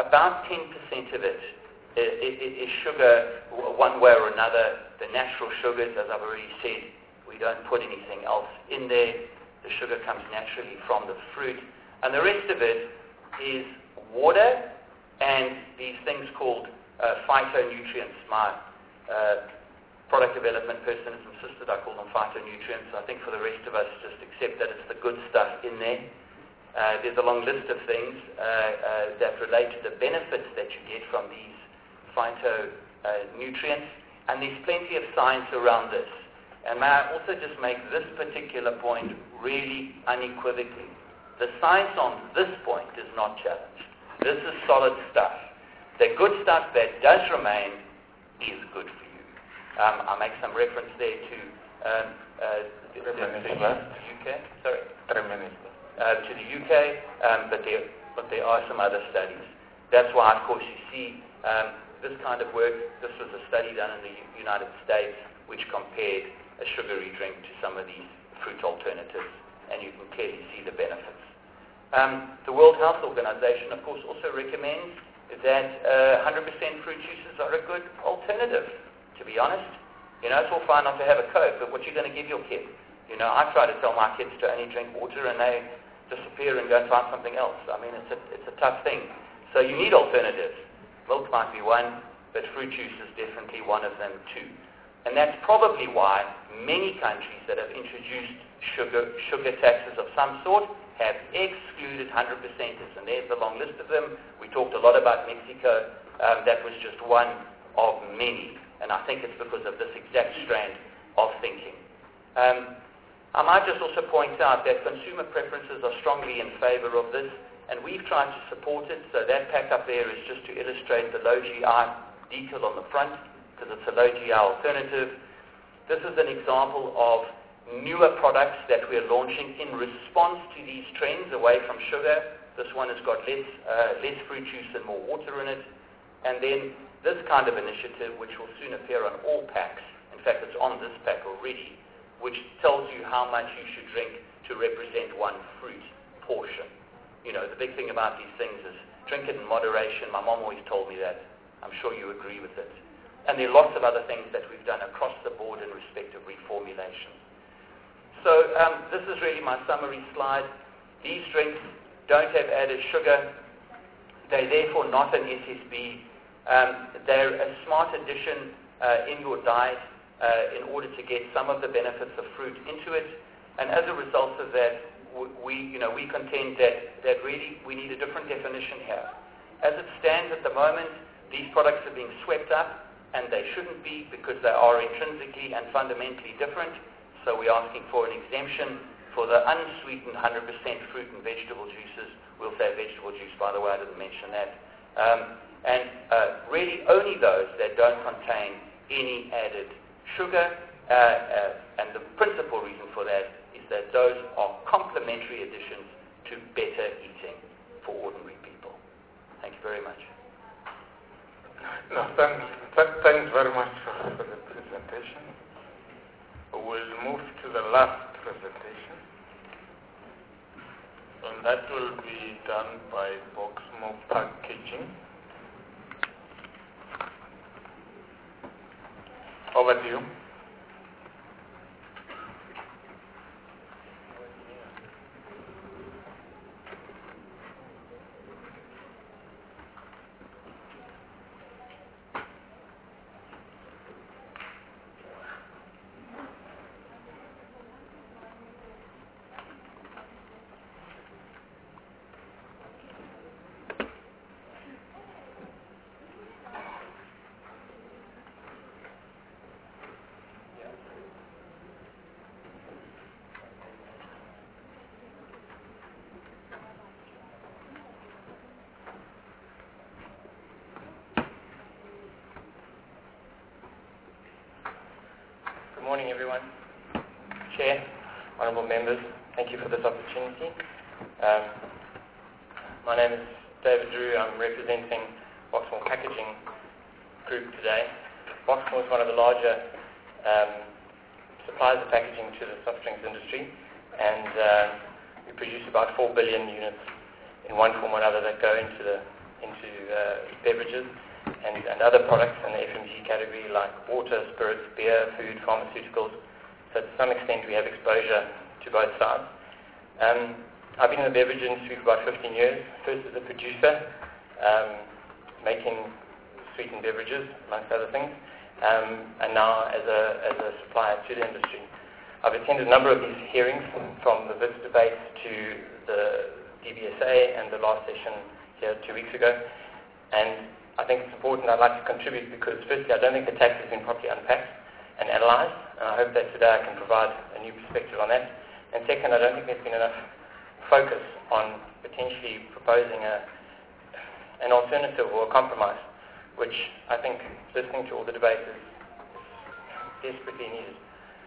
10% of it is sugar, one way or another. The natural sugars, as I've already said, we don't put anything else in there. The sugar comes naturally from the fruit, and the rest of it is water and these things called phytonutrients. My product development person has insisted I call them phytonutrients. I think for the rest of us, just accept that it's the good stuff in there. There's a long list of things that relate to the benefits that you get from these phytonutrients, and there's plenty of science around this. And may I also just make this particular point really unequivocally. The science on this point is not challenged. This is solid stuff. The good stuff that does remain is good for you. I make some reference there to the UK. Sorry. 3 minutes. To the UK, but there are some other studies. That's why, of course, you see this kind of work. This was a study done in the United States which compared a sugary drink to some of these fruit alternatives, and you can clearly see the benefits. The World Health Organization, of course, also recommends that 100% fruit juices are a good alternative, to be honest. You know, it's all fine not to have a Coke, but what you're going to give your kid? You know, I try to tell my kids to only drink water, and they disappear and go and find something else. I mean, it's a tough thing. So you need alternatives. Milk might be one, but fruit juice is definitely one of them too. And that's probably why many countries that have introduced sugar taxes of some sort have excluded 100%ers, and there's a long list of them. We talked a lot about Mexico. That was just one of many, and I think it's because of this exact strand of thinking. I might just also point out that consumer preferences are strongly in favor of this, and we've tried to support it. So that pack up there is just to illustrate the low GI detail on the front, because it's a low GI alternative. This is an example of newer products that we're launching in response to these trends away from sugar. This one has got less fruit juice and more water in it. And then this kind of initiative, which will soon appear on all packs, in fact it's on this pack already, which tells you how much you should drink to represent one fruit portion. You know, the big thing about these things is drink it in moderation. My mom always told me that. I'm sure you agree with it. And there are lots of other things that we've done across the board in respect of reformulation. So this is really my summary slide. These drinks don't have added sugar. They're therefore not an SSB. They're a smart addition in your diet in order to get some of the benefits of fruit into it. And as a result of that, we contend that really we need a different definition here. As it stands at the moment, these products are being swept up, and they shouldn't be, because they are intrinsically and fundamentally different. So we're asking for an exemption for the unsweetened 100% fruit and vegetable juices. We'll say vegetable juice, by the way, I didn't mention that. Really only those that don't contain any added sugar. And the principal reason for that is that those are complementary additions to better eating for ordinary people. Thank you very much. No, thanks very much for the presentation. We'll move to the last presentation, and that will be done by Boxmo Packaging. Over to you. Good morning, everyone. Chair. honourable members, thank you for this opportunity. My name is David Drew. I'm representing Boxmoor Packaging Group today. Boxmoor is one of the larger suppliers of packaging to the soft drinks industry, and we produce about 4 billion units in one form or another that go into beverages and other products in the FMCG category like water, spirits, beer, food, pharmaceuticals. So to some extent we have exposure to both sides. I've been in the beverage industry for about 15 years, first as a producer, making sweetened beverages, amongst other things, and now as a supplier to the industry. I've attended a number of these hearings, from the VITS debates to the DBSA and the last session here 2 weeks ago, and I think it's important. I'd like to contribute because firstly I don't think the tax has been properly unpacked and analysed, and I hope that today I can provide a new perspective on that. And second, I don't think there's been enough focus on potentially proposing an alternative or a compromise, which I think, listening to all the debates, is desperately needed.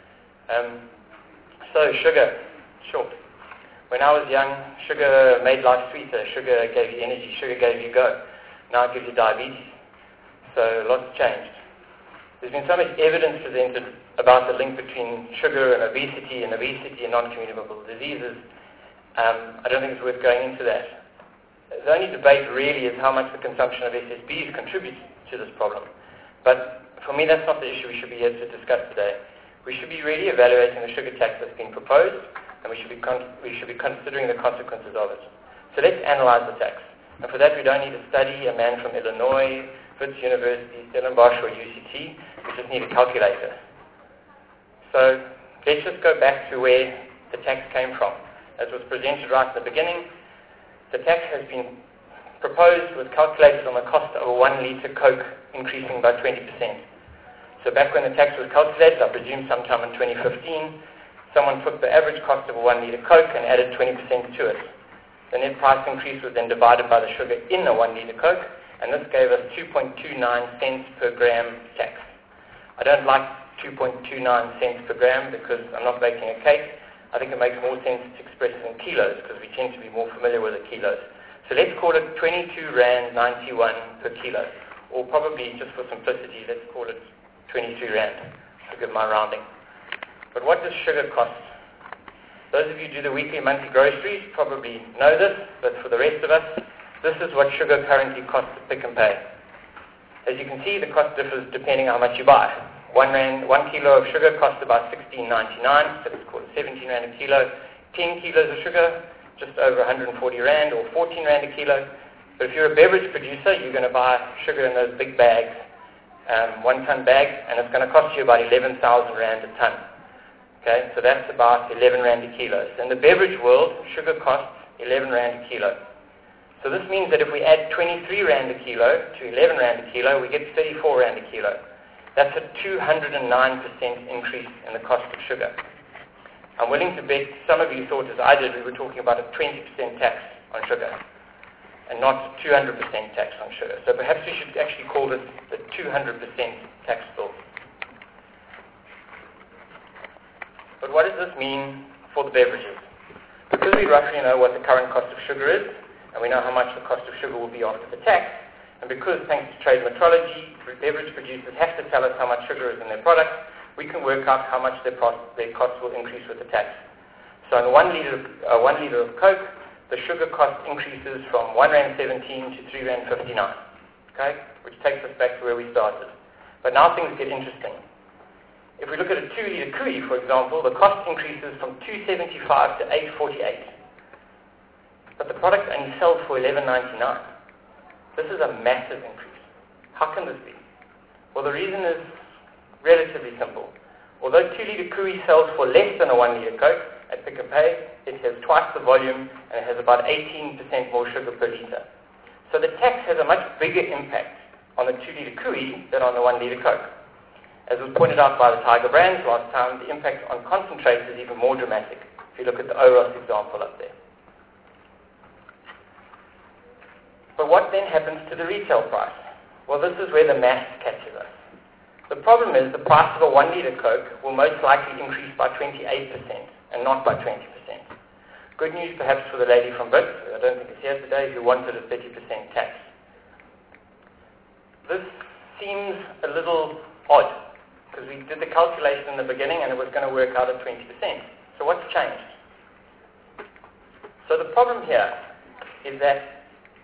So sugar, short. When I was young, sugar made life sweeter, sugar gave you energy, sugar gave you go. Now it gives you diabetes. So lots changed. There's been so much evidence presented about the link between sugar and obesity and non-communicable diseases. I don't think it's worth going into that. The only debate really is how much the consumption of SSBs contributes to this problem. But for me, that's not the issue we should be here to discuss today. We should be really evaluating the sugar tax that's been proposed, and we should be considering the consequences of it. So let's analyze the tax. And for that, we don't need to study a man from Illinois, Wits University, Stellenbosch, or UCT. We just need a calculator. So let's just go back to where the tax came from. As was presented right at the beginning, the tax has been proposed with calculated on the cost of a 1 litre Coke increasing by 20%. So back when the tax was calculated, I presume sometime in 2015, someone took the average cost of a 1 litre Coke and added 20% to it. The net price increase was then divided by the sugar in the 1 litre Coke, and this gave us 2.29 cents per gram tax. I don't like 2.29 cents per gram because I'm not baking a cake. I think it makes more sense to express it in kilos because we tend to be more familiar with the kilos. So let's call it 22 Rand 91 per kilo, or probably just for simplicity, let's call it 23 Rand to give my rounding. But what does sugar cost? Those of you who do the weekly, monthly groceries probably know this, but for the rest of us, this is what sugar currently costs at Pick n Pay. As you can see, the cost differs depending on how much you buy. 1 kilo of sugar costs about 16.99, so let's call it 17 Rand a kilo. 10 kilos of sugar, just over 140 Rand, or 14 Rand a kilo. But if you're a beverage producer, you're going to buy sugar in those big bags, 1 ton bags, and it's going to cost you about 11,000 Rand a ton. Okay, so that's about 11 Rand a kilo. So in the beverage world, sugar costs 11 Rand a kilo. So this means that if we add 23 Rand a kilo to 11 Rand a kilo, we get 34 Rand a kilo. That's a 209% increase in the cost of sugar. I'm willing to bet some of you thought, as I did, we were talking about a 20% tax on sugar and not 200% tax on sugar. So perhaps we should actually call this the 200% tax bill. But what does this mean for the beverages? Because we roughly know what the current cost of sugar is, and we know how much the cost of sugar will be after the tax, and because, thanks to trade metrology, beverage producers have to tell us how much sugar is in their products, we can work out how much their costs will increase with the tax. So in 1 litre of Coke, the sugar cost increases from 1 Rand 17 to 3 Rand 59, okay, which takes us back to where we started. But now things get interesting. If we look at a 2 litre Kui, for example, the cost increases from 275 to 848. But the product only sells for 11.99. This is a massive increase. How can this be? Well, the reason is relatively simple. Although 2 litre Kui sells for less than a 1 litre Coke at Pick n Pay, it has twice the volume and it has about 18% more sugar per litre. So the tax has a much bigger impact on the 2 litre Kui than on the 1 litre Coke. As was pointed out by the Tiger Brands last time, the impact on concentrates is even more dramatic, if you look at the Oros example up there. But what then happens to the retail price? Well, this is where the math catches us. The problem is the price of a 1 litre Coke will most likely increase by 28%. and not by 20%. Good news perhaps for the lady from BIT, I don't think it's here today, who wanted a 30% tax. This seems a little odd, because we did the calculation in the beginning and it was going to work out at 20%. So what's changed? So the problem here is that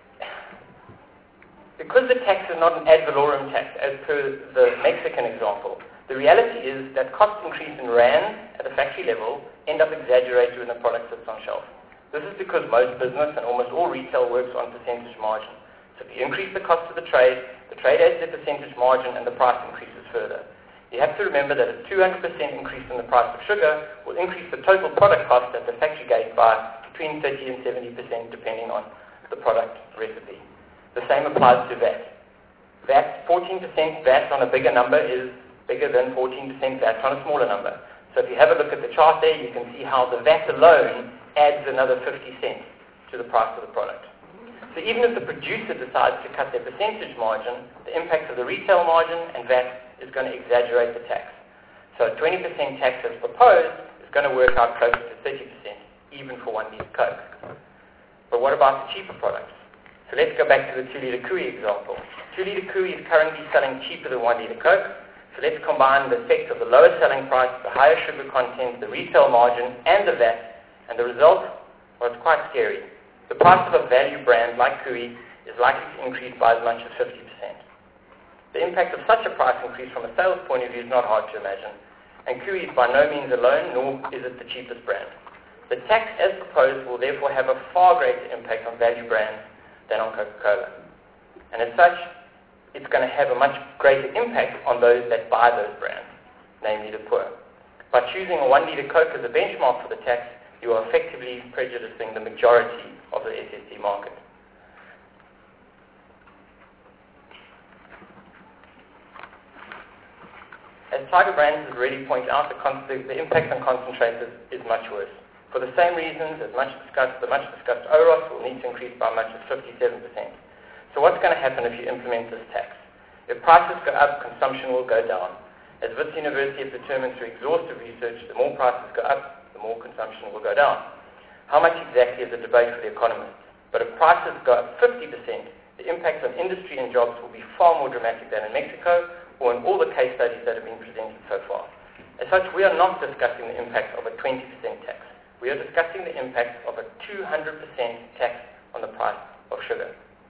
because the tax is not an ad valorem tax, as per the Mexican example, the reality is that cost increase in rand at the factory level end up exaggerated when the product sits on shelf. This is because most business and almost all retail works on percentage margin. So if you increase the cost to the trade adds their percentage margin and the price increases further. You have to remember that a 200% increase in the price of sugar will increase the total product cost at the factory gate by between 30 and 70% depending on the product recipe. The same applies to VAT. 14% VAT on a bigger number is bigger than 14% VAT on a smaller number. So if you have a look at the chart there, you can see how the VAT alone adds another 50 cents to the price of the product. So even if the producer decides to cut their percentage margin, the impact of the retail margin and VAT is going to exaggerate the tax. So a 20% tax as proposed is going to work out closer to 30%, even for 1 litre Coke. But what about the cheaper products? So let's go back to the 2 litre Kui example. 2 litre Kui is currently selling cheaper than 1 litre Coke. So let's combine the effect of the lower selling price, the higher sugar content, the retail margin, and the VAT, and the result, well, it's quite scary. The price of a value brand like Kui is likely to increase by as much as 50%. The impact of such a price increase from a sales point of view is not hard to imagine, and Kui is by no means alone, nor is it the cheapest brand. The tax as proposed will therefore have a far greater impact on value brands than on Coca-Cola. And as such, it's going to have a much greater impact on those that buy those brands, namely the poor. By choosing a 1 litre Coke as a benchmark for the tax, you are effectively prejudicing the majority of the SSD market. As Tiger Brands has already pointed out, the impact on concentrators is much worse. For the same reasons, the much discussed OROS will need to increase by as much as 57%. So what's going to happen if you implement this tax? If prices go up, consumption will go down. As Wits University has determined through exhaustive research, the more prices go up, the more consumption will go down. How much exactly is a debate for the economists? But if prices go up 50%, the impact on industry and jobs will be far more dramatic than in Mexico or in all the case studies that have been presented so far. As such, we are not discussing the impact of a 20% tax. We are discussing the impact of a 200% tax on the price of sugar.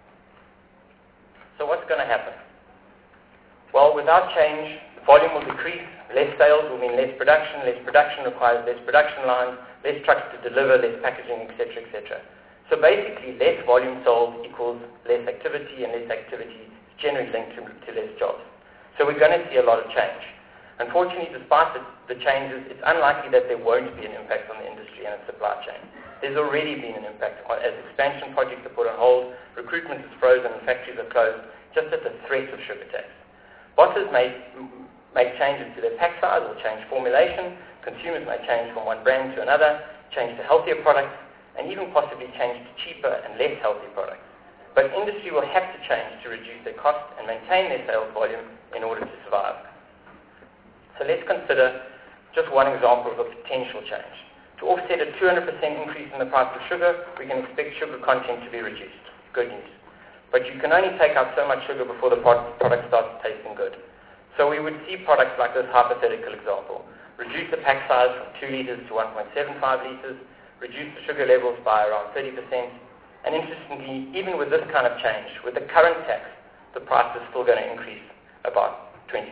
So what's going to happen? Well, without change, volume will decrease, less sales will mean less production requires less production lines, less trucks to deliver, less packaging, etc., etc. So basically, less volume sold equals less activity, and less activity is generally linked to less jobs. So we're going to see a lot of change. Unfortunately, despite the changes, it's unlikely that there won't be an impact on the industry and its supply chain. There's already been an impact as expansion projects are put on hold, recruitment is frozen, and factories are closed, just at the threat of sugar tax. Bottlers may make changes to their pack size or change formulation. Consumers may change from one brand to another, change to healthier products, and even possibly change to cheaper and less healthy products. But industry will have to change to reduce their cost and maintain their sales volume in order to survive. So let's consider just one example of a potential change. To offset a 200% increase in the price of sugar, we can expect sugar content to be reduced. Good news. But you can only take out so much sugar before the product starts tasting good. So we would see products like this hypothetical example. Reduce the pack size from 2 litres to 1.75 litres, reduce the sugar levels by around 30%, and interestingly, even with this kind of change, with the current tax, the price is still going to increase about 20%.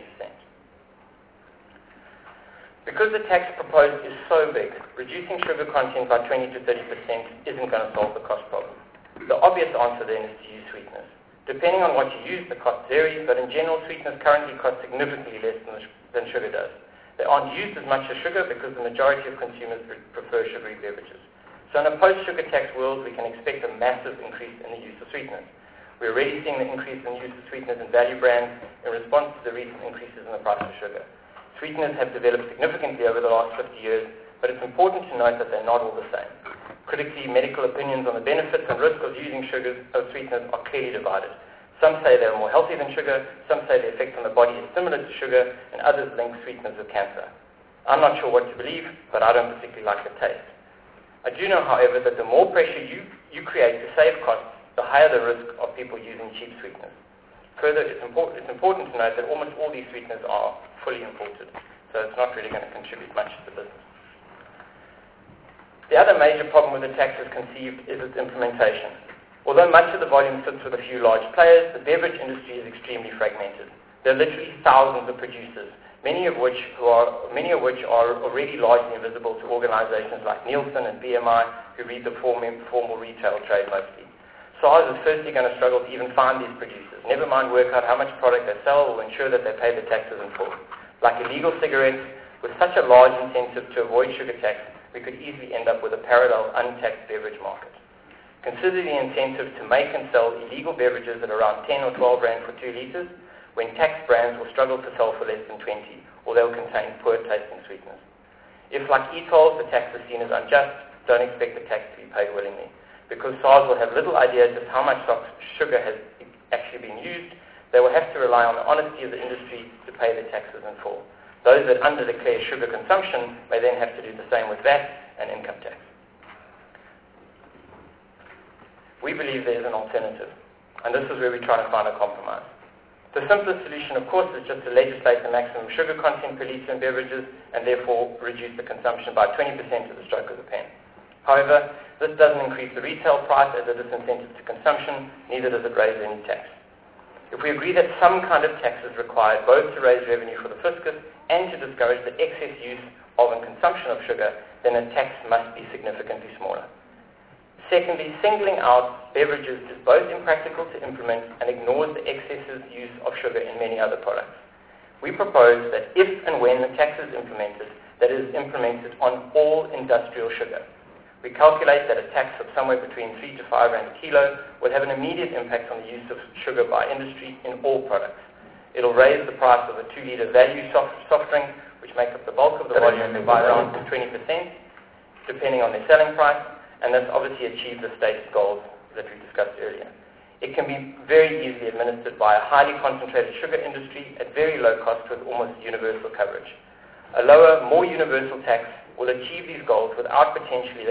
Because the tax proposed is so big, reducing sugar content by 20 to 30% isn't going to solve the cost problem. The obvious answer then is to use sweeteners. Depending on what you use, the cost varies, but in general, sweeteners currently cost significantly less than sugar does. They aren't used as much as sugar because the majority of consumers prefer sugary beverages. So in a post-sugar tax world, we can expect a massive increase in the use of sweeteners. We're already seeing the increase in the use of sweeteners in value brands in response to the recent increases in the price of sugar. Sweeteners have developed significantly over the last 50 years, but it's important to note that they're not all the same. Critically, medical opinions on the benefits and risks of using sweeteners are clearly divided. Some say they're more healthy than sugar, some say the effect on the body is similar to sugar, and others link sweeteners with cancer. I'm not sure what to believe, but I don't particularly like the taste. I do know, however, that the more pressure you create to save costs, the higher the risk of people using cheap sweeteners. Further, it's important to note that almost all these sweeteners are fully imported, so it's not really going to contribute much to the business. The other major problem with the tax as conceived is its implementation. Although much of the volume sits with a few large players, the beverage industry is extremely fragmented. There are literally thousands of producers, many of which are already largely invisible to organizations like Nielsen and BMI, who read the formal retail trade mostly. SARS is firstly going to struggle to even find these producers, never mind work out how much product they sell or ensure that they pay the taxes in full. Like illegal cigarettes, with such a large incentive to avoid sugar tax, we could easily end up with a parallel untaxed beverage market. Consider the incentive to make and sell illegal beverages at around 10 or 12 rand for 2 liters, when taxed brands will struggle to sell for less than 20, or they'll contain poor tasting sweeteners. If, like e-tolls, the tax is seen as unjust, don't expect the tax to be paid willingly. Because SARS will have little idea just how much sugar has actually been used, they will have to rely on the honesty of the industry to pay the taxes in full. Those that under-declare sugar consumption may then have to do the same with VAT and income tax. We believe there is an alternative, and this is where we try to find a compromise. The simplest solution, of course, is just to legislate the maximum sugar content per litre in beverages and therefore reduce the consumption by 20% at the stroke of the pen. However, this doesn't increase the retail price as a disincentive to consumption, neither does it raise any tax. If we agree that some kind of tax is required both to raise revenue for the fiscus and to discourage the excess use of and consumption of sugar, then a tax must be significantly smaller. Secondly, singling out beverages is both impractical to implement and ignores the excessive use of sugar in many other products. We propose that if and when the tax is implemented, that it is implemented on all industrial sugar. We calculate that a tax of somewhere between 3 to 5 rand a kilo will have an immediate impact on the use of sugar by industry in all products. It will raise the price of a 2-litre value soft drink, which makes up the bulk of the volume, by around 20%, depending on their selling price, and this obviously achieves the stated goals that we discussed earlier. It can be very easily administered by a highly concentrated sugar industry at very low cost with almost universal coverage. A lower, more universal tax will achieve these goals without the potentially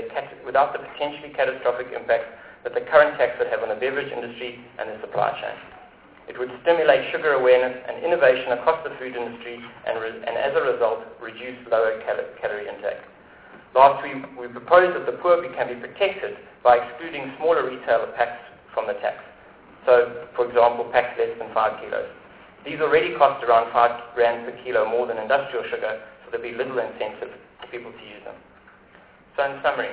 catastrophic impact that the current tax would have on the beverage industry and the supply chain. It would stimulate sugar awareness and innovation across the food industry and as a result, reduce lower calorie intake. Lastly, we propose that the poor can be protected by excluding smaller retailer packs from the tax. So, for example, packs less than 5 kilos. These already cost around 5 rand per kilo more than industrial sugar, so there'll be little incentive for people to use them. So in summary,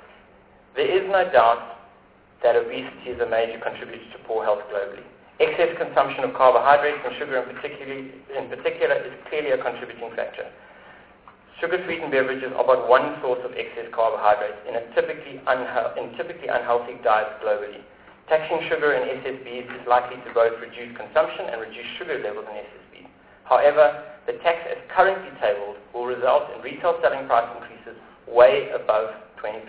there is no doubt that obesity is a major contributor to poor health globally. Excess consumption of carbohydrates and sugar in particular is clearly a contributing factor. Sugar-sweetened beverages are but one source of excess carbohydrates in typically unhealthy diets globally. Taxing sugar in SSBs is likely to both reduce consumption and reduce sugar levels in SSBs. However, the tax as currently tabled will result in retail selling price increases way above 20%.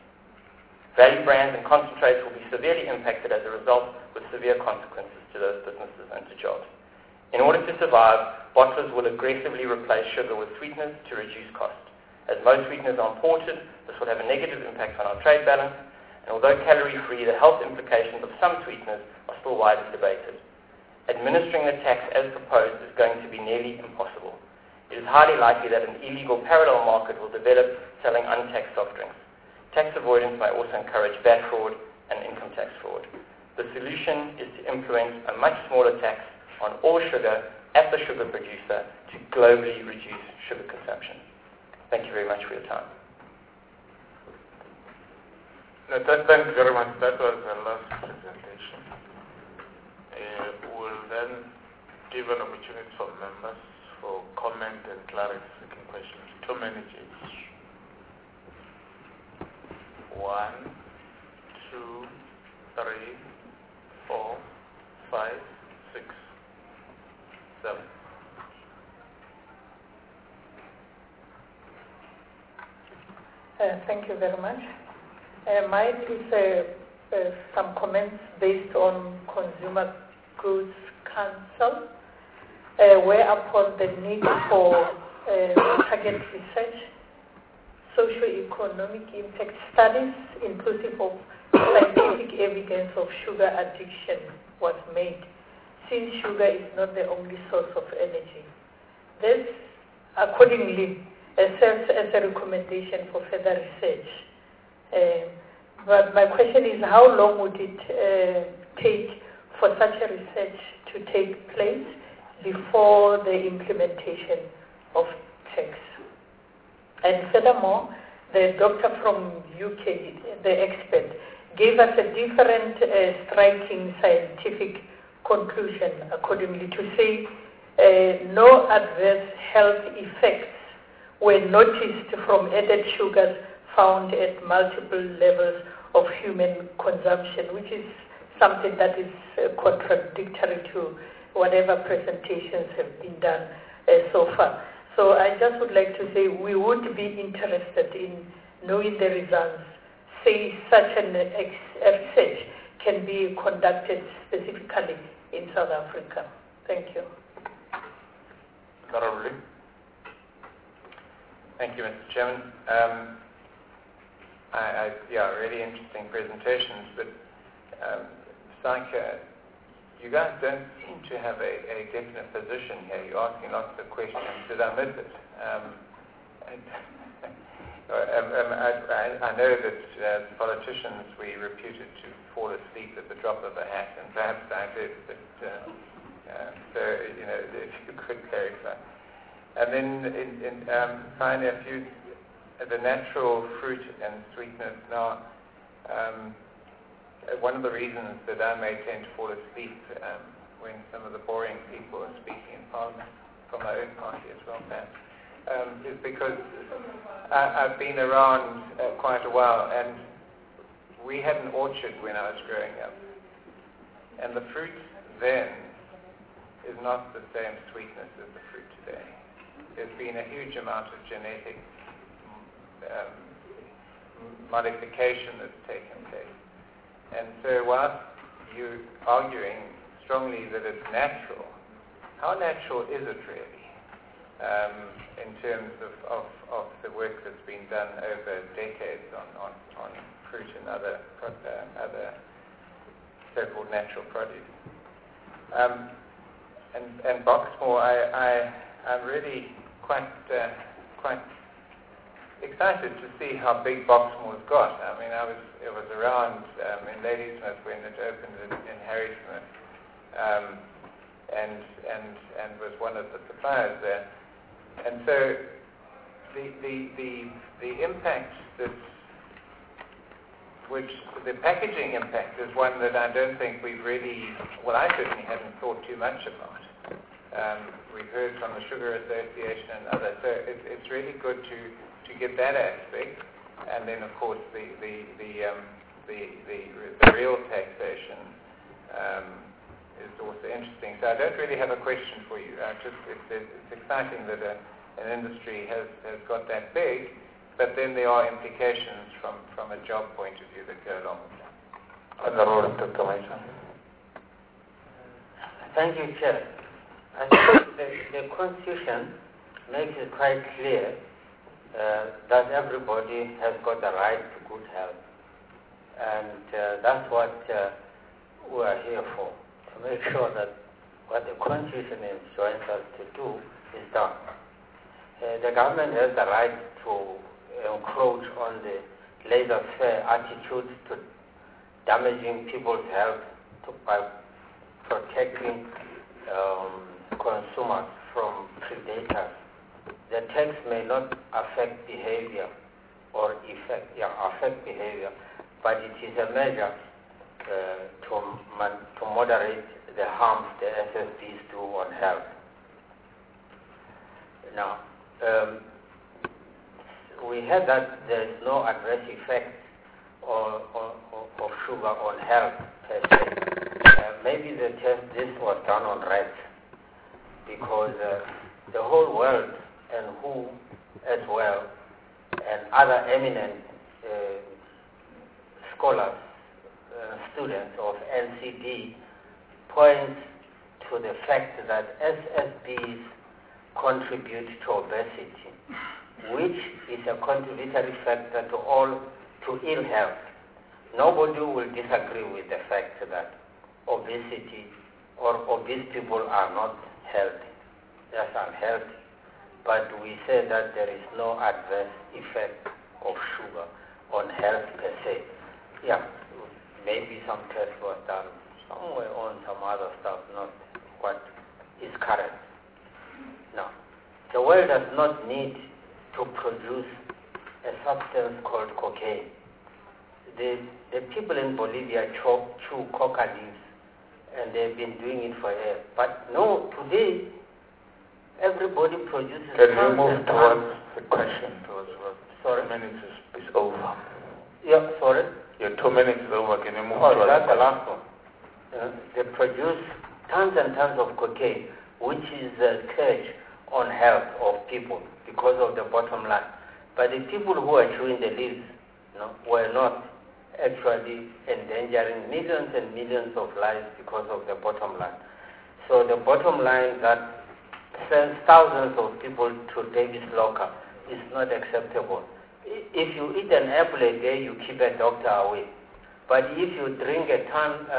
Value brands and concentrates will be severely impacted as a result, with severe consequences to those businesses and to jobs. In order to survive, bottlers will aggressively replace sugar with sweeteners to reduce cost. As most sweeteners are imported, this will have a negative impact on our trade balance, and although calorie-free, the health implications of some sweeteners are still widely debated. Administering the tax as proposed is going to be nearly impossible. It is highly likely that an illegal parallel market will develop selling untaxed soft drinks. Tax avoidance may also encourage VAT fraud and income tax fraud. The solution is to implement a much smaller tax on all sugar at the sugar producer to globally reduce sugar consumption. Thank you very much for your time. Thank you very much. That was the last presentation. We'll then give an opportunity for members for comment and clarification questions. 2 minutes each. 1, 2, 3, 4, 5, 6, 7. Thank you very much. Mine is some comments based on Consumer Goods Council, whereupon the need for target research, socio-economic impact studies inclusive of scientific evidence of sugar addiction was made, since sugar is not the only source of energy. This accordingly serves as a recommendation for further research. But my question is, how long would it take for such a research to take place before the implementation of tax? And furthermore, the doctor from UK, the expert, gave us a different striking scientific conclusion accordingly to say no adverse health effects were noticed from added sugars found at multiple levels of human consumption, which is something that is contradictory to whatever presentations have been done so far. So I just would like to say we would be interested in knowing the results. Say such an research can be conducted specifically in South Africa. Thank you. Thank you, Mr. Chairman. Really interesting presentations, but it's like you guys don't seem to have a definite position here. You're asking lots of questions. Did I miss it? I know that as politicians we reputed to fall asleep at the drop of a hat, and perhaps I did, but so, if you could clarify. And then finally, the natural fruit and sweetness. Now, one of the reasons that I may tend to fall asleep when some of the boring people are speaking in Parliament, from my own party as well, perhaps, is because I've been around quite a while, and we had an orchard when I was growing up, and the fruit then is not the same sweetness as the fruit today. There's been a huge amount of genetic modification that's taken place. And so whilst you're arguing strongly that it's natural, how natural is it really in terms of the work that's been done over decades on fruit and other so-called natural produce? And Boxmoor, I'm really quite excited to see how big Boxmoor's got. I mean, it was around in Ladysmith when it opened in Harrismith, and was one of the suppliers there. And so the impact the packaging impact is one that I don't think we've really, well, I certainly haven't thought too much about. We've heard from the Sugar Association and others, so it's really good to get that aspect, and then of course the real taxation is also interesting. So I don't really have a question for you. It's exciting that an industry has got that big, but then there are implications from a job point of view that go along with that. Thank you, Chair. I think the Constitution makes it quite clear that everybody has got the right to good health. And that's what we are here for, to make sure that what the Constitution enjoins us to do is done. The government has the right to encroach on the laissez-faire attitude to damaging people's health by protecting consumers from predators. The tax may not affect behavior affect behavior, but it is a measure to moderate the harms the SSBs do on health. Now, we heard that there is no adverse effect of sugar on health per se. Maybe this was done on rats, because the whole world and WHO as well and other eminent scholars and students of NCD point to the fact that SSBs contribute to obesity, which is a contributory factor to ill health. Nobody will disagree with the fact that obesity or obese people are not healthy, just unhealthy. But we say that there is no adverse effect of sugar on health per se. Yeah, maybe some test was done somewhere on some other stuff, not what is current. Now, the world does not need to produce a substance called cocaine. The people in Bolivia chew coca leaves, and they've been doing it for years. But no, today, everybody produces... Can you move towards the question? Sorry? 2 minutes is over. Yeah, sorry? Your 2 minutes is over. Can you move towards that's the last one. They produce tons and tons of cocaine, which is a scourge on health of people because of the bottom line. But the people who are chewing the leaves were not actually endangering millions and millions of lives because of the bottom line. So the bottom line that sends thousands of people to Davis locker is not acceptable. If you eat an apple a day, you keep a doctor away. But if you drink a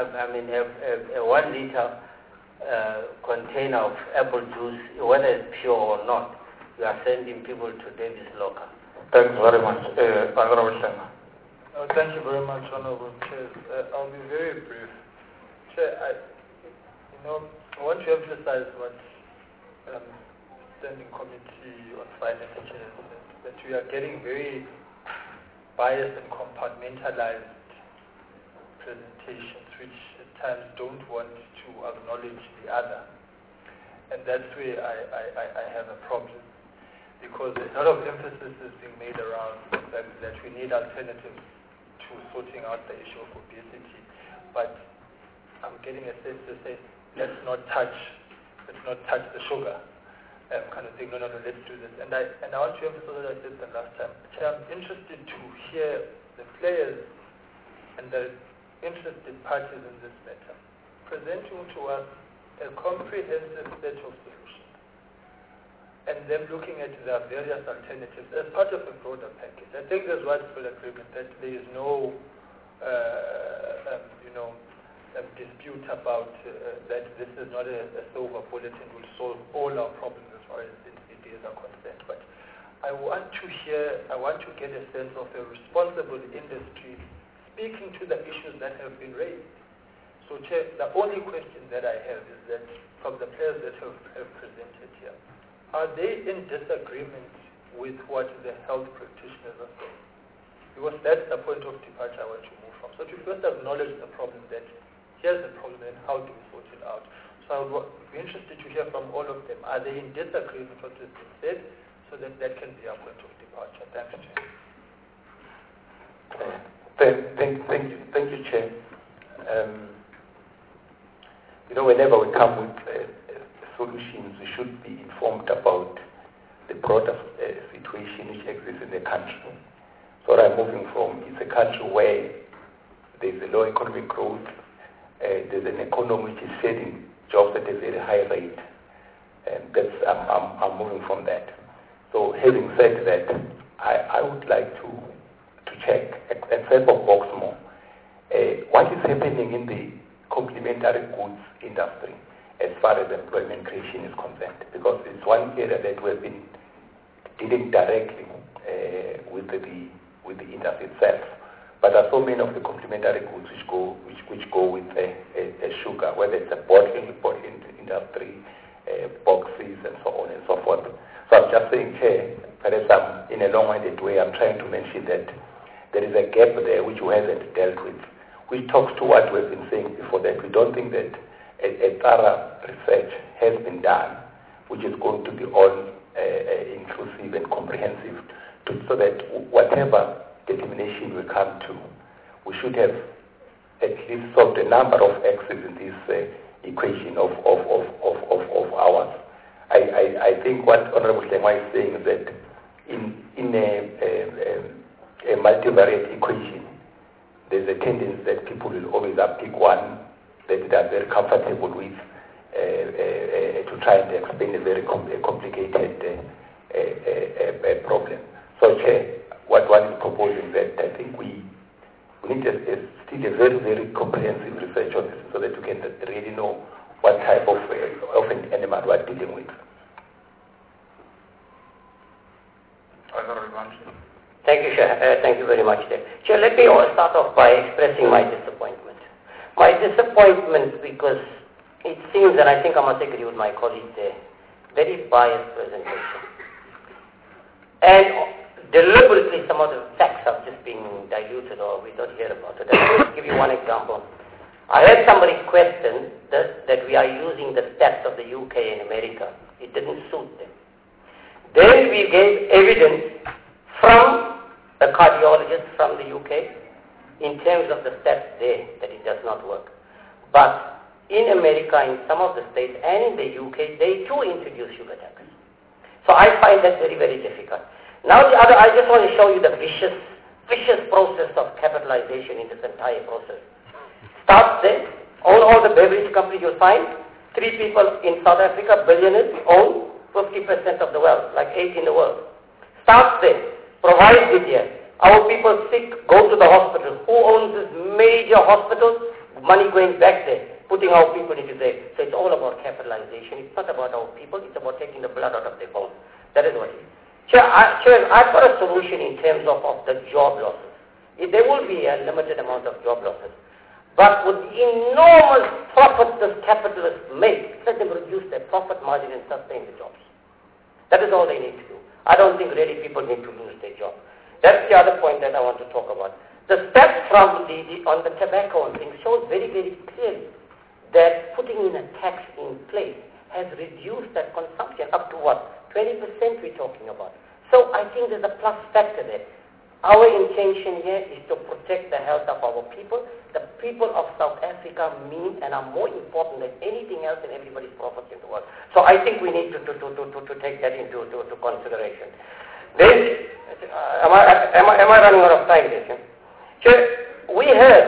1 liter container of apple juice, whether it's pure or not, you are sending people to Davis locker. Thanks very much. Honorable Shenga. Thank you very much, Honorable Chair. I'll be very brief. Chair, I want to emphasize what Standing Committee on Finance Chairs said, that we are getting very biased and compartmentalized presentations, which at times don't want to acknowledge the other. And that's where I have a problem, because a lot of emphasis is being made around the fact that we need alternatives to sorting out the issue of obesity. But I'm getting a sense to say, let's not touch the sugar kind of thing. No, let's do this. And I want to emphasize what I said the last time. I'm interested to hear the players and the interested parties in this matter presenting to us a comprehensive set of solutions, and then looking at the various alternatives as part of a broader package. I think there's widespread agreement that there is no dispute about that this is not a silver bullet and will solve all our problems as far as NCDs are concerned. But I want to get a sense of a responsible industry speaking to the issues that have been raised. So, Chair, the only question that I have is that from the players that have presented here, are they in disagreement with what the health practitioners are saying? Because that's the point of departure I want to move from. So to first acknowledge the problem, that here's the problem and how do we sort it out. So I would be interested to hear from all of them. Are they in disagreement with what has been said, so that can be our point of departure? Thanks, Chair. Thank you, Chair. Whenever we come with solutions, we should be informed about the broader situation which exists in the country. So where I'm moving from is a country where there's a low economic growth, there's an economy which is setting jobs at a very high rate, and I'm moving from that. So having said that, I would like to check a step of box more. What is happening in the complementary goods industry as far as employment creation is concerned? Because it's one area that we've been dealing directly with the industry itself. But there are so many of the complementary goods which go with sugar, whether it's a bottling industry, boxes, and so on and so forth. So I'm just saying, perhaps I'm in a long-winded way, I'm trying to mention that there is a gap there which we haven't dealt with, which talks to what we've been saying before, that we don't think that a thorough research has been done, which is going to be all inclusive and comprehensive, so that whatever determination we come to, we should have at least solved a number of axes in this equation of ours. I think what Honorable Shlengwa is saying is that in a multivariate equation, there's a tendency that people will always pick one that they are very comfortable with to try and explain a very complicated problem. So, Chair, what one is proposing that I think we need still a very, very comprehensive research on this so that we can really know what type of an animal we're dealing with. Thank you, Chair. Thank you very much, Chair. Chair, let me start off by expressing my disappointment. My disappointment because it seems, and I think I must agree with my colleague there, very biased presentation. And deliberately some of the facts have just been diluted or we don't hear about it. I'll give you one example. I heard somebody question that we are using the stats of the UK and America. It didn't suit them. Then we gave evidence from a cardiologist from the UK in terms of the stats there that it does not work. But in America, in some of the states, and in the UK, they too introduce sugar tax. So I find that very, very difficult. Now the other, I just want to show you the vicious process of capitalization in this entire process. Starts there, all the beverage companies you'll find, 3 people in South Africa, billionaires, own 50% of the wealth, like 8 in the world. Starts there, provides it here. Our people sick, go to the hospitals. Who owns this major hospitals? Money going back there, putting our people into there. So it's all about capitalization. It's not about our people, it's about taking the blood out of their bones. That is what it is. Chair, I've got a solution in terms of the job losses. There will be a limited amount of job losses. But with the enormous profits this capitalists make, let them reduce their profit margin and sustain the jobs. That is all they need to do. I don't think really people need to lose their job. That's the other point that I want to talk about. The steps from on the tobacco and things shows very, very clearly that putting in a tax in place has reduced that consumption up to what? 20% we're talking about. So I think there's a plus factor there. Our intention here is to protect the health of our people. The people of South Africa mean and are more important than anything else in everybody's profits in the world. So I think we need to take that into consideration. Then, am I running out of time, Jason? We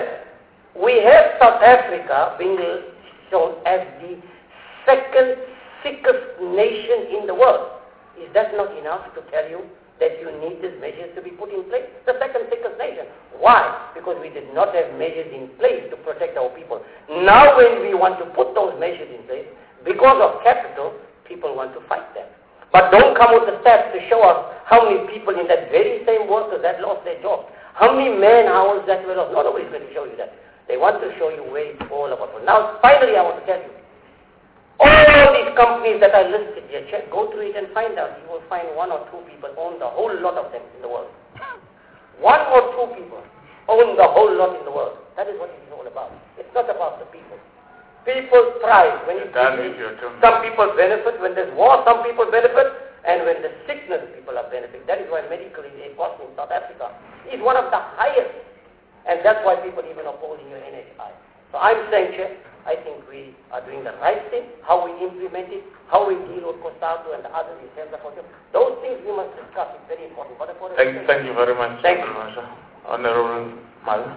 have South Africa being shown as the second sickest nation in the world. Is that not enough to tell you that you need these measures to be put in place? The second sickest nation. Why? Because we did not have measures in place to protect our people. Now when we want to put those measures in place, because of capital, people want to fight them. But don't come with the stats to show us how many people in that very same workers that lost their jobs. How many man-hours that were lost. Nobody's going to show you that. They want to show you where it's all about. Now, finally, I want to tell you, all these companies that I listed here, go through it and find out. You will find 1 or 2 people own the whole lot of them in the world. 1 or 2 people own the whole lot in the world. That is what it is all about. It's not about the people. People thrive when you some people benefit. When there's war, some people benefit. And when there's sickness, people are benefiting. That is why medical aid cost in South Africa is one of the highest. And that's why people even opposing your NHI. So I'm saying, Chair, I think we are doing the right thing, how we implement it, how we deal with COSATU and the others in terms of those things we must discuss. It's very important. Thank you very much. Thank you. Honorable Mal.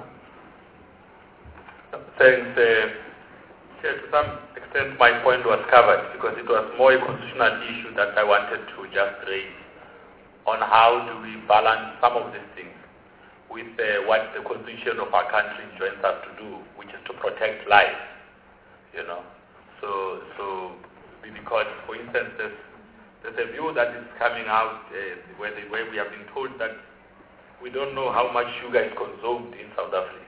Thanks. To some extent my point was covered because it was more a constitutional issue that I wanted to just raise on how do we balance some of these things with what the constitution of our country joins us to do, which is to protect life. So because, for instance, there's a view that is coming out where we have been told that we don't know how much sugar is consumed in South Africa.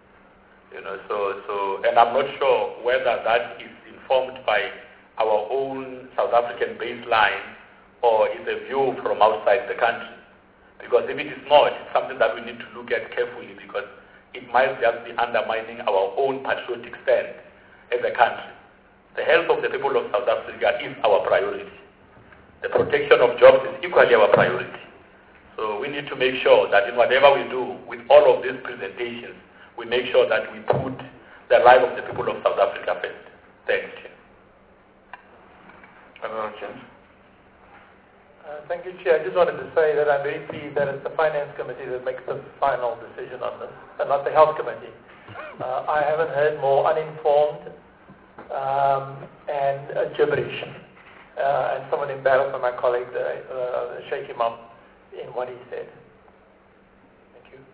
And I'm not sure whether that is informed by our own South African baseline or is a view from outside the country. Because if it is not, it's something that we need to look at carefully because it might just be undermining our own patriotic stand as a country. The health of the people of South Africa is our priority. The protection of jobs is equally our priority. So we need to make sure that in whatever we do with all of these presentations, we make sure that we put the life of the people of South Africa first. Thanks, Chair. Thank you, Chair. I just wanted to say that I'm very pleased that it's the Finance Committee that makes the final decision on this, and not the Health Committee. I haven't heard more uninformed and gibberish and somewhat embarrassed by my colleagues shake him up in what he said. Thank you.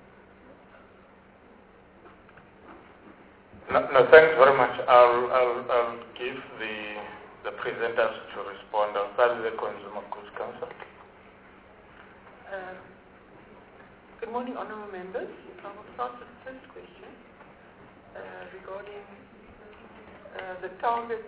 No, thanks very much. I'll give the presenters to respond. I'll start with the Consumer Goods Council. Good morning, honourable members. I will start with the first question regarding the target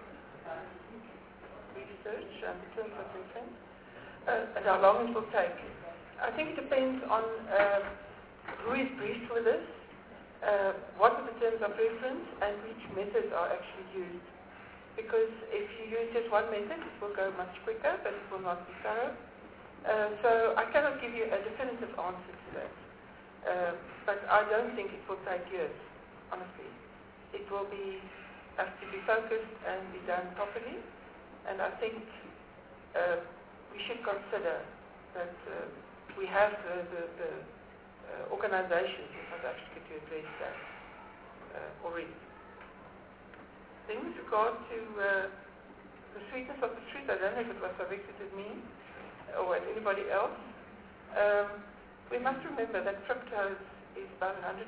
research and the terms of reference and how long it will take. I think it depends on who is briefed with this, what are the terms of reference, and which methods are actually used. Because if you use just one method, it will go much quicker, but it will not be thorough. So I cannot give you a definitive answer to that. But I don't think it will take years, honestly. It will have to be focused and be done properly. And I think we should consider that we have the organizations in South Africa to address that already. Then with regard to the sweetness of the truth, I don't know if it was directed at me or at anybody else. We must remember that fructose is about 180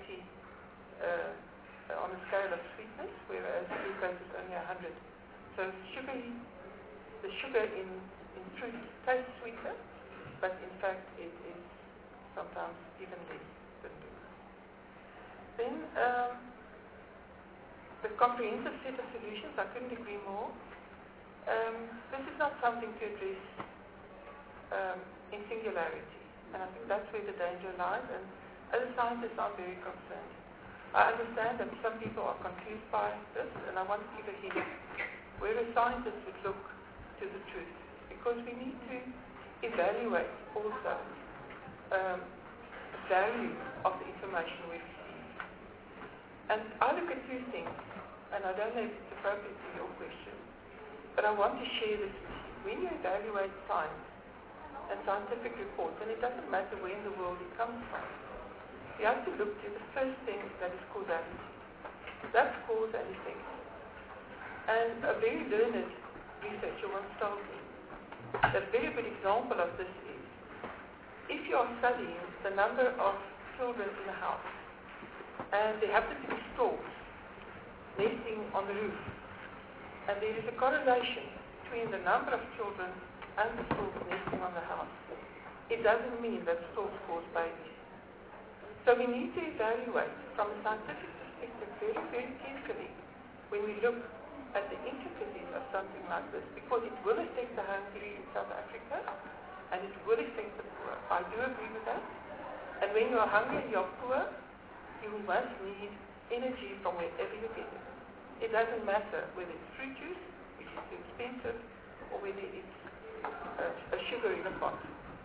on a scale of sweetness, whereas glucose is only 100. So the sugar in fruit tastes sweeter, but in fact it is sometimes even less than glucose. Then the comprehensive set of solutions, I couldn't agree more. This is not something to address in singularity, and I think that's where the danger lies, and as a scientist I'm very concerned. I understand that some people are confused by this, and I want to give a hint where a scientist would look to the truth, because we need to evaluate also the value of the information we receive. And I look at two things, and I don't know if it's appropriate to your question, but I want to share this with you. When you evaluate science and scientific reports, and it doesn't matter where in the world it comes from, you have to look to the first thing that is causality. That's cause and effect. And a very learned researcher once told me that a very good example of this is if you are studying the number of children in a house and there happen to be storks nesting on the roof, and there is a correlation between the number of children and the storks nesting on the house, it doesn't mean that storks cause babies. So we need to evaluate from a scientific perspective very, very carefully when we look at the intricacies of something like this, because it will affect the hungry in South Africa and it will affect the poor. I do agree with that. And when you are hungry and you are poor, you must need energy from wherever you get it. It doesn't matter whether it's fruit juice, which is too expensive, or whether it's a sugar in a pot.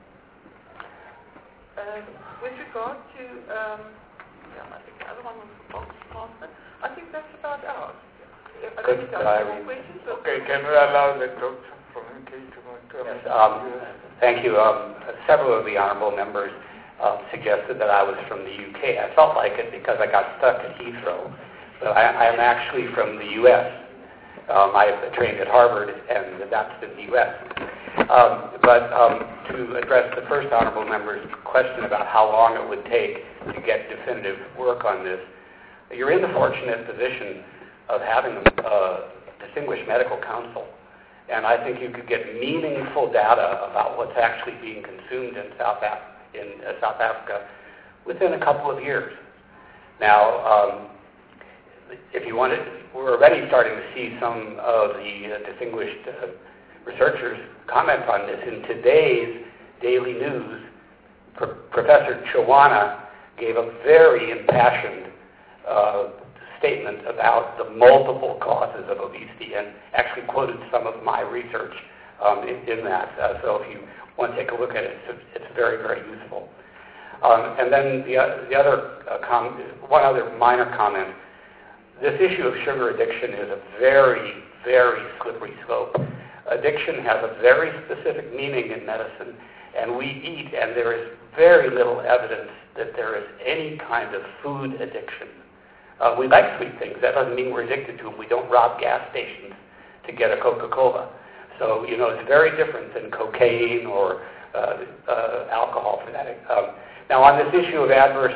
With regard to, I think the other one was the box master. I think that's about ours. I don't think I have more questions. Okay, can we allow the doctor from UK to Yes, thank you. Several of the honourable members suggested that I was from the UK. I felt like it because I got stuck at Heathrow, but I am actually from the US. I trained at Harvard, and that's in the US. But to address the first honourable member's question about how long it would take to get definitive work on this, you're in the fortunate position of having a distinguished medical council, and I think you could get meaningful data about what's actually being consumed in South Africa within a couple of years. Now, if you wanted, we're already starting to see some of the distinguished researchers comment on this. In today's Daily News, Professor Chawana gave a very impassioned statement about the multiple causes of obesity and actually quoted some of my research in that. So if you want to take a look at it, it's very, very useful. And then one other minor comment. This issue of sugar addiction is a very, very slippery slope. Addiction has a very specific meaning in medicine, and we eat, and there is very little evidence that there is any kind of food addiction. We like sweet things. That doesn't mean we're addicted to them. We don't rob gas stations to get a Coca-Cola. So, it's very different than cocaine or alcohol for that. Now, on this issue of adverse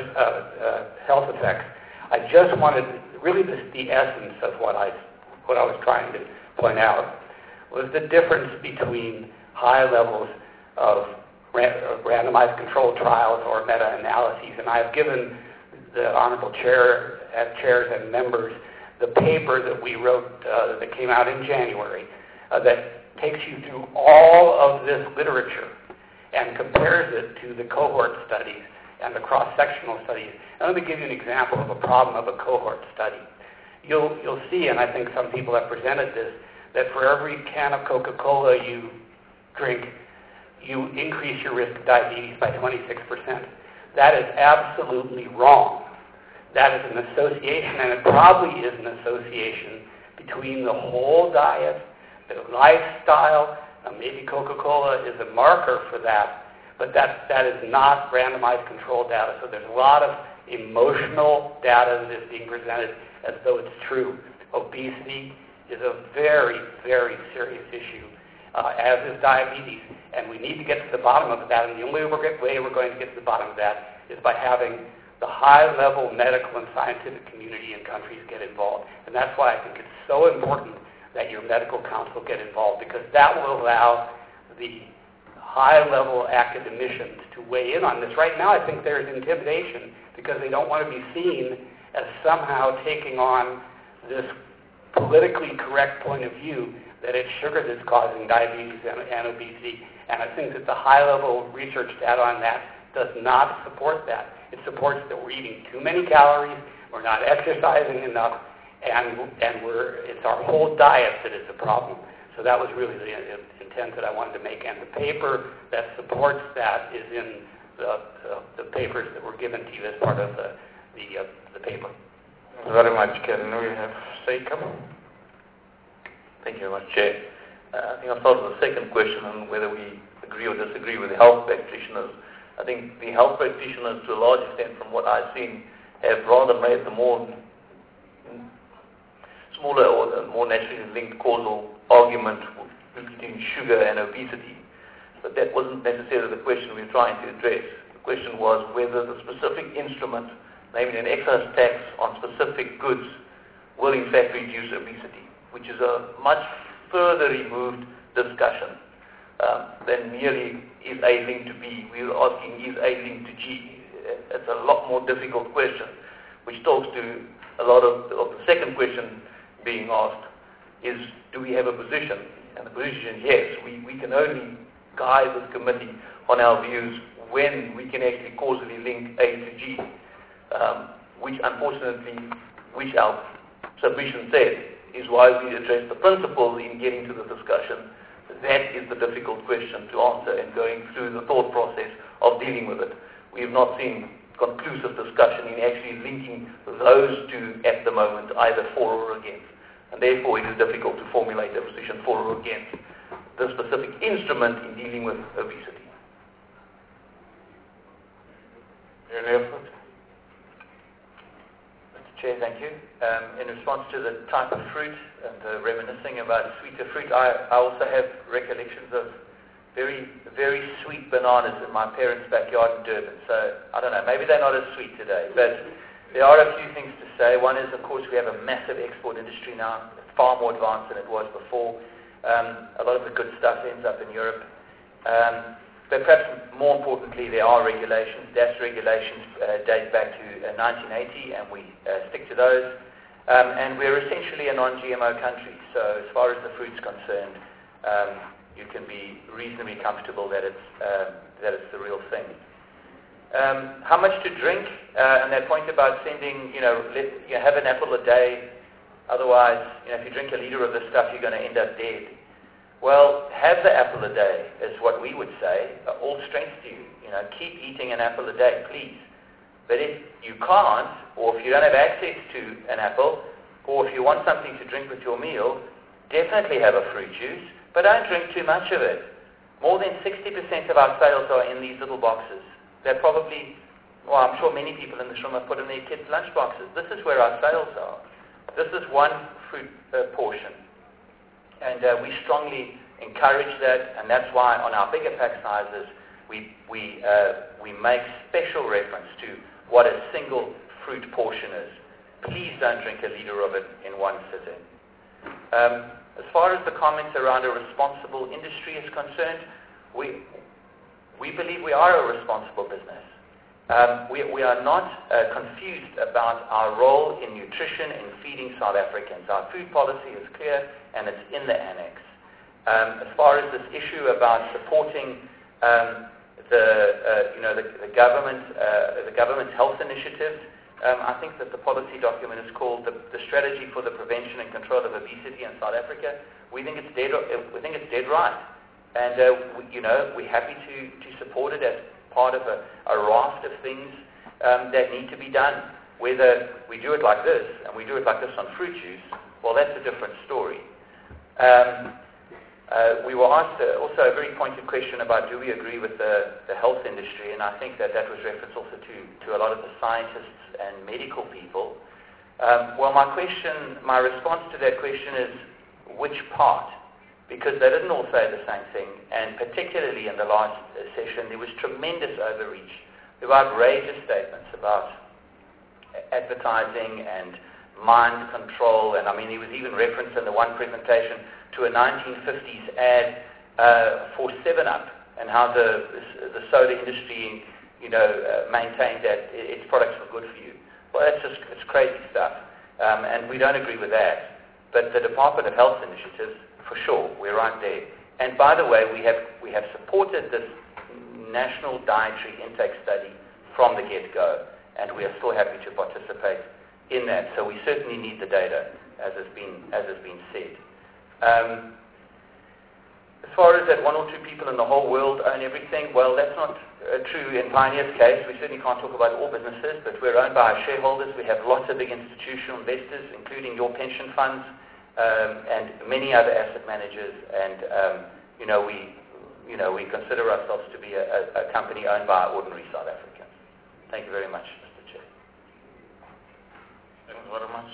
health effects, I just wanted, really the essence of what I was trying to point out was the difference between high levels of randomized controlled trials or meta-analyses. And I've given the Honorable Chairs and members the paper that we wrote that came out in January that takes you through all of this literature and compares it to the cohort studies and the cross-sectional studies. And let me give you an example of a problem of a cohort study. You'll see, and I think some people have presented this, that for every can of Coca-Cola you drink, you increase your risk of diabetes by 26%. That is absolutely wrong. That is an association, and it probably is an association between the whole diet, the lifestyle. Maybe Coca-Cola is a marker for that, but that is not randomized controlled data. So there's a lot of emotional data that is being presented as though it's true. Obesity is a very, very serious issue, as is diabetes, and we need to get to the bottom of that, and the only way we're going to get to the bottom of that is by having the high-level medical and scientific community in countries get involved. And that's why I think it's so important that your medical council get involved, because that will allow the high-level academicians to weigh in on this. Right now, I think there's intimidation because they don't want to be seen as somehow taking on this politically correct point of view that it's sugar that's causing diabetes and obesity. And I think that the high-level research data on that does not support that. It supports that we're eating too many calories, we're not exercising enough, and it's our whole diet that is the problem. So that was really the intent that I wanted to make, and the paper that supports that is in the papers that were given to you as part of the paper. Thank you very much, Ken. We have Seiko. Thank you very much, Chair. I think I'll start with the second question on whether we agree or disagree with the health practitioners. I think the health practitioners, to a large extent, from what I've seen, have rather made the more smaller or the more naturally linked causal argument between sugar and obesity. But that wasn't necessarily the question we were trying to address. The question was whether the specific instrument, namely an excise tax on specific goods, will in fact reduce obesity, which is a much further removed discussion than merely is A linked to B. We were asking is A linked to G. It's a lot more difficult question, which talks to a lot of the second question being asked is, do we have a position? And the position is yes. We can only guide this committee on our views when we can actually causally link A to G, which unfortunately, which our submission said, is why we address the principles in getting to the discussion. That is the difficult question to answer and going through the thought process of dealing with it. We have not seen conclusive discussion in actually linking those two at the moment, either for or against. And therefore it is difficult to formulate a position for or against the specific instrument in dealing with obesity. Any effort? Chair, thank you. In response to the type of fruit and reminiscing about sweeter fruit, I also have recollections of very, very sweet bananas in my parents' backyard in Durban. So, I don't know, maybe they're not as sweet today, but there are a few things to say. One is, of course, we have a massive export industry now, far more advanced than it was before. A lot of the good stuff ends up in Europe. But perhaps more importantly, there are regulations. DAS regulations date back to 1980, and we stick to those. And we're essentially a non-GMO country, so as far as the fruit's concerned, you can be reasonably comfortable that it's the real thing. How much to drink? And that point about sending, you have an apple a day. Otherwise, if you drink a liter of this stuff, you're going to end up dead. Well, have the apple a day is what we would say. All strength to you. Keep eating an apple a day, please. But if you can't, or if you don't have access to an apple, or if you want something to drink with your meal, definitely have a fruit juice, but don't drink too much of it. More than 60% of our sales are in these little boxes. They're probably, I'm sure many people in this room have put in their kids' lunch boxes. This is where our sales are. This is one fruit portion. And we strongly encourage that, and that's why on our bigger pack sizes, we make special reference to what a single fruit portion is. Please don't drink a liter of it in one sitting. As far as the comments around a responsible industry is concerned, we believe we are a responsible business. We are not confused about our role in nutrition and feeding South Africans. Our food policy is clear and it's in the annex. As far as this issue about supporting the government's health initiatives, I think that the policy document is called the Strategy for the Prevention and Control of Obesity in South Africa. We think it's dead right, and we're happy to support it as part of a raft of things that need to be done. Whether we do it like this and we do it like this on fruit juice, well, that's a different story. We were asked also a very pointed question about do we agree with the health industry, and I think that was reference also to a lot of the scientists and medical people. Well, my response to that question is which part? Because they didn't all say the same thing, and particularly in the last session, there was tremendous overreach. There were outrageous statements about advertising and mind control, and I mean, there was even reference in the one presentation to a 1950s ad for 7-Up and how the soda industry, maintained that its products were good for you. Well, it's crazy stuff, and we don't agree with that. But the Department of Health initiatives, for sure, we're right there. And by the way, we have supported this national dietary intake study from the get-go, and we are still happy to participate in that. So we certainly need the data, as has been said. As far as that one or two people in the whole world own everything, well, that's not true in Pioneer's case. We certainly can't talk about all businesses, but we're owned by our shareholders. We have lots of big institutional investors, including your pension funds, and many other asset managers, and we consider ourselves to be a company owned by ordinary South Africans. Thank you very much, Mr. Chair. Thank you very much,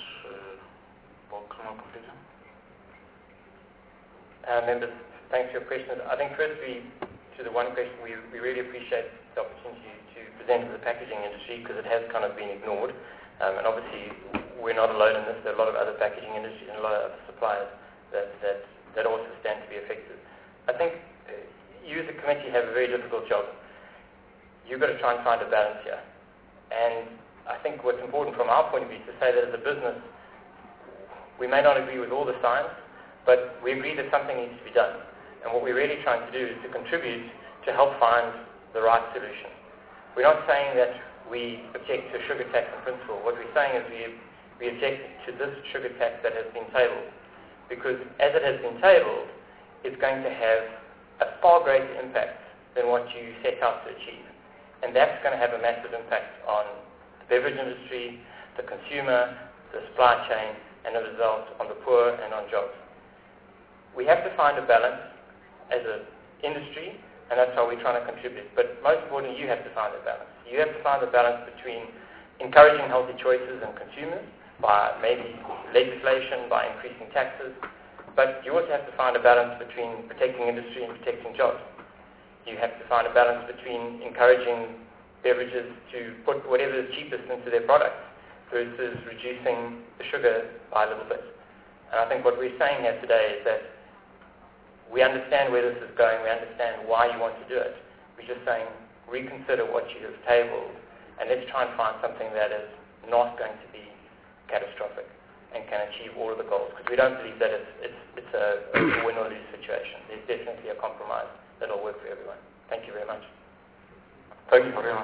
Members, thanks for your questions. I think firstly, to the one question, we really appreciate the opportunity to present to the packaging industry because it has kind of been ignored. And obviously, we're not alone in this. There are a lot of other packaging industries and a lot of other suppliers that also stand to be affected. I think you as a committee have a very difficult job. You've got to try and find a balance here. And I think what's important from our point of view is to say that as a business, we may not agree with all the science, but we agree that something needs to be done. And what we're really trying to do is to contribute to help find the right solution. We're not saying that we object to a sugar tax in principle. What we're saying is we object to this sugar tax that has been tabled. Because as it has been tabled, it's going to have a far greater impact than what you set out to achieve. And that's going to have a massive impact on the beverage industry, the consumer, the supply chain, and as a result on the poor and on jobs. We have to find a balance as an industry, and that's how we're trying to contribute. But most importantly, you have to find a balance. You have to find a balance between encouraging healthy choices in consumers by maybe legislation, by increasing taxes, but you also have to find a balance between protecting industry and protecting jobs. You have to find a balance between encouraging beverages to put whatever is cheapest into their products versus reducing the sugar by a little bit. And I think what we're saying here today is that we understand where this is going, we understand why you want to do it. We're just saying, reconsider what you have tabled, and let's try and find something that is not going to be catastrophic and can achieve all of the goals, because we don't believe that it's a win or lose situation. There's definitely a compromise that will work for everyone. Thank you very much. Thank you very much.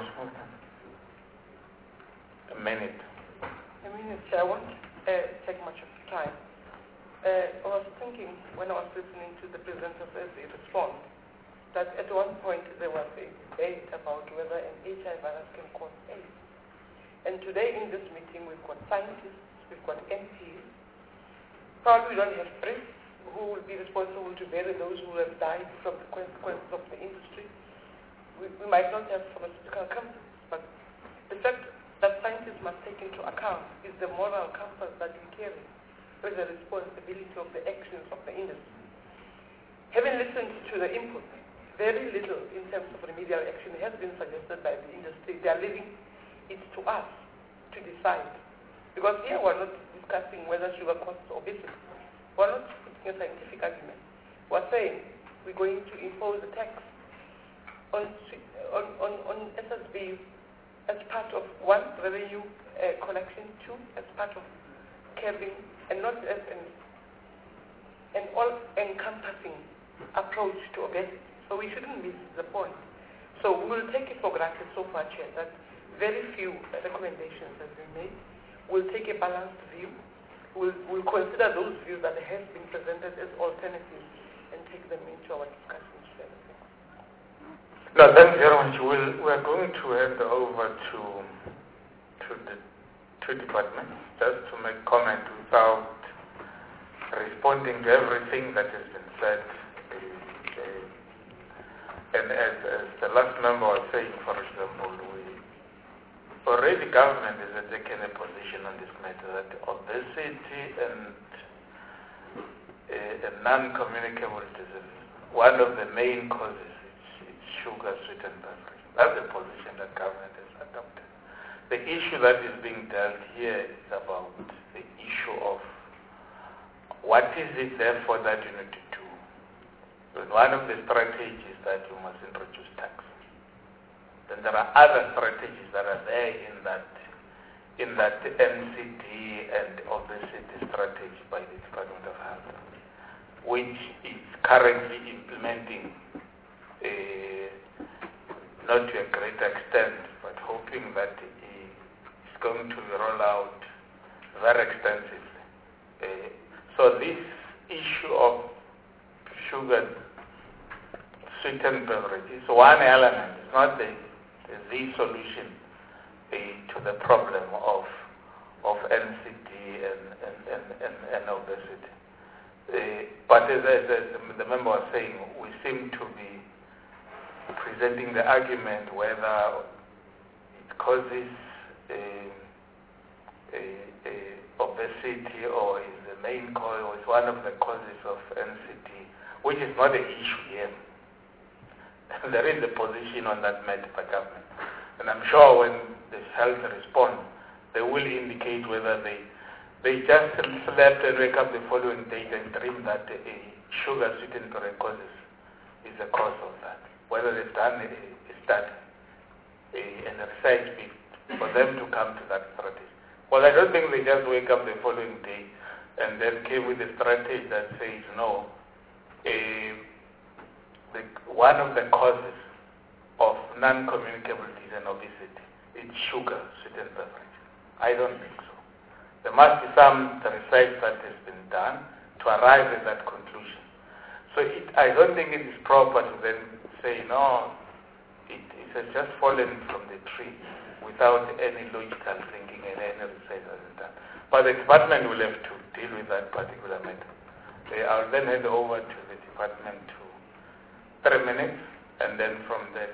A minute, I won't take much of your time. I was thinking when I was listening to the presenters as they respond, that at one point there was a debate about whether an HIV virus can cause AIDS. And today in this meeting we've got scientists, we've got MPs. Probably we don't have priests who will be responsible to bury those who have died from the consequences of the industry. We might not have pharmaceutical companies, but the fact that scientists must take into account is the moral compass that we carry with the responsibility of the actions of the industry. having listened to the input, very little in terms of remedial action has been suggested by the industry. They are leaving it to us to decide. Because here we're not discussing whether sugar causes obesity. We're not putting a scientific argument. We're saying we're going to impose a tax on SSB as part of, one, revenue collection, two, as part of curbing, and not as an all-encompassing approach to obesity. So we shouldn't miss the point. So we will take it for granted so far, Chair, that very few recommendations have been made. We'll take a balanced view. We'll consider those views that have been presented as alternatives and take them into our discussions. No, thank you very much. We're going to hand over to the two departments just to make comment without responding to everything that has been said. And as the last member was saying, for example, already government has taken a position on this matter that obesity and non-communicable diseases, one of the main causes is sugar sweetened beverage. That's the position that government has adopted. The issue that is being dealt here is about the issue of what is it therefore that you need to do. And one of the strategies that you must introduce tax. Then there are other strategies that are there in that NCD and obesity strategy by the Department of Health, which is currently implementing, not to a great extent, but hoping that it's going to roll out very extensively. So this issue of sugar sweetened beverage is one element. It's not the solution to the problem of NCD and obesity. But as the member was saying, we seem to be presenting the argument whether it causes obesity or is the main cause or is one of the causes of NCD, which is not the issue here. There is a position on that matter by government. And I'm sure when the health responds, they will indicate whether they just slept and wake up the following day and dream that a sugar sweetened beverage causes is the cause of that. Whether they've done a study and a research for them to come to that strategy. Well, I don't think they just wake up the following day and then came with a strategy that says no. One of the causes of non-communicable disease and obesity is sugar sweetened beverage. I don't think so. There must be some research that has been done to arrive at that conclusion. So I don't think it is proper to then say, no, it has just fallen from the tree without any logical thinking and any research has been done. But the department will have to deal with that particular matter. I'll then hand over to the department to 3 minutes, and then from there,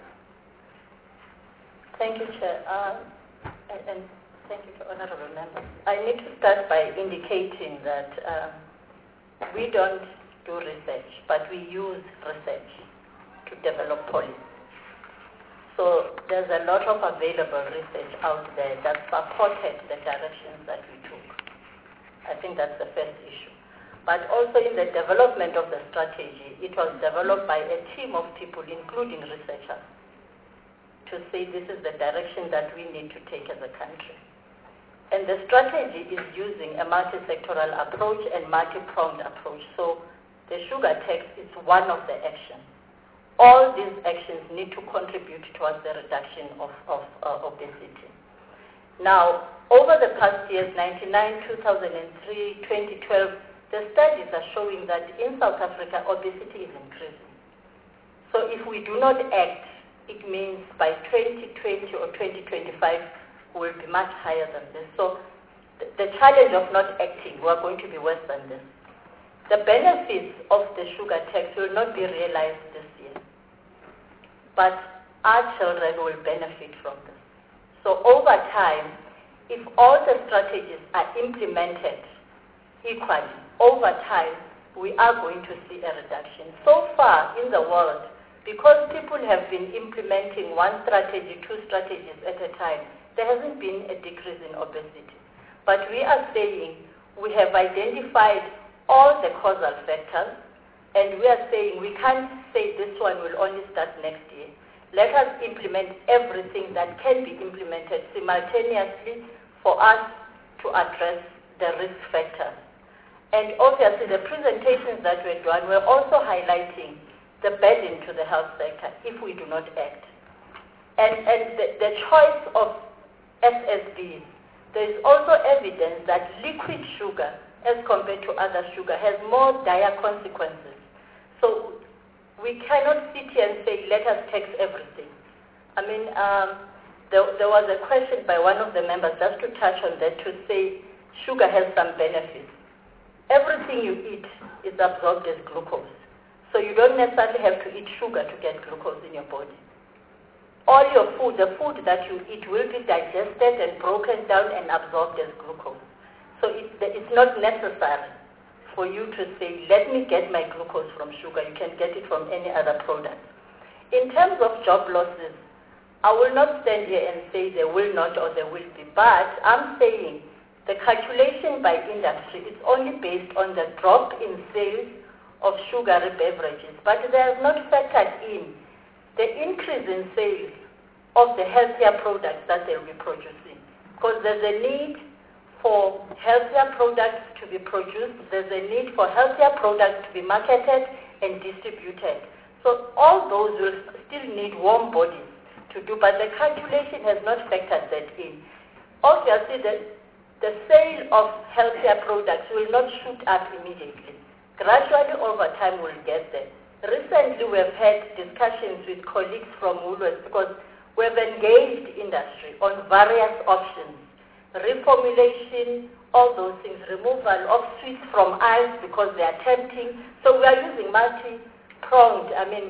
Thank you, Chair. And thank you, Honourable Member. I need to start by indicating that we don't do research, but we use research to develop policy. So there's a lot of available research out there that supported the directions that we took. I think that's the first issue. But also in the development of the strategy, it was developed by a team of people, including researchers, to say this is the direction that we need to take as a country. And the strategy is using a multi-sectoral approach and multi-pronged approach. So the sugar tax is one of the actions. All these actions need to contribute towards the reduction of obesity. Now, over the past years, 1999, 2003, 2012, the studies are showing that in South Africa, obesity is increasing. So if we do not act, it means by 2020 or 2025, we will be much higher than this. So the challenge of not acting, we are going to be worse than this. The benefits of the sugar tax will not be realized this year, but our children will benefit from this. So over time, if all the strategies are implemented equally, over time, we are going to see a reduction. So far in the world, because people have been implementing one strategy, two strategies at a time, there hasn't been a decrease in obesity. But we are saying we have identified all the causal factors, and we are saying we can't say this one will only start next year. Let us implement everything that can be implemented simultaneously for us to address the risk factors. And obviously the presentations that were done were also highlighting the burden to the health sector if we do not act. And the choice of SSBs, there is also evidence that liquid sugar as compared to other sugar has more dire consequences. So we cannot sit here and say, let us tax everything. I mean, there was a question by one of the members, just to touch on that, to say sugar has some benefits. Everything you eat is absorbed as glucose. So you don't necessarily have to eat sugar to get glucose in your body. All your food, the food that you eat will be digested and broken down and absorbed as glucose. So it's not necessary for you to say, let me get my glucose from sugar. You can get it from any other product. In terms of job losses, I will not stand here and say there will not or there will be, but I'm saying the calculation by industry is only based on the drop in sales of sugary beverages, but they have not factored in the increase in sales of the healthier products that they'll be producing. Because there's a need for healthier products to be produced, there's a need for healthier products to be marketed and distributed. So all those will still need warm bodies to do, but the calculation has not factored that in. Obviously, the sale of healthier products will not shoot up immediately. Gradually over time we'll get there. Recently we have had discussions with colleagues from Woolworths because we have engaged industry on various options. Reformulation, all those things, removal of sweets from aisles because they are tempting. So we are using multi-pronged,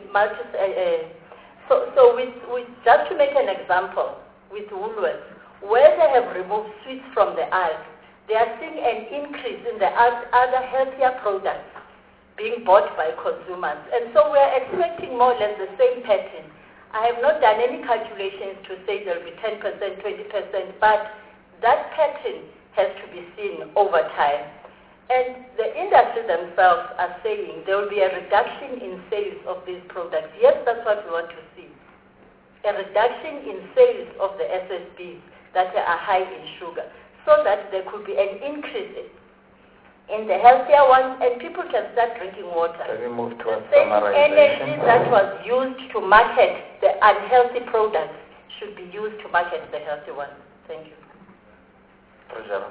just to make an example, with Woolworths, where they have removed sweets from the aisles, they are seeing an increase in the other healthier products being bought by consumers. And so we are expecting more or less the same pattern. I have not done any calculations to say there will be 10%, 20%, but that pattern has to be seen over time. And the industry themselves are saying there will be a reduction in sales of these products. Yes, that's what we want to see. A reduction in sales of the SSBs that are high in sugar, so that there could be an increase in the healthier ones, and people can start drinking water. Can we move to a same summarization? energy that was used to market the unhealthy products should be used to market the healthy ones. Thank you. Treasurer.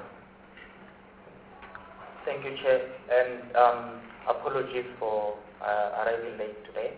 Thank you, Chair, and apologies for arriving late today.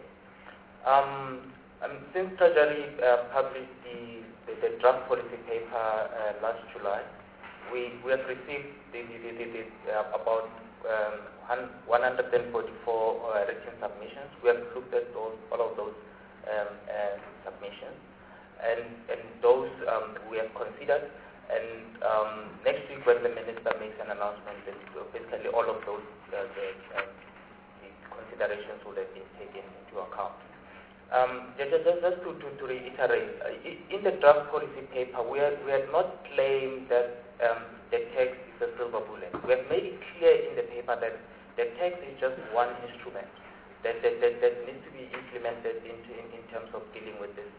Since Treasury published the draft policy paper last July, we have received about 144 written submissions. We have looked at all of those submissions, and those we have considered. And next week, when the minister makes an announcement, basically all of those the considerations will have been taken into account. Just to reiterate, in the draft policy paper, we had not claimed that the tax is a silver bullet. We have made it clear in the paper that the tax is just one instrument that needs to be implemented in terms of dealing with this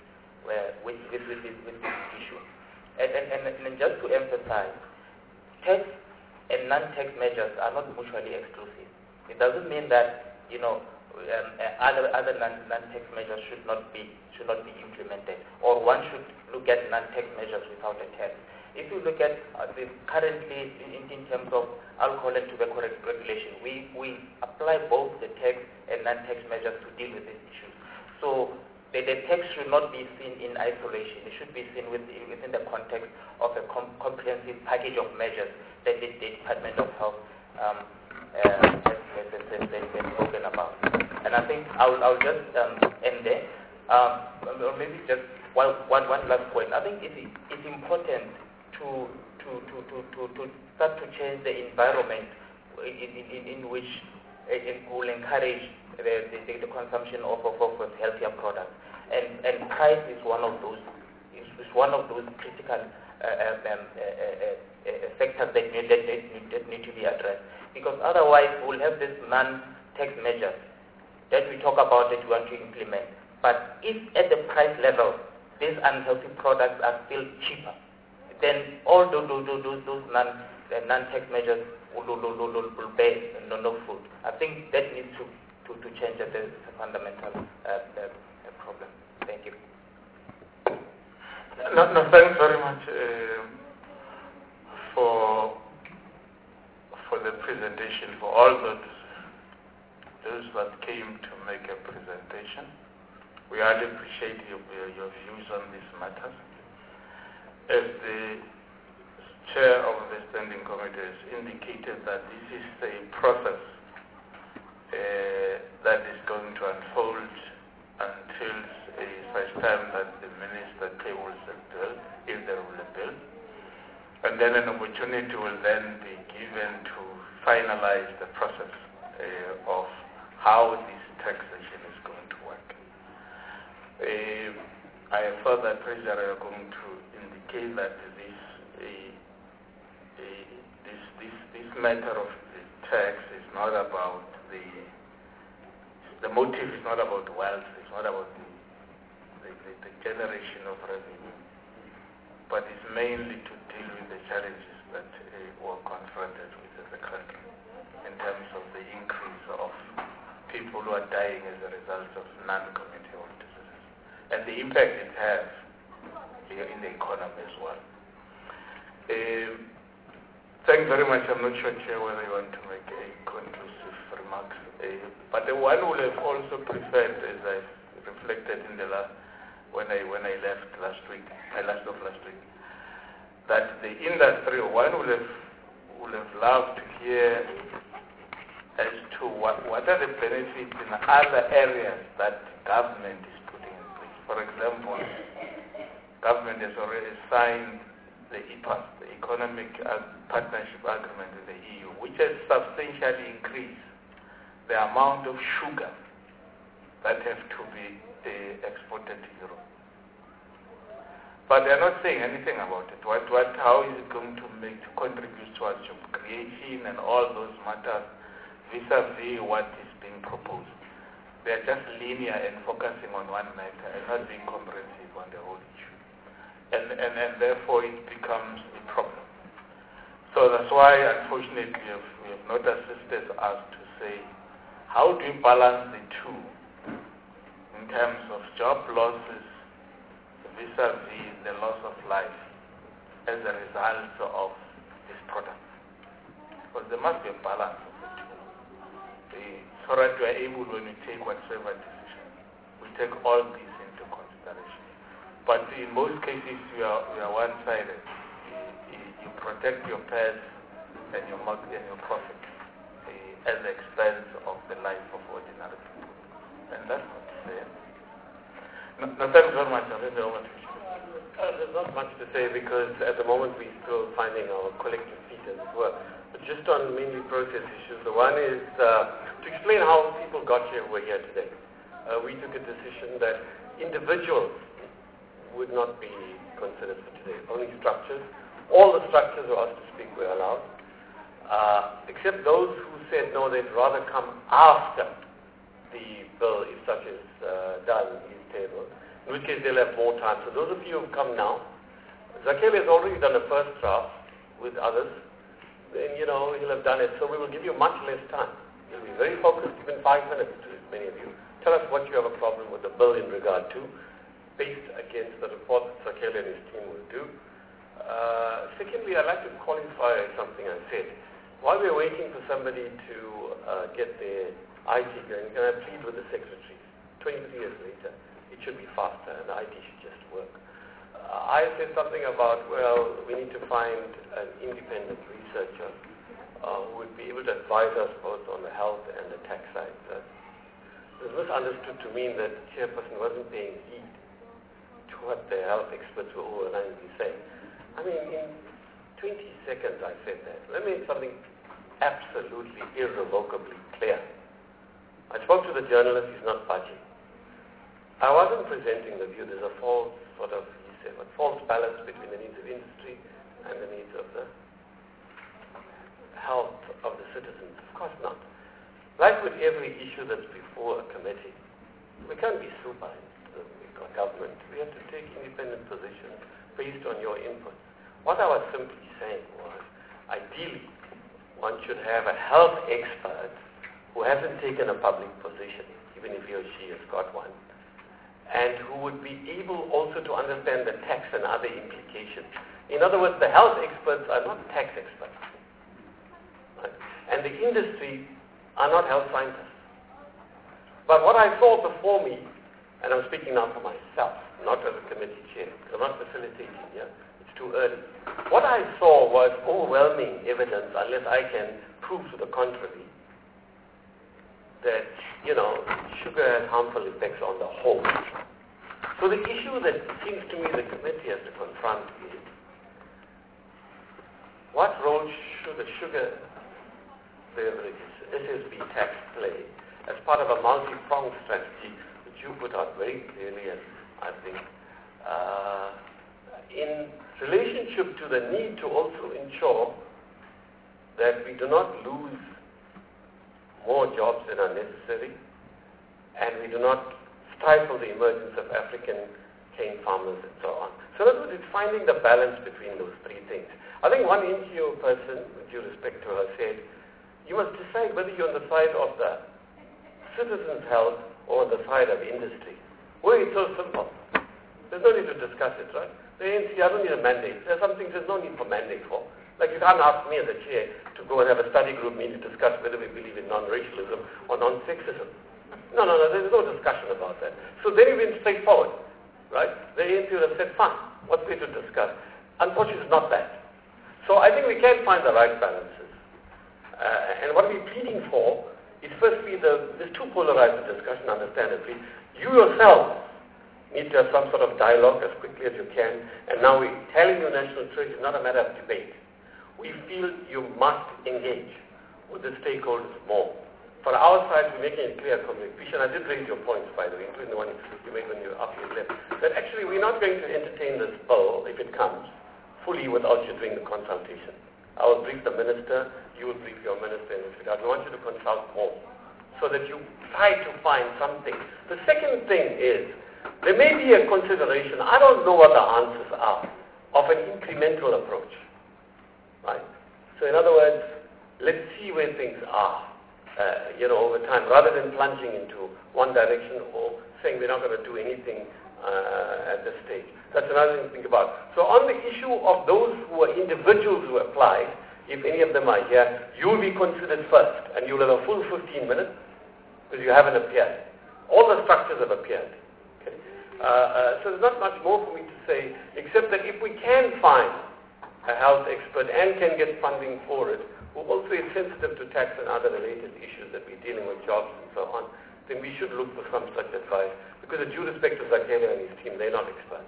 issue. And just to emphasize, tax and non-tax measures are not mutually exclusive. It doesn't mean that other non-tax measures should not be implemented, or one should look at non-tax measures without a tax. If you look at currently in terms of alcohol and tobacco regulation, we apply both the tax and non-tax measures to deal with this issue. So the tax should not be seen in isolation. It should be seen within the context of a comprehensive package of measures that the Department of Health has spoken about. And I think I'll just end there. Or maybe just one last point. I think it's important to start to change the environment in which it will encourage the consumption of healthier products. And price is one of those critical factors that need to be addressed. Because otherwise we'll have this non-tax measures that we talk about that we want to implement. But if at the price level these unhealthy products are still cheaper, then all those non-tax measures will bear no fruit. I think that needs to change. That is a fundamental problem. Thank you. No, thanks very much for the presentation, for all those that came to make a presentation. We highly appreciate your views on these matters. As the chair of the standing committee has indicated that this is a process that is going to unfold until such time that the minister tables a bill, if there will be a bill, and then an opportunity will then be given to finalize the process of how this taxation is going to work. I have further pressure are going to indicate that this matter of the tax is not about the motive is not about wealth, it's not about the generation of revenue, but it's mainly to deal with the challenges that we're confronted with as a country in terms of the increase of people who are dying as a result of non-communicable diseases and the impact it has in the economy as well. Thanks very much. I'm not sure, Chair, whether you want to make a conclusive remarks. But the one would have also preferred, as I reflected in when I left last week, that the industry, one would have loved to hear as to what are the benefits in other areas that government is putting in place. For example, government has already signed the EPAS, the Economic Partnership Agreement with the EU, which has substantially increased the amount of sugar that have to be exported to Europe. But they are not saying anything about it. How is it going to contribute towards job creation and all those matters vis-a-vis what is being proposed? They are just linear and focusing on one matter and not being comprehensive on the whole issue. And therefore it becomes a problem. So that's why, unfortunately, we have not assisted us to say, how do you balance the two in terms of job losses vis-a-vis the loss of life as a result of this product? Because there must be a balance of the two. So that we are able, when we take whatever decision, we take all these into consideration. But in most cases, you are one-sided. You protect your pets and your market and your profit at the expense of the life of ordinary people. And that's not fair. No, thanks very much. There's not much to say because at the moment we're still finding our collective feet as it were. But just on mainly process issues, the one is to explain how people got here who are here today. We took a decision that individuals would not be considered for today, only structures. All the structures who asked to speak were allowed, except those who said no, they'd rather come after the bill, if such is done, is tabled, in which case they'll have more time. So those of you who come now, Zakele has already done a first draft with others, then he'll have done it, so we will give you much less time. You'll be very focused, even 5 minutes to many of you. Tell us what you have a problem with the bill in regard to, based against the report that Zakele and his team will do. Secondly, I'd like to qualify something I said. While we're waiting for somebody to get their IT going, can I plead with the secretaries? 23 years later, it should be faster and the IT should just work. I said something about, well, we need to find an independent researcher who would be able to advise us both on the health and the tax side. It was misunderstood to mean that the chairperson wasn't paying heed to what the health experts were overwhelmingly saying. I mean, in 20 seconds I said that. Let me make something absolutely irrevocably clear. I spoke to the journalist, he's not budging. I wasn't presenting the view there's a false sort of, he said, a false balance between the needs of industry and the needs of the health of the citizens. Of course not. Like with every issue that's before a committee, we can't be supine to the government. We have to take independent positions based on your input. What I was simply saying was, ideally, one should have a health expert who hasn't taken a public position, even if he or she has got one, and who would be able also to understand the tax and other implications. In other words, the health experts are not tax experts. Right? And the industry are not health scientists. But what I saw before me, and I'm speaking now for myself, not as a committee chair, I'm not facilitating here, it's too early. What I saw was overwhelming evidence, unless I can prove to the contrary, that, sugar has harmful effects on the whole. So the issue that seems to me the committee has to confront is, what role should the sugar beverages, SSB tax play, as part of a multi-pronged strategy, which you put out very clearly, and I think, in relationship to the need to also ensure that we do not lose more jobs than are necessary, and we do not stifle the emergence of African cane farmers and so on. So in other words, it's finding the balance between those three things. I think one NGO person, with due respect to her, said, you must decide whether you're on the side of the citizens' health or on the side of industry. Well, it's so simple. There's no need to discuss it, right? The ANC, I don't need a mandate. There's some things there's no need for mandate for. Like you can't ask me as a chair to go and have a study group meeting to discuss whether we believe in non-racialism or non-sexism. No, there's no discussion about that. So then you've been straightforward, right? The ANC would have said, fine, what's there to discuss? Unfortunately, it's not that. So I think we can find the right balances. And what we're pleading for is firstly, there's two polarized discussion, understandably. You yourself need to have some sort of dialogue as quickly as you can. And now we're telling you national trade is not a matter of debate. We feel you must engage with the stakeholders more. For our side, we're making a clear communication. I did raise your points, by the way, including the one you made when you were up here left, that actually we're not going to entertain this bill, if it comes, fully without you doing the consultation. I will brief the minister, you will brief your minister in this regard. We want you to consult more so that you try to find something. The second thing is, there may be a consideration, I don't know what the answers are, of an incremental approach. Right? So in other words, let's see where things are, over time, rather than plunging into one direction or saying we're not going to do anything at this stage. That's another thing to think about. So on the issue of those who are individuals who applied, if any of them are here, you will be considered first, and you will have a full 15 minutes because you haven't appeared. All the structures have appeared. Okay? So there's not much more for me to say, except that if we can find a health expert and can get funding for it, who also is sensitive to tax and other related issues that we're dealing with, jobs and so on, then we should look for some such advice. Because with due respect to Zakaria and his team, they're not experts.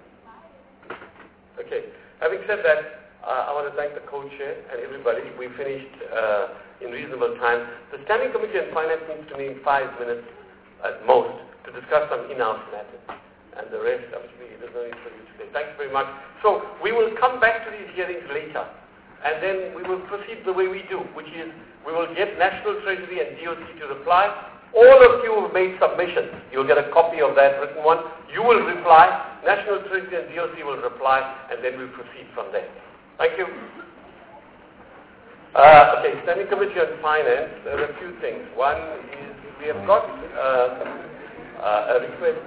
Okay. Having said that, I want to thank the co-chair and everybody. We finished in reasonable time. The Standing Committee on Finance needs to meet 5 minutes at most to discuss some in-house matters. And the rest, obviously, there's no need for you to say. Thanks very much. So we will come back to these hearings later. And then we will proceed the way we do, which is we will get National Treasury and DOC to reply. All of you have made submissions. You'll get a copy of that written one. You will reply. National Treasury and DOC will reply, and then we'll proceed from there. Thank you. Okay, Standing Committee on Finance, there are a few things. One is we have got a request.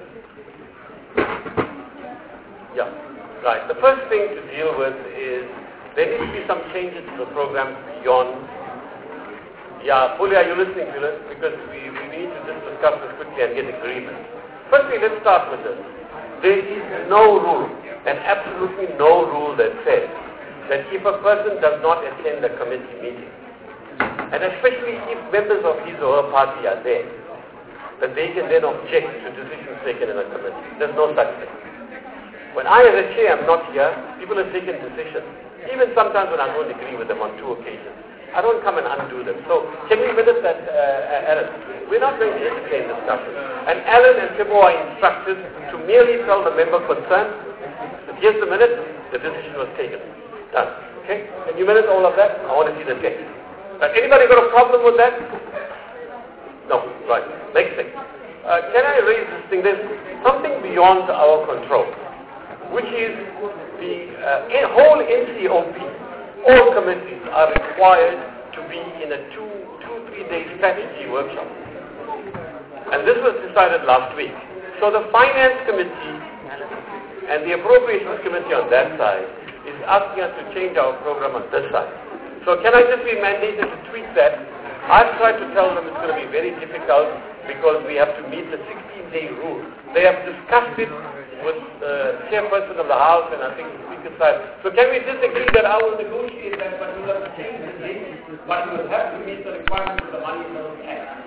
Yeah, right. The first thing to deal with is there needs to be some changes to the program beyond. Yeah, Puli, are you listening to this? Because we need to just discuss this quickly and get agreement. Firstly, let's start with this. There is no rule, and absolutely no rule that says that if a person does not attend a committee meeting, and especially if members of his or her party are there, that they can then object to decisions taken in a committee. There's no such thing. When I as a chair am not here, people have taken decisions. Even sometimes when I don't agree with them on 2 occasions. I don't come and undo them. So can we minute that, Alan? We're not going to entertain discussion. And Alan and Thibault are instructed to merely tell the member concerned that here's the minute, the decision was taken. Done. Okay? Can you minute all of that? I want to see the text. Anybody got a problem with that? No. Right. Next thing. Can I raise this thing? There's something beyond our control, which is the whole NCOP. All committees are required to be in a 2-3 day strategy workshop. And this was decided last week. So the Finance Committee and the Appropriations Committee on that side is asking us to change our program on this side. So can I just be mandated to tweet that? I've tried to tell them it's going to be very difficult because we have to meet the 16-day rule. They have discussed it with the chairperson of the House and I think the Speaker's side. So can we just agree that I will negotiate that, but we'll have to change the date, but we will have to meet the requirements of the Money Laws Act.